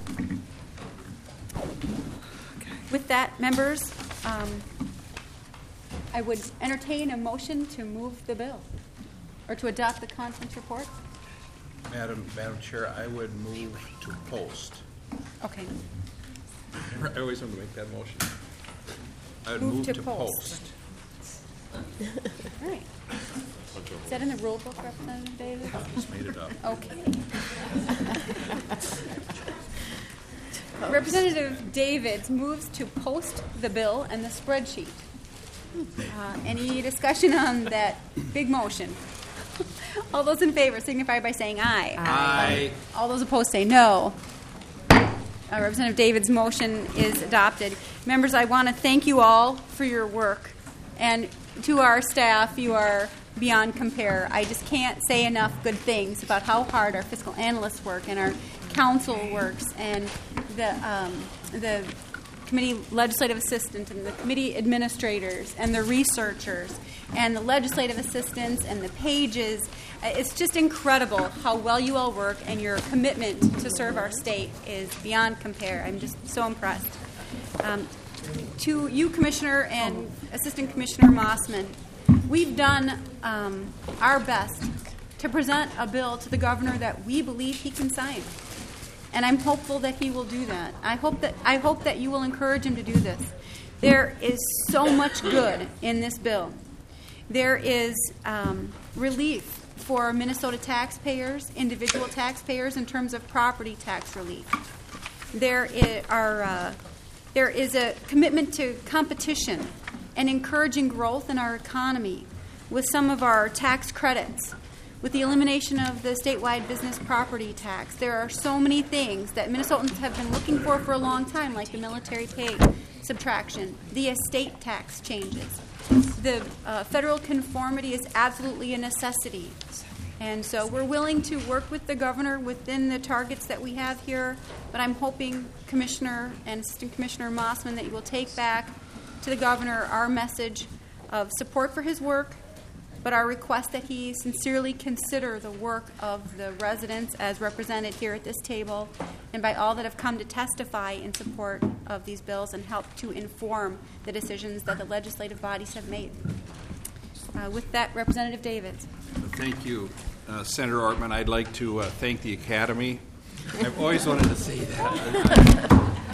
With that, members, um, I would entertain a motion to move the bill or to adopt the conference report. Madam, Madam Chair, I would move to post. Okay. I always want to make that motion. I would Move move to to post. post. All right. Is that in the rule book, Representative Davis? I just made it up. Okay. Representative Davids moves to post the bill and the spreadsheet. Uh, any discussion on that big motion? All those in favor signify by saying aye. Aye. All those opposed say no. Uh, Representative Davids' motion is adopted. Members, I want to thank you all for your work. And to our staff, you are beyond compare. I just can't say enough good things about how hard our fiscal analysts work and our council works and the um, the committee legislative assistant and the committee administrators and the researchers and the legislative assistants and the pages. It's just incredible how well you all work, and your commitment to serve our state is beyond compare. I'm just so impressed. Um, to you, Commissioner and Assistant Commissioner Mossman, we've done um, our best to present a bill to the governor that we believe he can sign. And I'm hopeful that he will do that. I hope that I hope that you will encourage him to do this. There is so much good in this bill. There is um, relief for Minnesota taxpayers, individual taxpayers, in terms of property tax relief. There is, are, uh, there is a commitment to competition and encouraging growth in our economy with some of our tax credits. With the elimination of the statewide business property tax, there are so many things that Minnesotans have been looking for for a long time, like the military pay subtraction, the estate tax changes. The uh, federal conformity is absolutely a necessity. And so we're willing to work with the governor within the targets that we have here, but I'm hoping, Commissioner and Assistant Commissioner Mossman, that you will take back to the governor our message of support for his work, but our request that he sincerely consider the work of the residents as represented here at this table and by all that have come to testify in support of these bills and help to inform the decisions that the legislative bodies have made. Uh, with that, Representative Davids. Thank you, uh, Senator Ortman. I'd like to uh, thank the Academy. I've always wanted to say that.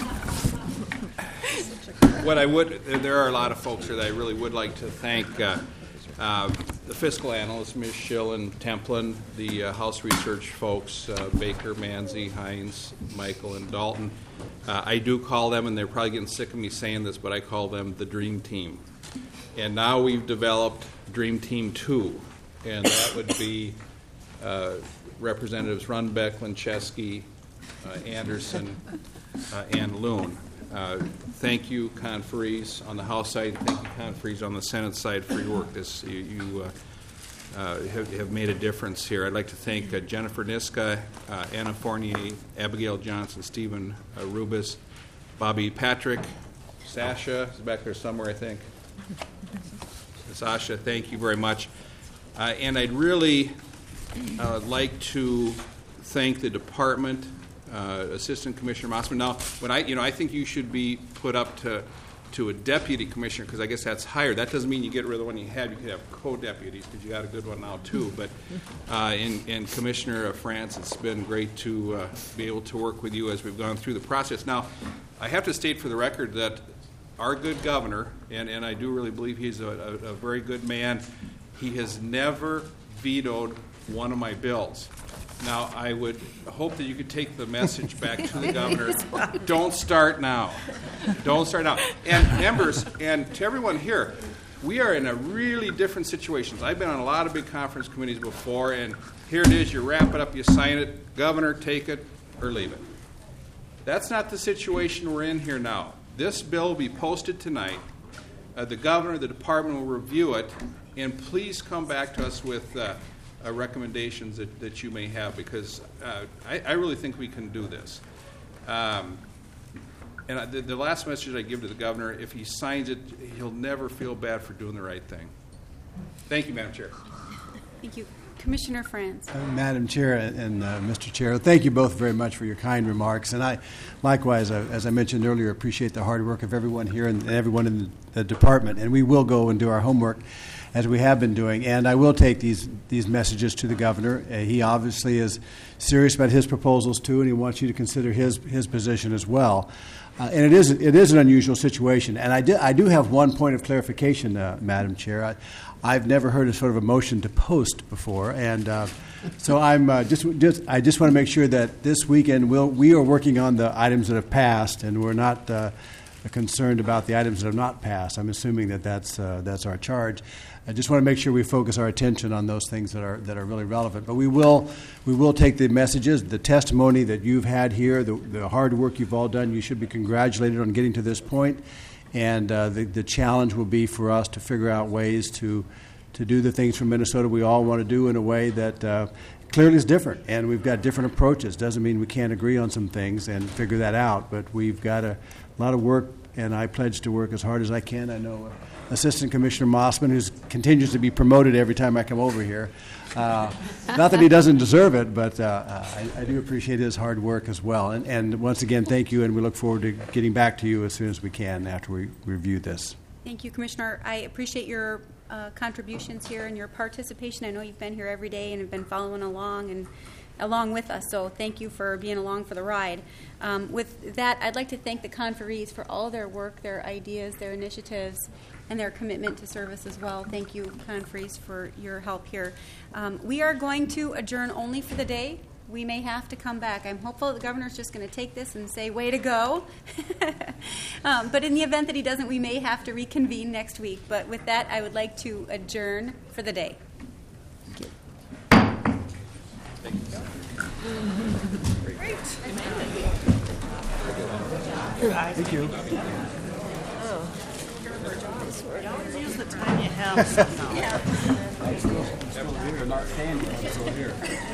What I would, there are a lot of folks here that I really would like to thank. Uh, Uh, the fiscal analysts, Miz Schill and Templin, the uh, House research folks, uh, Baker, Manzi, Hines, Michael, and Dalton. Uh, I do call them, and they're probably getting sick of me saying this, but I call them the Dream Team. And now we've developed Dream Team two, and that would be uh, Representatives Runbeck, Lincheski, uh, Anderson, uh, and Loon. Uh, thank you, conferees on the House side. Thank you, conferees on the Senate side for your work. This you, you uh, uh, have, have made a difference here. I'd like to thank uh, Jennifer Niska, uh, Anna Fournier, Abigail Johnson, Stephen uh, Rubis, Bobby Patrick, Sasha is back there somewhere, I think. Sasha, thank you very much. Uh, and I'd really uh, like to thank the department. Uh, Assistant Commissioner Mossman. Now, when I, you know, I think you should be put up to to a deputy commissioner because I guess that's higher. That doesn't mean you get rid of the one you had. You could have co-deputies because you got a good one now too. But uh, and, and Commissioner France, it's been great to uh, be able to work with you as we've gone through the process. Now, I have to state for the record that our good governor, and, and I do really believe he's a, a, a very good man, he has never vetoed one of my bills. Now, I would hope that you could take the message back to the governor. Don't start now. Don't start now. And members, and to everyone here, we are in a really different situation. I've been on a lot of big conference committees before, and here it is, you wrap it up, you sign it, governor, take it or leave it. That's not the situation we're in here now. This bill will be posted tonight. Uh, the governor, the department will review it, and please come back to us with uh, uh, recommendations that, that you may have, because uh, I, I really think we can do this. Um, and I, the, the last message I give to the governor, if he signs it, he'll never feel bad for doing the right thing. Thank you, Madam Chair. Thank you. Commissioner Franz. Uh, Madam Chair and uh, Mister Chair, thank you both very much for your kind remarks. And I, likewise, uh, as I mentioned earlier, appreciate the hard work of everyone here and, and everyone in the, the department. And we will go and do our homework as we have been doing. And I will take these these messages to the governor. Uh, he obviously is serious about his proposals too, and he wants you to consider his his position as well. Uh, and it is it is an unusual situation. And I do I do have one point of clarification, uh, Madam Chair. I, I've never heard of sort of a motion to post before, and uh, so I'm uh, just, just I just want to make sure that this weekend we'll, we are working on the items that have passed, and we're not uh, concerned about the items that have not passed. I'm assuming that that's uh, that's our charge. I just want to make sure we focus our attention on those things that are that are really relevant. But we will we will take the messages, the testimony that you've had here, the, the hard work you've all done. You should be congratulated on getting to this point. And uh, the, the challenge will be for us to figure out ways to to do the things from Minnesota we all want to do in a way that uh, clearly is different. And we've got different approaches. Doesn't mean we can't agree on some things and figure that out. But we've got a lot of work, and I pledge to work as hard as I can. I know uh, Assistant Commissioner Mossman, who continues to be promoted every time I come over here. Uh, not that he doesn't deserve it, but uh, uh, I, I do appreciate his hard work as well. And, and once again, thank you, and we look forward to getting back to you as soon as we can after we review this. Thank you, Commissioner. I appreciate your uh, contributions here and your participation. I know you've been here every day and have been following along and along with us, so thank you for being along for the ride. Um, with that, I'd like to thank the conferees for all their work, their ideas, their initiatives, and their commitment to service as well. Thank you, conferees, for your help here. Um, we are going to adjourn only for the day. We may have to come back. I'm hopeful the governor's just going to take this and say, way to go. um, but in the event that he doesn't, we may have to reconvene next week. But with that, I would like to adjourn for the day. Thank you. Great. Thank you. Oh. Don't use the time you have somehow. Yeah. I'm still, I'm still here, not standing, I'm still here.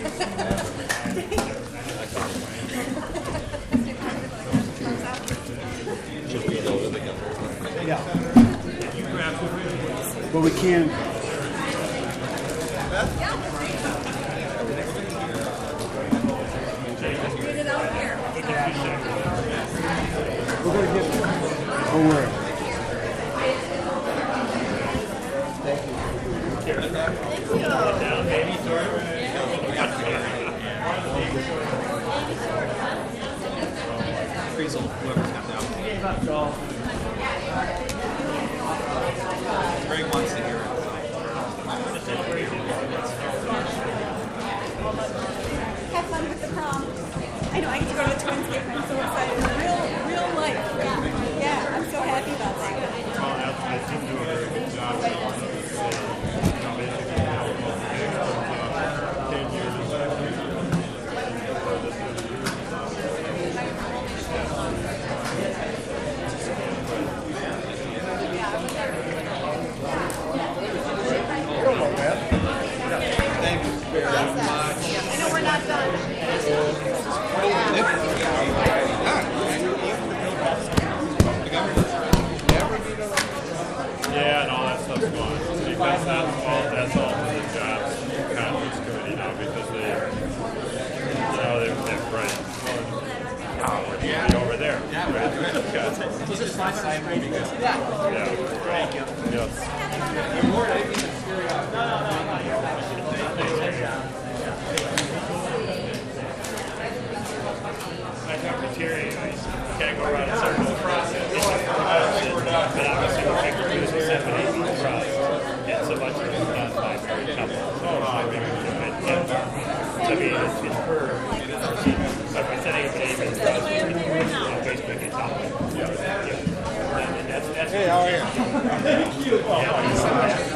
Yeah. Well, we can. We're going to get it. Don't worry. Thank you. Greg wants to hear it. Have fun with the prom. I know, I get to go to the Twins game. I'm so excited. Real, real life. Yeah, yeah, I'm so happy about that. I think do a very good job. ten years. Thank you very much. I know we're not done. Yeah, and all that stuff's gone. Because that's all, that's all the jobs in conference committee now because they, you know, they're, they're right. Oh, we're going to be over there. Yeah, right. Okay. So this my side would be good. Yeah. Yeah. Thank you. Yes. No, no, no, no. I talked to Terry, you can't go around in circles process. But obviously we're making through this seven, eight month process. It's a bunch of it's not five, couple. So maybe we should, yeah. I mean, it's, it's Hey, how are you? Thank you.